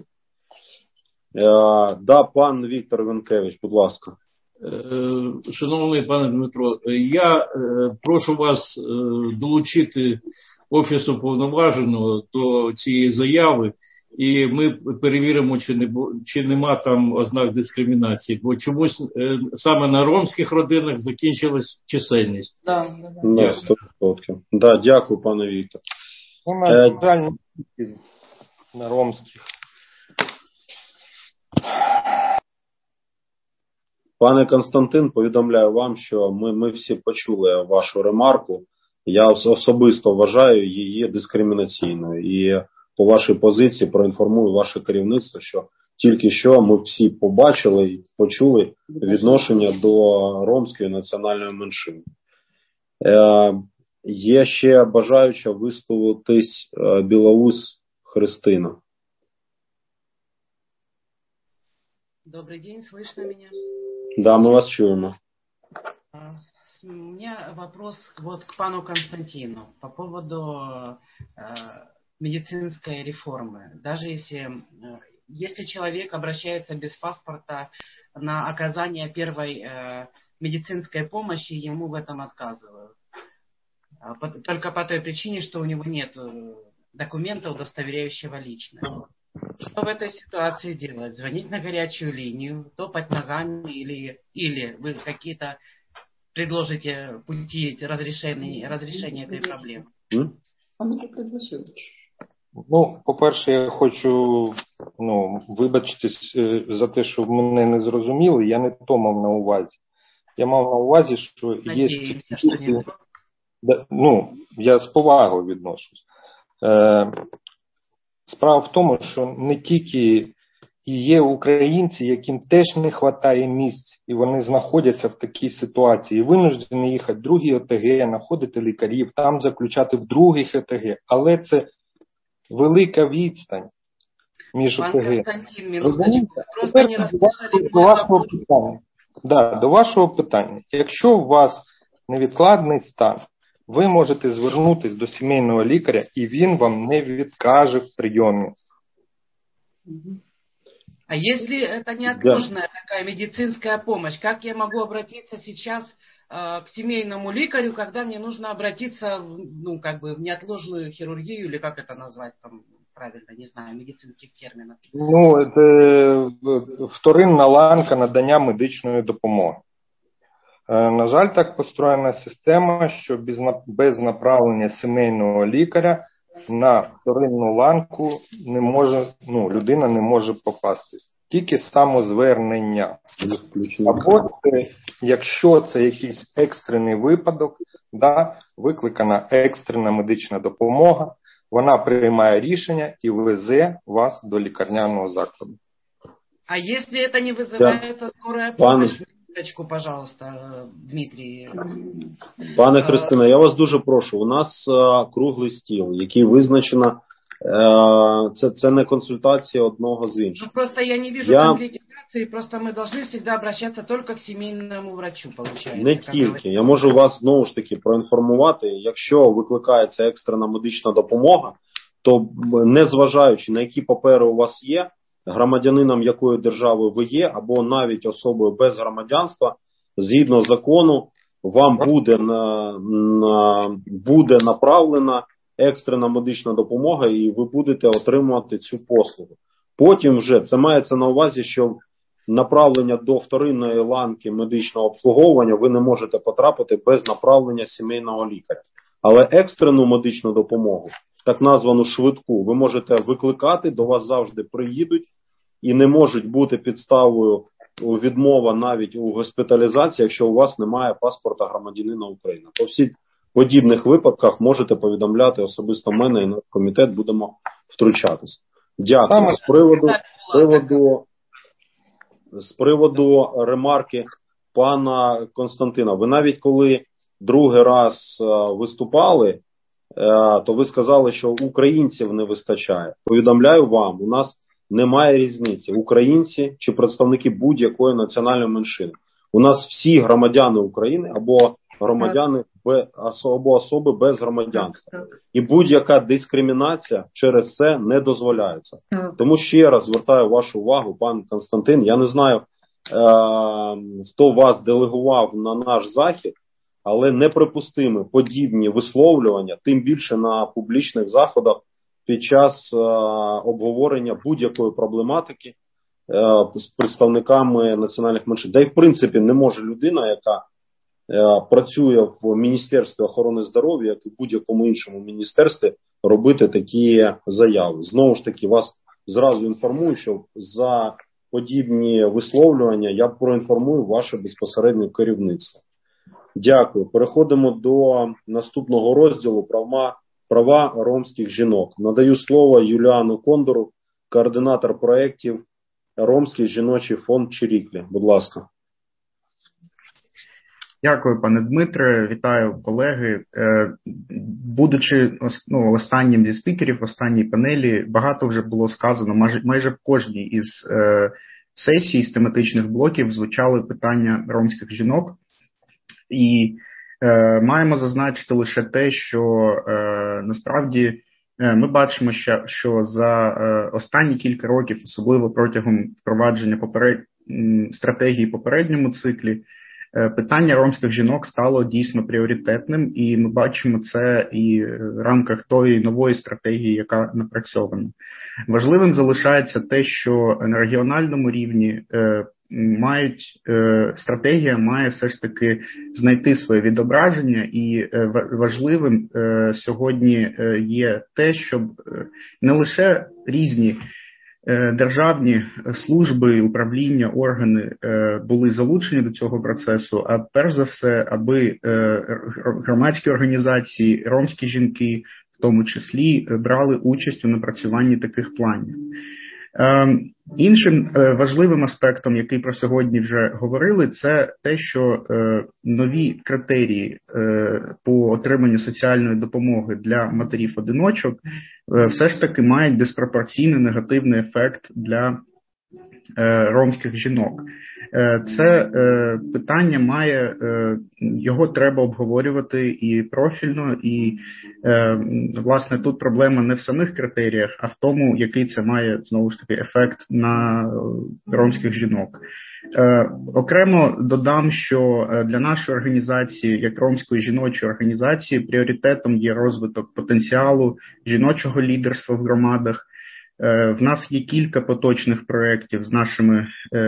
Е, да, пан Віктор Венкевич, будь ласка. Шановний пане Дмитро, я прошу вас долучити Офісу уповноваженого до цієї заяви, і ми перевіримо, чи, не, чи нема там ознак дискримінації, бо чомусь е, саме на ромських родинах закінчилась чисельність. Да, да, сто відсотків. Да, дякую, пане Віктор. Е, е, на ромських. Пане Константин, повідомляю вам, що ми, ми всі почули вашу ремарку. Я особисто вважаю її дискримінаційною. І по вашій позиції проінформую ваше керівництво, що тільки що ми всі побачили і почули відношення до ромської національної меншини. Е, є ще бажаюча висловитись е, Білоус Христина. Добрый день, слышно меня? Да, мы вас чуем. У меня вопрос вот к пану Константину по поводу э, медицинской реформы. Даже если, э, если человек обращается без паспорта на оказание первой э, медицинской помощи, ему в этом отказывают. По, только по той причине, что у него нет документа, удостоверяющего личность. Что в этой ситуации делать? Звонить на горячую линию, топать ногами или, или вы какие-то предложите пути разрешения, разрешения этой проблемы? Ну, по-перше, я хочу ну, вибачитись за те, що мене не зрозуміли. Я не то мав на увазі. Я мав на увазі, що Надіємося, є... що не то. Ну, я з повагою відношусь. Е, Справа в тому, що не тільки і є українці, яким теж не вистачає місць, і вони знаходяться в такій ситуації, і винуждені їхати в другі О Те Ге, знаходити лікарів, там заключати в других О Те Ге. Але це велика відстань між О Те Ге. Константин, минуточку, просто не розслышали до вашого питання. Да, до вашого питання. Якщо у вас невідкладний стан, ви можете звернутися до сімейного лікаря, і він вам не відкаже в прийомі. А если это неотложная да. такая медицинская помощь, как я могу обратиться сейчас э, к семейному лекарю, когда мне нужно обратиться ну, как бы в неотложную хирургию, или как это назвать там правильно, не знаю, медицинских терминов? Ну, це вторинна ланка надання медичної допомоги. На жаль, так построєна система, що без направлення сімейного лікаря на вторинну ланку не може, ну, людина не може попастись. Тільки самозвернення. Або це, якщо це якийсь екстрений випадок, да, викликана екстрена медична допомога, вона приймає рішення і везе вас до лікарняного закладу. А если это не вызывается скорая помощь, минуточку, пожалуйста, Дмитрий. Пане Христина, я вас дуже прошу, у нас а, круглий стіл, який визначено, а, це, це не консультація одного з іншим. Ну, просто я не вижу я... конкретизации, просто мы должны всегда обращаться только к семейному врачу, получается. Не тільки, я можу вас знову ж таки проінформувати, якщо викликається екстрена медична допомога, то незважаючи на які папери у вас є, громадянином якої держави ви є, або навіть особою без громадянства, згідно закону, вам буде, на, на, буде направлена екстрена медична допомога і ви будете отримувати цю послугу. Потім вже, це мається на увазі, що направлення до вторинної ланки медичного обслуговування ви не можете потрапити без направлення сімейного лікаря. Але екстрену медичну допомогу, так названу швидку, ви можете викликати, до вас завжди приїдуть, і не можуть бути підставою відмова навіть у госпіталізації, якщо у вас немає паспорта громадянина України. По всіх подібних випадках можете повідомляти особисто мене і наш комітет, будемо втручатись. Дякую. З приводу, з приводу, з приводу ремарки пана Константина. Ви навіть коли другий раз виступали, то ви сказали, що українців не вистачає. Повідомляю вам, у нас немає різниці, українці чи представники будь-якої національної меншини. У нас всі громадяни України або громадяни без, або особи без громадянства. І будь-яка дискримінація через це не дозволяється. Тому ще раз звертаю вашу увагу, пан Константин, я не знаю, е- хто вас делегував на наш захід, але неприпустимо подібні висловлювання, тим більше на публічних заходах, під час е, обговорення будь-якої проблематики е, з представниками національних меншин. Да й в принципі не може людина, яка е, працює в Міністерстві охорони здоров'я, як і в будь-якому іншому міністерстві, робити такі заяви. Знову ж таки, вас зразу інформую, що за подібні висловлювання я проінформую ваше безпосереднє керівництво. Дякую. Переходимо до наступного розділу «Права Права ромських жінок». Надаю слово Юліану Кондору, координатор проєктів «Ромський жіночий фонд Чиріклі». Будь ласка. Дякую, пане Дмитре. Вітаю, колеги. Будучи ну, останнім зі спікерів, в останній панелі, багато вже було сказано, майже, майже в кожній із е, сесій, з тематичних блоків звучали питання ромських жінок. І Е, маємо зазначити лише те, що е, насправді е, ми бачимо, що, що за е, останні кілька років, особливо протягом впровадження поперед... стратегії попередньому циклі, е, питання ромських жінок стало дійсно пріоритетним, і ми бачимо це і в рамках тої нової стратегії, яка напрацьована. Важливим залишається те, що на регіональному рівні е, мають е, стратегія має все ж таки знайти своє відображення, і е, важливим е, сьогодні е, є те, щоб е, не лише різні е, державні служби, управління, органи е, були залучені до цього процесу, а перш за все, аби е, громадські організації, ромські жінки, в тому числі, брали участь у напрацюванні таких планів. Іншим важливим аспектом, який про сьогодні вже говорили, це те, що нові критерії по отриманню соціальної допомоги для матерів-одиночок все ж таки мають диспропорційний негативний ефект для ромських жінок. Це питання має, його треба обговорювати і профільно, і, власне, тут проблема не в самих критеріях, а в тому, який це має, знову ж таки, ефект на ромських жінок. Окремо додам, що для нашої організації, як ромської жіночої організації, пріоритетом є розвиток потенціалу жіночого лідерства в громадах. В нас є кілька поточних проєктів з нашими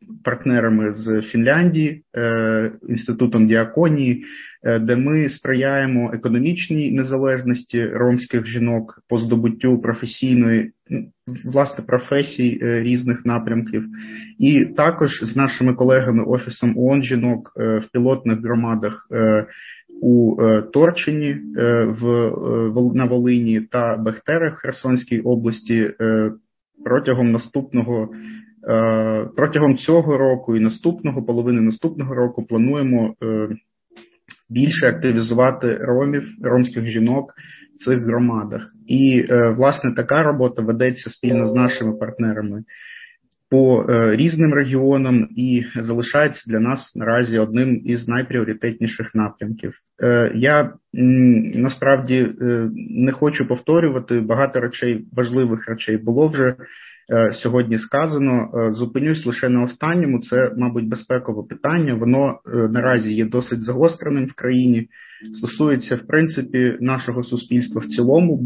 партнерами з Фінляндії, Інститутом Діаконії, де ми сприяємо економічній незалежності ромських жінок по здобуттю професійної, власне, професій різних напрямків. І також з нашими колегами Офісом ООН жінок в пілотних громадах у Торчині в, на Волині та Бехтерах Херсонській області протягом наступного протягом цього року і наступного, половини наступного року плануємо більше активізувати ромів, ромських жінок в цих громадах. І, власне, така робота ведеться спільно з нашими партнерами по різним регіонам і залишається для нас наразі одним із найпріоритетніших напрямків. Я насправді не хочу повторювати, багато речей, важливих речей було вже сьогодні сказано. Зупинюсь лише на останньому. Це, мабуть, безпекове питання. Воно наразі є досить загостреним в країні. Стосується, в принципі, нашого суспільства в цілому.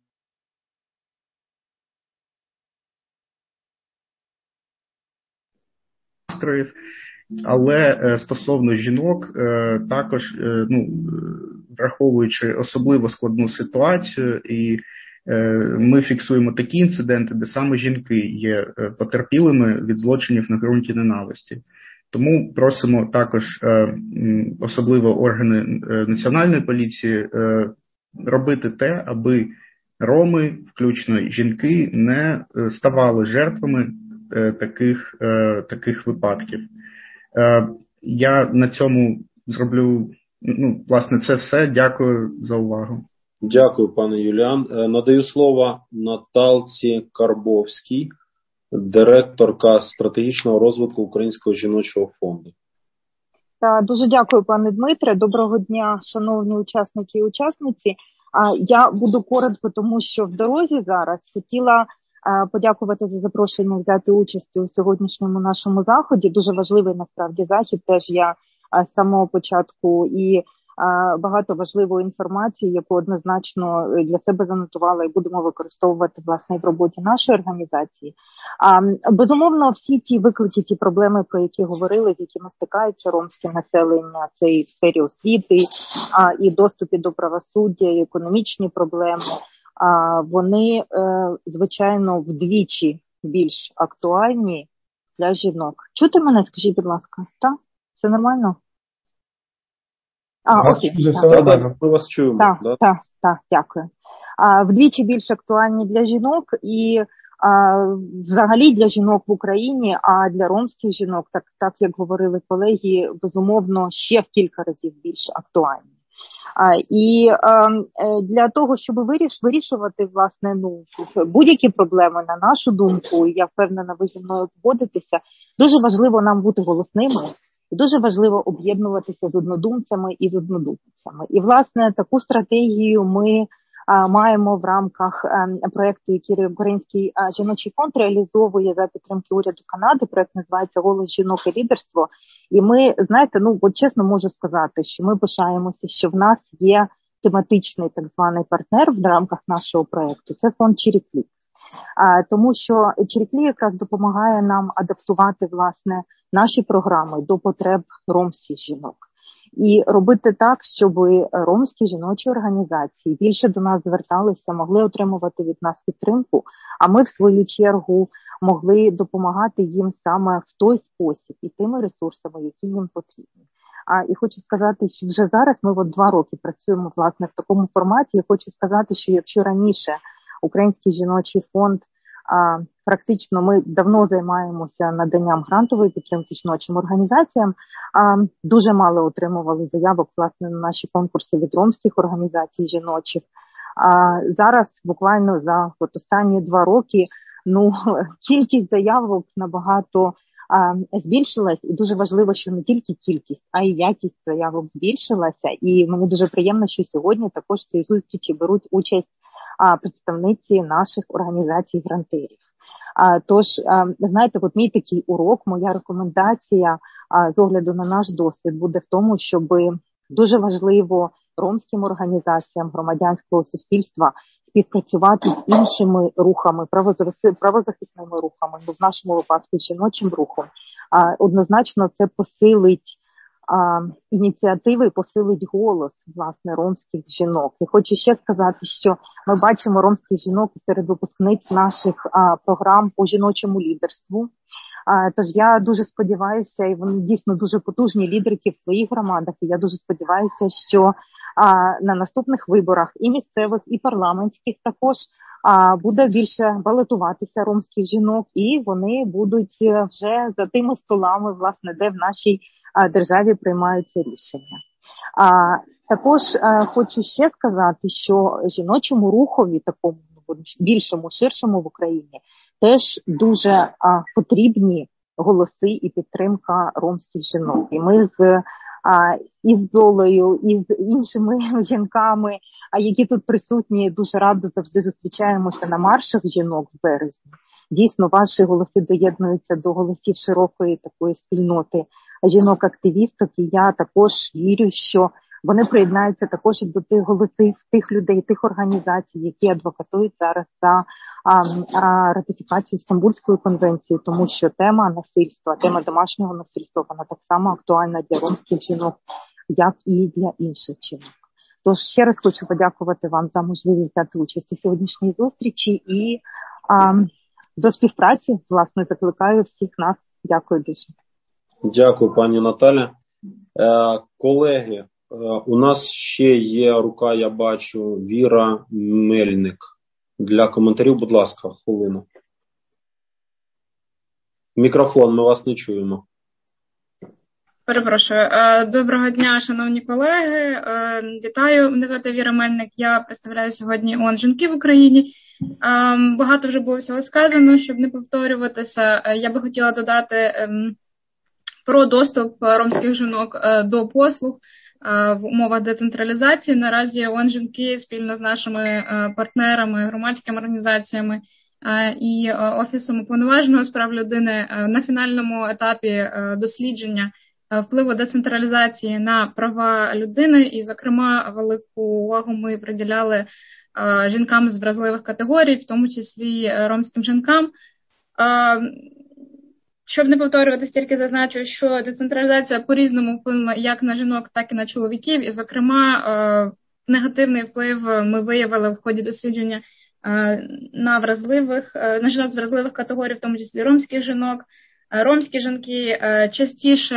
Але стосовно жінок, також, ну, враховуючи особливо складну ситуацію, і ми фіксуємо такі інциденти, де саме жінки є потерпілими від злочинів на ґрунті ненависті. Тому просимо також особливо органи Національної поліції робити те, аби роми, включно жінки, не ставали жертвами таких, таких випадків. Я на цьому зроблю, ну, власне, це все. Дякую за увагу. Дякую, пане Юліан. Надаю слово Наталці Карбовській, директорка стратегічного розвитку Українського жіночого фонду. Дуже дякую, пане Дмитре. Доброго дня, шановні учасники і учасниці. Я буду коротко, тому що в дорозі зараз. Хотіла подякувати за запрошення взяти участь у сьогоднішньому нашому заході. Дуже важливий, насправді, захід. Теж я з самого початку і багато важливої інформації, яку однозначно для себе занотувала і будемо використовувати, власне, в роботі нашої організації. Безумовно, всі ті виклики, ті проблеми, про які говорили, з якими стикається ромське населення, це і в сфері освіти, і доступі до правосуддя, і економічні проблеми, вони, звичайно, вдвічі більш актуальні для жінок. Чути мене, скажіть, будь ласка? Так? Все нормально? А, окей. Так, так, ми вас чуємо. Так, да? так, так, дякую. А, вдвічі більш актуальні для жінок і а, взагалі для жінок в Україні, а для ромських жінок, так, так як говорили колеги, безумовно, ще в кілька разів більш актуальні. А, і а, для того, щоб виріш, вирішувати, власне, ну, будь-які проблеми, на нашу думку, і я впевнена, ви зі мною погодитеся, дуже важливо нам бути голосними. І дуже важливо об'єднуватися з однодумцями і з однодумцями. І, власне, таку стратегію ми а, маємо в рамках а, проєкту, який Український а, жіночий фонд реалізовує за підтримки уряду Канади. Проєкт називається «Голос жінок і лідерство». І ми, знаєте, ну, от чесно можу сказати, що ми пишаємося, що в нас є тематичний так званий партнер в рамках нашого проєкту. Це фонд Чиріклі. А, тому що Чиріклі якраз допомагає нам адаптувати, власне, наші програми до потреб ромських жінок. І робити так, щоб ромські жіночі організації більше до нас зверталися, могли отримувати від нас підтримку, а ми, в свою чергу, могли допомагати їм саме в той спосіб і тими ресурсами, які їм потрібні. А, і хочу сказати, що вже зараз ми от два роки працюємо, власне, в такому форматі. І хочу сказати, що якщо раніше Український жіночий фонд, а, практично ми давно займаємося наданням грантової підтримки жіночим організаціям, а, дуже мало отримували заявок, власне, на наші конкурси від ромських організацій жіночих. А зараз буквально за от останні два роки, ну, кількість заявок набагато а, збільшилась, і дуже важливо, що не тільки кількість, а й якість заявок збільшилася. І мені дуже приємно, що сьогодні також в цій зустрічі беруть участь а, представниці наших організацій грантерів. А, тож, а, знаєте, от мій такий урок, моя рекомендація а, з огляду на наш досвід буде в тому, щоб дуже важливо ромським організаціям громадянського суспільства співпрацювати з іншими рухами, правозахисними рухами, ну, в нашому випадку жіночим рухом, однозначно це посилить ініціативи, посилить голос, власне, ромських жінок. І хочу ще сказати, що ми бачимо ромських жінок серед випускниць наших а, програм по жіночому лідерству. А, тож я дуже сподіваюся, і вони дійсно дуже потужні лідерки в своїх громадах, і я дуже сподіваюся, що а, на наступних виборах і місцевих, і парламентських також а, буде більше балотуватися ромських жінок, і вони будуть вже за тими столами, власне, де в нашій а, державі приймаються рішення. А, також а, хочу ще сказати, що жіночому рухові, такому більшому, ширшому в Україні, теж дуже а, потрібні голоси і підтримка ромських жінок. І ми з а, із Золою, і з іншими жінками, а які тут присутні, дуже радо завжди зустрічаємося на маршах жінок в березні. Дійсно, ваші голоси доєднуються до голосів широкої такої спільноти жінок-активісток, і я також вірю, що вони приєднаються також і до тих голосів тих людей, тих організацій, які адвокатують зараз за а, а, ратифікацію Стамбульської конвенції, тому що тема насильства, тема домашнього насильства, вона так само актуальна для ромських жінок, як і для інших жінок. Тож ще раз хочу подякувати вам за можливість взяти участь у сьогоднішній зустрічі і а, до співпраці, власне, закликаю всіх нас. Дякую дуже. Дякую, пані Наталя. Е, колеги, у нас ще є рука, я бачу, Віра Мельник. Для коментарів, будь ласка, хвилину. Мікрофон, ми вас не чуємо. Перепрошую. Доброго дня, шановні колеги. Вітаю, мене звати Віра Мельник. Я представляю сьогодні ООН «Жінки в Україні». Багато вже було всього сказано, щоб не повторюватися. Я би хотіла додати про доступ ромських жінок до послуг в умовах децентралізації. Наразі ООН «Жінки» спільно з нашими партнерами, громадськими організаціями і Офісом уповноваженого з прав людини на фінальному етапі дослідження впливу децентралізації на права людини. І, зокрема, велику увагу ми приділяли жінкам з вразливих категорій, в тому числі ромським жінкам. Щоб не повторюватися, тільки зазначу, що децентралізація по-різному вплинула як на жінок, так і на чоловіків. І, зокрема, негативний вплив ми виявили в ході дослідження на вразливих, на жінок з вразливих категорій, в тому числі ромських жінок. Ромські жінки частіше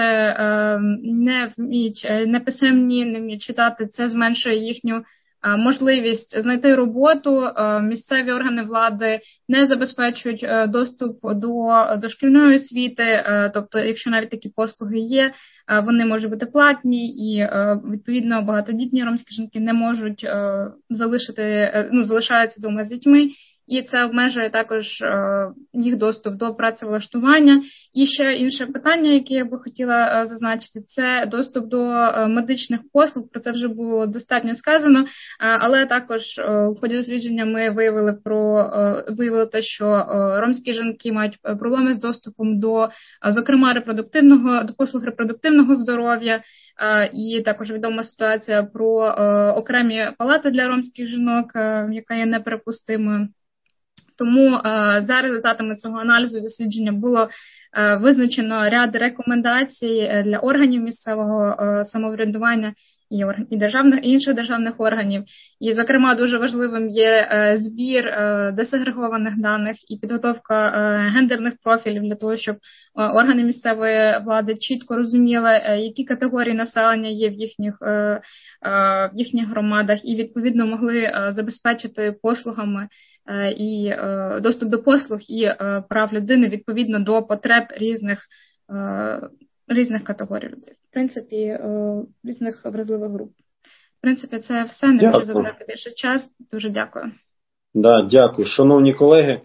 не вміють, не писемні, не вміють читати. Це зменшує їхню можливість знайти роботу. Місцеві органи влади не забезпечують доступ до дошкільної освіти, тобто, якщо навіть такі послуги є, вони можуть бути платні, і відповідно багатодітні ромські жінки не можуть залишити, ну, залишаються вдома з дітьми. І це обмежує також е, їх доступ до працевлаштування. І ще інше питання, яке я би хотіла е, зазначити, це доступ до е, медичних послуг. Про це вже було достатньо сказано, е, але також е, в ході дослідження ми виявили про е, виявили те, що е, ромські жінки мають проблеми з доступом до, е, зокрема, репродуктивного до послуг репродуктивного здоров'я. Е, і також відома ситуація про е, окремі палати для ромських жінок, е, яка є неприпустимою. Тому е, за результатами цього аналізу дослідження було е, визначено ряд рекомендацій для органів місцевого е, самоврядування і, і, державних, і інших державних органів. І, зокрема, дуже важливим є е, збір е, десегрегованих даних і підготовка е, гендерних профілів для того, щоб е, органи місцевої влади чітко розуміли, е, які категорії населення є в їхніх, е, е, в їхніх громадах, і, відповідно, могли е, забезпечити послугами е, і е, доступ до послуг і е, прав людини відповідно до потреб різних е, різних категорій людей. В принципі, різних вразливих груп. В принципі, це все. Не можу забрати більше час. Дуже дякую. Да, дякую. Шановні колеги,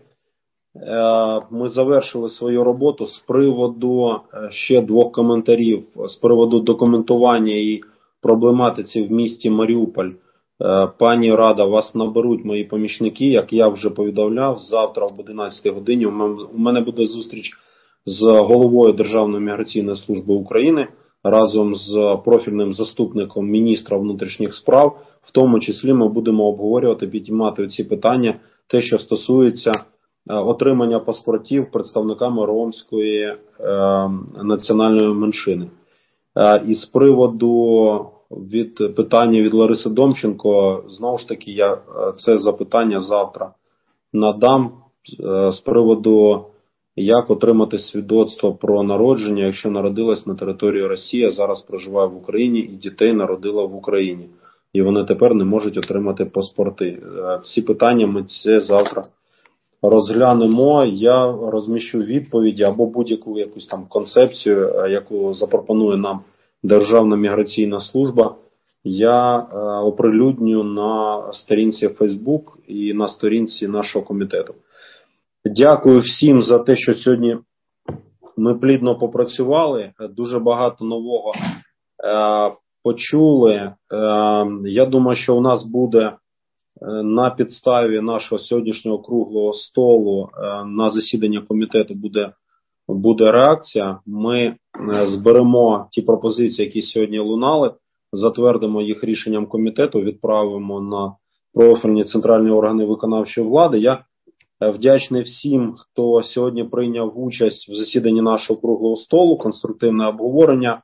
ми завершили свою роботу з приводу ще двох коментарів, з приводу документування і проблематиці в місті Маріуполь. Пані Рада, вас наберуть мої помічники, як я вже повідомляв, завтра об одинадцятій годині у мене буде зустріч з головою Державної міграційної служби України разом з профільним заступником міністра внутрішніх справ. В тому числі ми будемо обговорювати, підіймати ці питання, те, що стосується отримання паспортів представниками ромської е, національної меншини. Е, і з приводу від питання від Лариси Домченко, знову ж таки, я це запитання завтра надам е, з приводу, як отримати свідоцтво про народження, якщо народилась на території Росії, а зараз проживає в Україні і дітей народила в Україні. І вони тепер не можуть отримати паспорти. Всі питання ми це завтра розглянемо. Я розміщу відповіді або будь-яку якусь там концепцію, яку запропонує нам Державна міграційна служба. Я е, оприлюдню на сторінці Facebook і на сторінці нашого комітету. Дякую всім за те, що сьогодні ми плідно попрацювали. Дуже багато нового е, почули. Е, я думаю, що у нас буде е, на підставі нашого сьогоднішнього круглого столу е, на засідання комітету буде, буде реакція. Ми е, зберемо ті пропозиції, які сьогодні лунали, затвердимо їх рішенням комітету, відправимо на профільні центральні органи виконавчої влади. Я вдячний всім, хто сьогодні прийняв участь в засіданні нашого круглого столу, конструктивне обговорення.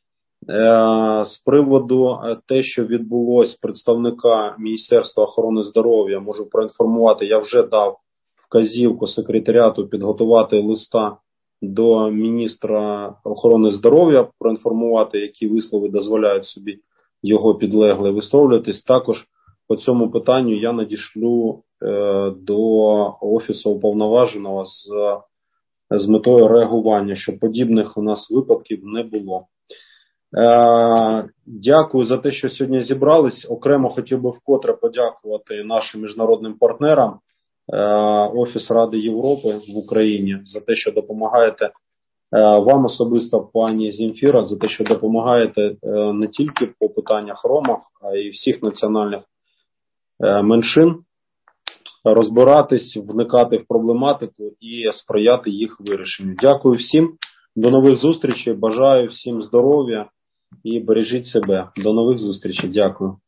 З приводу те, що відбулось представника Міністерства охорони здоров'я, можу проінформувати, я вже дав вказівку секретаріату підготувати листа до міністра охорони здоров'я, проінформувати, які вислови дозволяють собі його підлеглі висловлюватись. Також по цьому питанню я надішлю е, до Офісу уповноваженого з, з метою реагування, щоб подібних у нас випадків не було. Е, дякую за те, що сьогодні зібрались. Окремо хотів би вкотре подякувати нашим міжнародним партнерам, е, Офіс Ради Європи в Україні, за те, що допомагаєте, е, вам особисто, пані Земфіра, за те, що допомагаєте е, не тільки по питаннях ромів, а й всіх національних меншин розбиратись, вникати в проблематику і сприяти їх вирішенню. Дякую всім, до нових зустрічей, бажаю всім здоров'я і бережіть себе. До нових зустрічей, дякую.